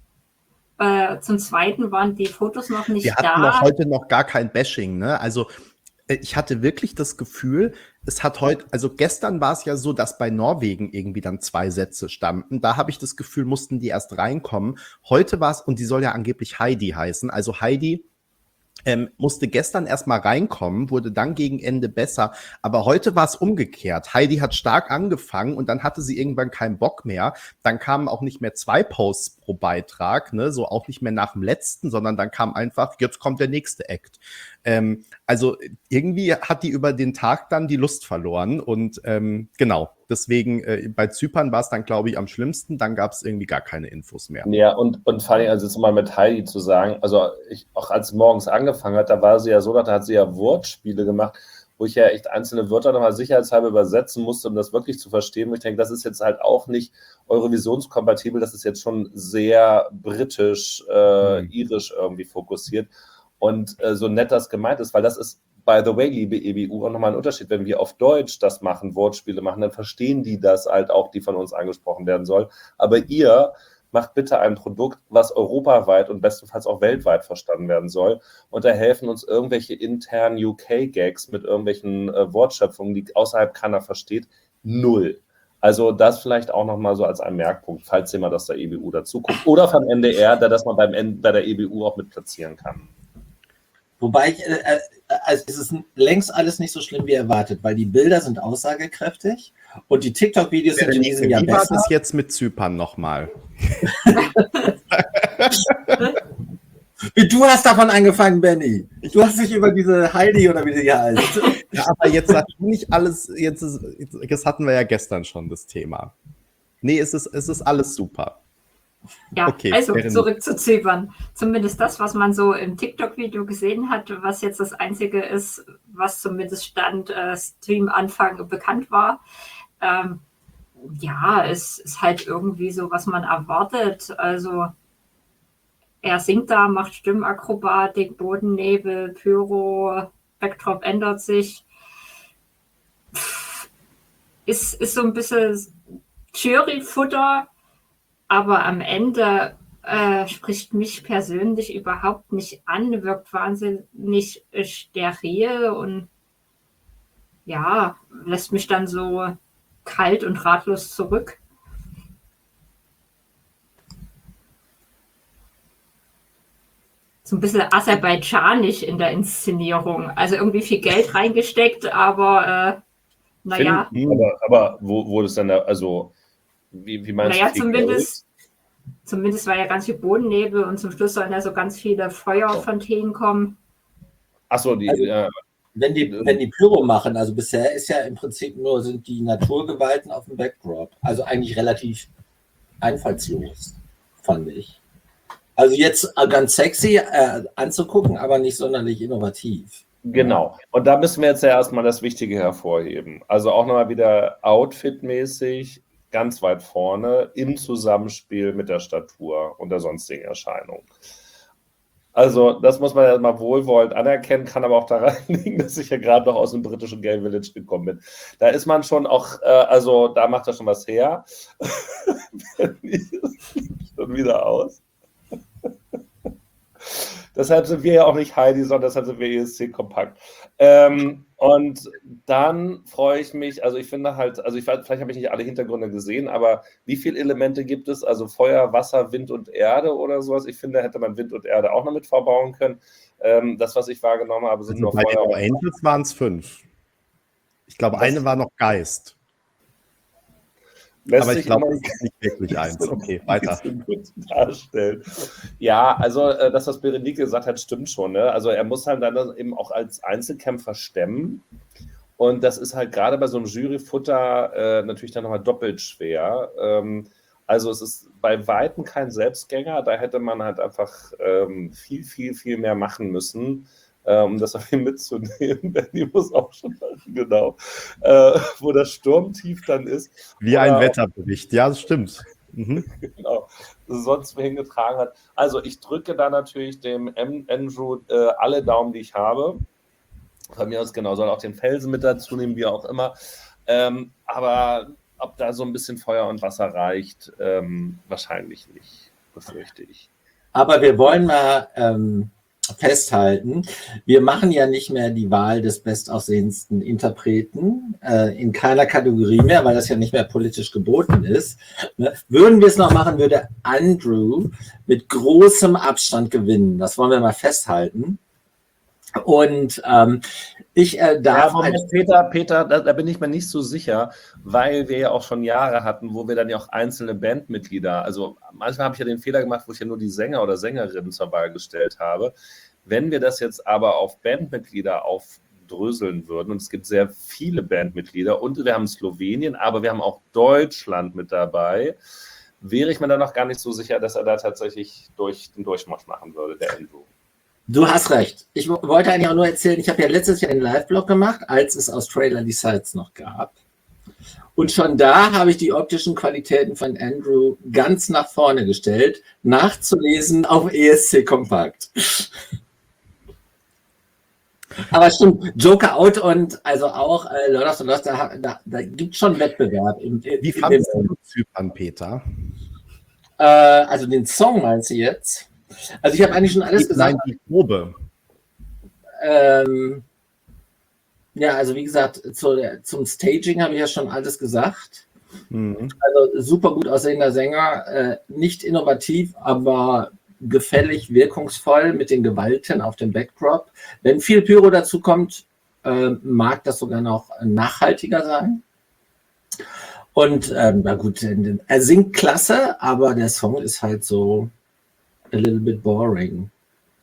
Äh, zum Zweiten waren die Fotos noch nicht Wir hatten da. noch heute noch gar kein Bashing, ne? Also ich hatte wirklich das Gefühl, es hat heute, also gestern war es ja so, dass bei Norwegen irgendwie dann zwei Sätze standen. Da habe ich das Gefühl, mussten die erst reinkommen. Heute war es, und die soll ja angeblich Heidi heißen. Also Heidi ähm, musste gestern erstmal reinkommen, wurde dann gegen Ende besser. Aber heute war es umgekehrt. Heidi hat stark angefangen und dann hatte sie irgendwann keinen Bock mehr. Dann kamen auch nicht mehr zwei Posts pro Beitrag, ne? So auch nicht mehr nach dem letzten, sondern dann kam einfach, jetzt kommt der nächste Act. Ähm, also irgendwie hat die über den Tag dann die Lust verloren und ähm, genau, deswegen äh, bei Zypern war es dann, glaube ich, am schlimmsten, dann gab es irgendwie gar keine Infos mehr. Ja, und, und vor allem, also jetzt mal mit Heidi zu sagen, also ich, auch als morgens angefangen hat, da war sie ja so, da hat sie ja Wortspiele gemacht, wo ich ja echt einzelne Wörter nochmal sicherheitshalber übersetzen musste, um das wirklich zu verstehen. Und ich denke, das ist jetzt halt auch nicht eurovisionskompatibel, das ist jetzt schon sehr britisch, äh, mhm. irisch irgendwie fokussiert. Und äh, so nett das gemeint ist, weil das ist, by the way, liebe E B U, auch nochmal ein Unterschied. Wenn wir auf Deutsch das machen, Wortspiele machen, dann verstehen die das halt auch, die von uns angesprochen werden soll. Aber ihr macht bitte ein Produkt, was europaweit und bestenfalls auch weltweit verstanden werden soll. Und da helfen uns irgendwelche internen U K-Gags mit irgendwelchen äh, Wortschöpfungen, die außerhalb keiner versteht, null. Also das vielleicht auch nochmal so als ein Merkpunkt, falls jemand aus der E B U dazu guckt. Oder vom N D R, der das man beim N- bei der E B U auch mit platzieren kann. Wobei, ich, äh, also es ist längst alles nicht so schlimm wie erwartet, weil die Bilder sind aussagekräftig und die TikTok-Videos sind in diesem Jahr besser. Wie war das jetzt mit Zypern nochmal? Du hast davon angefangen, Benny. Du hast dich über diese Heidi oder wie sie hier heißt. Ja, aber jetzt sag du nicht alles, jetzt ist, das hatten wir ja gestern schon, das Thema. Nee, es ist, es ist alles super. Ja, okay, also zurück zu Zypern. Zumindest das, was man so im TikTok-Video gesehen hat, was jetzt das Einzige ist, was zumindest Stand äh, Stream-Anfang bekannt war. Ähm, ja, es ist halt irgendwie so, was man erwartet. Also er singt da, macht Stimmakrobatik, Bodennebel, Pyro, Backdrop ändert sich. Ist, ist so ein bisschen Juryfutter, aber am Ende äh, spricht mich persönlich überhaupt nicht an, wirkt wahnsinnig steril und ja, lässt mich dann so kalt und ratlos zurück. So ein bisschen aserbaidschanisch in der Inszenierung. Also irgendwie viel Geld reingesteckt, aber äh, naja. Find, aber, aber wo, wo das dann, da, also wie, wie meinst naja, du? Zumindest, zumindest war ja ganz viel Bodennebel und zum Schluss sollen ja so ganz viele Feuerfontänen kommen. Achso, die. Also, äh, wenn die, wenn die Pyro machen, also bisher ist ja im Prinzip nur, sind die Naturgewalten auf dem Backdrop. Also eigentlich relativ einfallslos, fand ich. Also jetzt ganz sexy äh, anzugucken, aber nicht sonderlich innovativ. Genau. Und da müssen wir jetzt ja erstmal das Wichtige hervorheben. Also auch nochmal wieder outfitmäßig ganz weit vorne im Zusammenspiel mit der Statur und der sonstigen Erscheinung. Also das muss man ja mal wohlwollend anerkennen, kann aber auch daran liegen, dass ich ja gerade noch aus dem britischen Gay Village gekommen bin. Da ist man schon auch, äh, also da macht er schon was her. Schon wieder aus. Deshalb sind wir ja auch nicht Heidi, sondern deshalb sind wir E S C Kompakt. Ähm, und dann freue ich mich, also ich finde halt, also ich, vielleicht habe ich nicht alle Hintergründe gesehen, aber wie viele Elemente gibt es? Also Feuer, Wasser, Wind und Erde oder sowas? Ich finde, da hätte man Wind und Erde auch noch mit verbauen können. Ähm, das, was ich wahrgenommen habe, sind Also nur bei Feuer. den Angels waren es fünf. Ich glaube, Das- eine war noch Geist. Lässt Aber ich sich glaube, immer- es ist nicht wirklich eins. Okay, weiter. so gut darstellen. Ja, also äh, das, was Berenike gesagt hat, stimmt schon. Ne? Also er muss halt dann eben auch als Einzelkämpfer stemmen. Und das ist halt gerade bei so einem Juryfutter äh, natürlich dann nochmal doppelt schwer. Ähm, also es ist bei Weitem kein Selbstgänger. Da hätte man halt einfach ähm, viel, viel, viel mehr machen müssen, äh, um das auf ihn mitzunehmen. Benny muss auch schon machen, genau. Äh, wo das Sturmtief dann ist. Wie ein Oder- Wetterbericht. Ja, das stimmt. Mhm. Genau, sonst wen getragen hat. Also ich drücke da natürlich dem Andrew äh, alle Daumen, die ich habe. Von mir aus genau, soll auch den Felsen mit dazu nehmen, wie auch immer. Ähm, aber ob da so ein bisschen Feuer und Wasser reicht, ähm, wahrscheinlich nicht, befürchte ich. Aber wir wollen mal ähm, festhalten, wir machen ja nicht mehr die Wahl des bestaussehendsten Interpreten äh, in keiner Kategorie mehr, weil das ja nicht mehr politisch geboten ist. Ne? Würden wir es noch machen, würde Andrew mit großem Abstand gewinnen. Das wollen wir mal festhalten. Und ähm, ich äh, darf... Ja, Moment, Peter, Peter, da, da bin ich mir nicht so sicher, weil wir ja auch schon Jahre hatten, wo wir dann ja auch einzelne Bandmitglieder, also manchmal habe ich ja den Fehler gemacht, wo ich ja nur die Sänger oder Sängerinnen zur Wahl gestellt habe. Wenn wir das jetzt aber auf Bandmitglieder aufdröseln würden, und es gibt sehr viele Bandmitglieder und wir haben Slowenien, aber wir haben auch Deutschland mit dabei, wäre ich mir dann noch gar nicht so sicher, dass er da tatsächlich durch den Durchmarsch machen würde, der Andrew. Du hast recht. Ich w- wollte eigentlich auch nur erzählen, ich habe ja letztes Jahr einen Live-Blog gemacht, als es Australia Decides noch gab. Und schon da habe ich die optischen Qualitäten von Andrew ganz nach vorne gestellt, nachzulesen auf E S C Kompakt. Aber stimmt, Joker Out und also auch äh, Lord of the Lost, da, da, da gibt es schon Wettbewerb. Im, im, Wie in dem, fandest du Zypern, Peter? äh, also den Song meinst du jetzt? Also ich habe eigentlich schon alles gesagt. Nein, die Probe. Ähm, ja, also wie gesagt, zu, zum Staging habe ich ja schon alles gesagt. Mhm. Also super gut aussehender Sänger, äh, nicht innovativ, aber gefällig, wirkungsvoll mit den Gewalten auf dem Backdrop. Wenn viel Pyro dazu kommt, äh, mag das sogar noch nachhaltiger sein. Und ähm, na gut, er singt klasse, aber der Song ist halt so a little bit boring.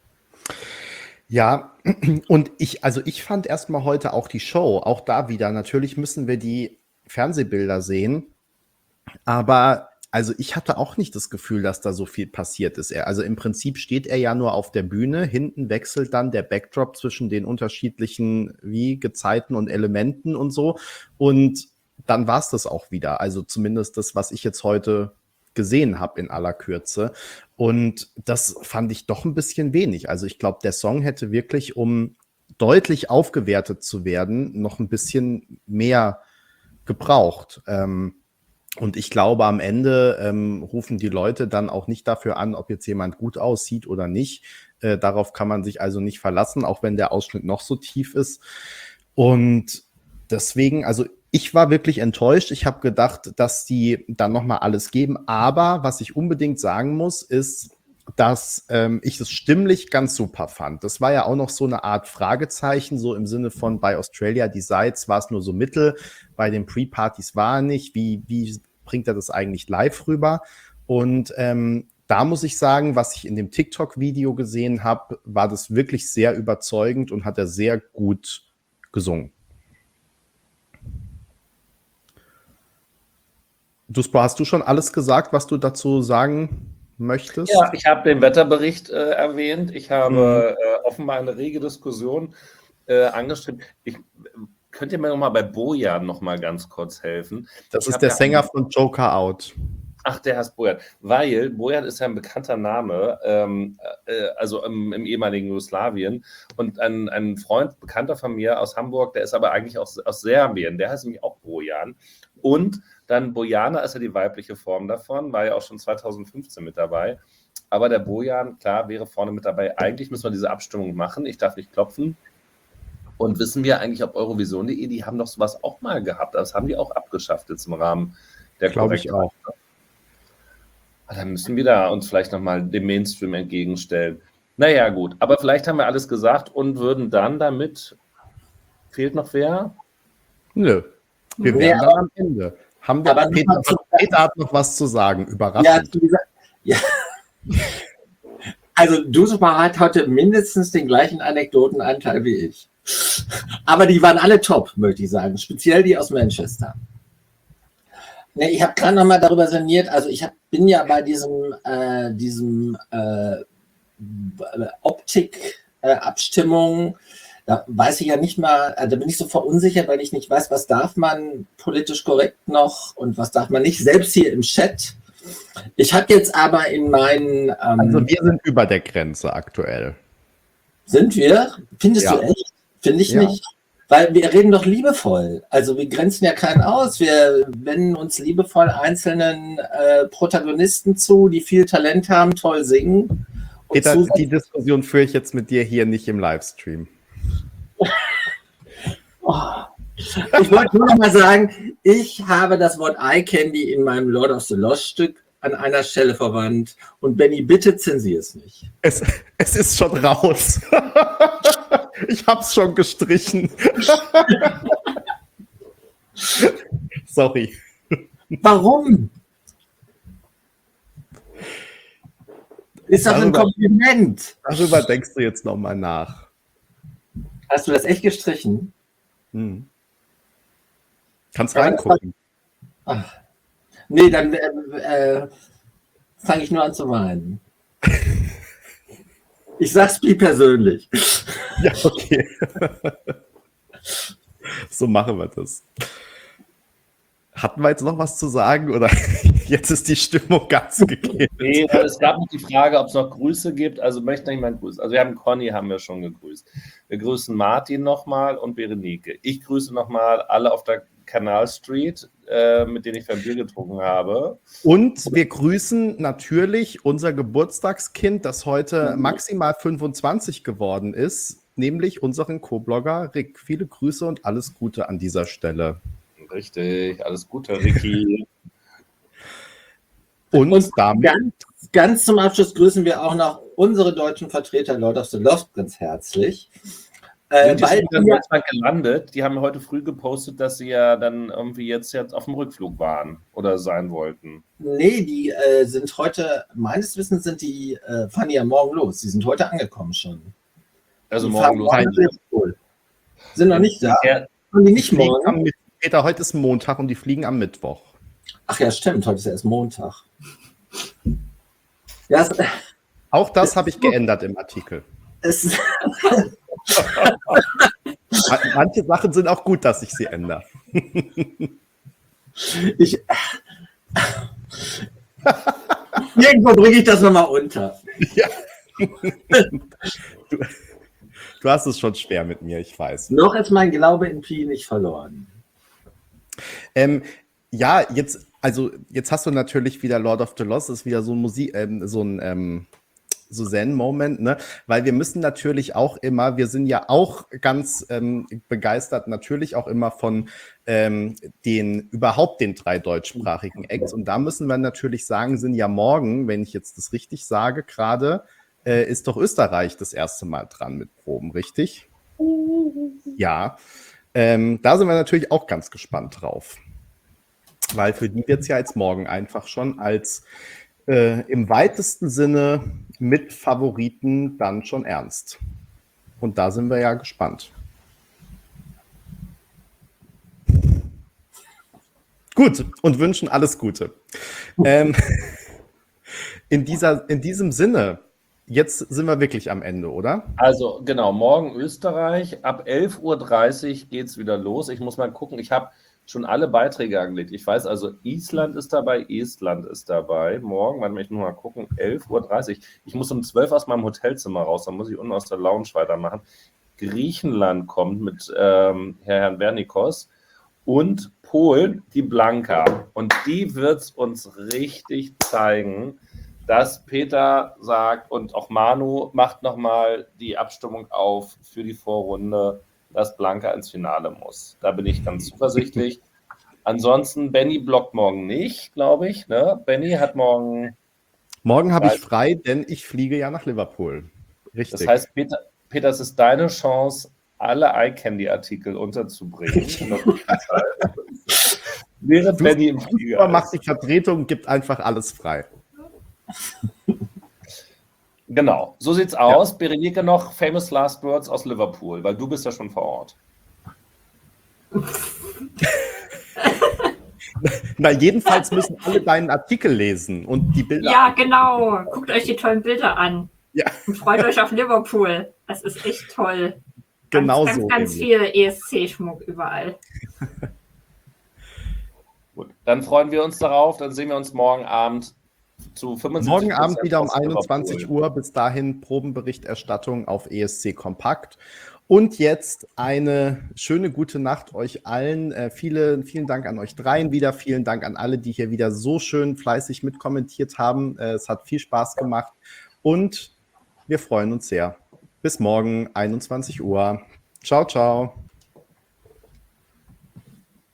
Ja, und ich, also ich fand erstmal heute auch die Show, auch da wieder, natürlich müssen wir die Fernsehbilder sehen, aber also ich hatte auch nicht das Gefühl, dass da so viel passiert ist. Er, also im Prinzip steht er ja nur auf der Bühne, hinten wechselt dann der Backdrop zwischen den unterschiedlichen wie Gezeiten und Elementen und so und dann war es das auch wieder, also zumindest das, was ich jetzt heute gesehen habe in aller Kürze. Und das fand ich doch ein bisschen wenig. Also ich glaube, der Song hätte wirklich, um deutlich aufgewertet zu werden, noch ein bisschen mehr gebraucht. Ähm, und ich glaube, am Ende ähm, rufen die Leute dann auch nicht dafür an, ob jetzt jemand gut aussieht oder nicht. Äh, darauf kann man sich also nicht verlassen, auch wenn der Ausschnitt noch so tief ist. Und deswegen, also ich war wirklich enttäuscht. Ich habe gedacht, dass die dann nochmal alles geben. Aber was ich unbedingt sagen muss, ist, dass ähm, ich es stimmlich ganz super fand. Das war ja auch noch so eine Art Fragezeichen, so im Sinne von bei Australia Decides war es nur so mittel, bei den Pre-Partys war er nicht. Wie, wie bringt er das eigentlich live rüber? Und ähm, da muss ich sagen, was ich in dem TikTok-Video gesehen habe, war das wirklich sehr überzeugend und hat er sehr gut gesungen. Duspro, hast du schon alles gesagt, was du dazu sagen möchtest? Ja, ich habe den Wetterbericht äh, erwähnt. Ich habe mhm. äh, offenbar eine rege Diskussion äh, angestrebt. Ich, könnt ihr mir noch mal bei Bojan noch mal ganz kurz helfen? Das ich ist der ja Sänger von Joker Out. Ach, der heißt Bojan. Weil Bojan ist ja ein bekannter Name, ähm, äh, also im, im ehemaligen Jugoslawien. Und ein, ein Freund, Bekannter von mir aus Hamburg, der ist aber eigentlich aus, aus Serbien. Der heißt nämlich auch Bojan. Und dann Bojana ist ja die weibliche Form davon, war ja auch schon zweitausendfünfzehn mit dabei. Aber der Bojan, klar, wäre vorne mit dabei. Eigentlich müssen wir diese Abstimmung machen. Ich darf nicht klopfen. Und wissen wir eigentlich, ob Eurovision punkt de, die haben doch sowas auch mal gehabt. Das haben die auch abgeschafft jetzt im Rahmen der Glaube ich auch. Dann müssen wir da uns vielleicht nochmal dem Mainstream entgegenstellen. Naja, gut. Aber vielleicht haben wir alles gesagt und würden dann damit, fehlt noch wer? Nö. Wir Ja, werden dann am Ende. Haben wir, aber Peter, zu- Peter hat noch was zu sagen. Ja, Überraschend. zu dieser, ja. Also Duspro hat heute mindestens den gleichen Anekdotenanteil wie ich. Aber die waren alle top, möchte ich sagen. Speziell die aus Manchester. Nee, ich habe gerade noch mal darüber sinniert. Also ich hab, bin ja bei diesem, äh, diesem äh, Optik-Abstimmung, äh, da weiß ich ja nicht mal, äh, da bin ich so verunsichert, weil ich nicht weiß, was darf man politisch korrekt noch und was darf man nicht, selbst hier im Chat. Ich habe jetzt aber in meinen... Ähm, Also wir sind über der Grenze aktuell. Sind wir? Findest Ja. du echt? Finde ich Ja. nicht. Weil wir reden doch liebevoll. Also wir grenzen ja keinen aus. Wir wenden uns liebevoll einzelnen äh, Protagonisten zu, die viel Talent haben, toll singen. Und Peter, zusatz- die Diskussion führe ich jetzt mit dir hier nicht im Livestream. Oh. Ich wollte nur noch mal sagen, ich habe das Wort Eye Candy in meinem Lord of the Lost Stück an einer Stelle verwandt. Und Benny, bitte zensier es nicht. Es, es ist schon raus. Ich hab's schon gestrichen. Sorry. Warum? Ist doch ein Darüber- Kompliment. Darüber denkst du jetzt nochmal nach. Hast du das echt gestrichen? Hm. Kannst Ja, reingucken. Ach. Nee, dann äh, äh, fange ich nur an zu weinen. Ich sag's wie persönlich. Ja, okay. So machen wir das. Hatten wir jetzt noch was zu sagen oder jetzt ist die Stimmung ganz gegeben? Nee, es gab noch die Frage, ob es noch Grüße gibt. Also möchte noch jemand grüßen. Also wir haben Conny, haben wir schon gegrüßt. Wir grüßen Martin nochmal und Berenike. Ich grüße nochmal alle auf der Canal Street, äh, mit denen ich ein Bier getrunken habe. Und wir grüßen natürlich unser Geburtstagskind, das heute maximal fünfundzwanzig geworden ist, nämlich unseren Co-Blogger Rick. Viele Grüße und alles Gute an dieser Stelle. Richtig, alles Gute, Ricky. Und, Und damit ganz, ganz zum Abschluss grüßen wir auch noch unsere deutschen Vertreter Lord of the Lost ganz herzlich. Äh, Sind die weil schon in wir, Deutschland gelandet? Die haben heute früh gepostet, dass sie ja dann irgendwie jetzt, jetzt auf dem Rückflug waren oder sein wollten. nee, die äh, sind heute, meines Wissens sind die, äh, fahren die ja morgen los. Die sind heute angekommen schon. Also Die morgen fahren los. morgen nach Liverpool. Sind noch nicht da. Ja, Haben die nicht fliegen morgen? am Mitt- Peter, heute ist Montag und die fliegen am Mittwoch. Ach ja, stimmt, heute ist ja erst Montag. Ja, es, Auch das habe ich geändert im Artikel. es, Ma- Manche Sachen sind auch gut, dass ich sie ändere. ich, Irgendwo bringe ich das nochmal unter. Ja. Du, du hast es schon schwer mit mir, ich weiß. Noch ist mein Glaube in Pi nicht verloren. Ähm, ja, jetzt, also jetzt hast du natürlich wieder Lord of the Lost, ist wieder so ein Musik, ähm, so ein ähm, so Zen-Moment, ne? Weil wir müssen natürlich auch immer, wir sind ja auch ganz ähm, begeistert, natürlich auch immer von ähm, den, überhaupt den drei deutschsprachigen Acts. Und da müssen wir natürlich sagen, sind ja morgen, wenn ich jetzt das richtig sage, gerade äh, ist doch Österreich das erste Mal dran mit Proben, richtig? Ja. Ähm, da sind wir natürlich auch ganz gespannt drauf. Weil für die wird es ja jetzt morgen einfach schon als äh, im weitesten Sinne mit Favoriten dann schon ernst. Und da sind wir ja gespannt. Gut, und wünschen alles Gute. ähm, in, dieser, in diesem Sinne, jetzt sind wir wirklich am Ende, oder? Also genau, morgen Österreich. Ab elf Uhr dreißig geht es wieder los. Ich muss mal gucken, ich habe schon alle Beiträge angelegt. Ich weiß also, Island ist dabei, Estland ist dabei. Morgen, warte mal, ich muss mal gucken, elf Uhr dreißig. Ich muss um zwölf aus meinem Hotelzimmer raus, dann muss ich unten aus der Lounge weitermachen. Griechenland kommt mit ähm, Herrn Bernikos und Polen, die Blanka. Und die wird es uns richtig zeigen, dass Peter sagt und auch Manu macht nochmal die Abstimmung auf für die Vorrunde, dass Blanka ins Finale muss. Da bin ich ganz zuversichtlich. Ansonsten, Benny blockt morgen nicht, glaube ich. Ne? Benny hat morgen... Morgen habe ich frei, denn ich fliege ja nach Liverpool. Richtig. Das heißt, Peter, Peter, es ist deine Chance, alle iCandy-Artikel unterzubringen. Während Benny im Flieger ist. Macht die Vertretung, gibt einfach alles frei. Genau, so sieht's aus. Ja. Berenike, noch famous last words aus Liverpool, weil du bist ja schon vor Ort. Na, jedenfalls müssen alle deinen Artikel lesen und die Bilder. Ja, genau. Guckt euch die tollen Bilder an. Ja. Und freut euch auf Liverpool. Das ist echt toll. Genau ganz, so. Ganz, ganz viel E S C-Schmuck überall. Gut, dann freuen wir uns darauf. Dann sehen wir uns morgen Abend zu fünfundsiebzig Morgen Abend wieder um einundzwanzig Uhr. Bis dahin Probenberichterstattung auf E S C Kompakt. Und jetzt eine schöne gute Nacht euch allen. Äh, viele, vielen Dank an euch dreien wieder. Vielen Dank an alle, die hier wieder so schön fleißig mitkommentiert haben. Äh, es hat viel Spaß gemacht. Und wir freuen uns sehr. Bis morgen, einundzwanzig Uhr. Ciao, ciao.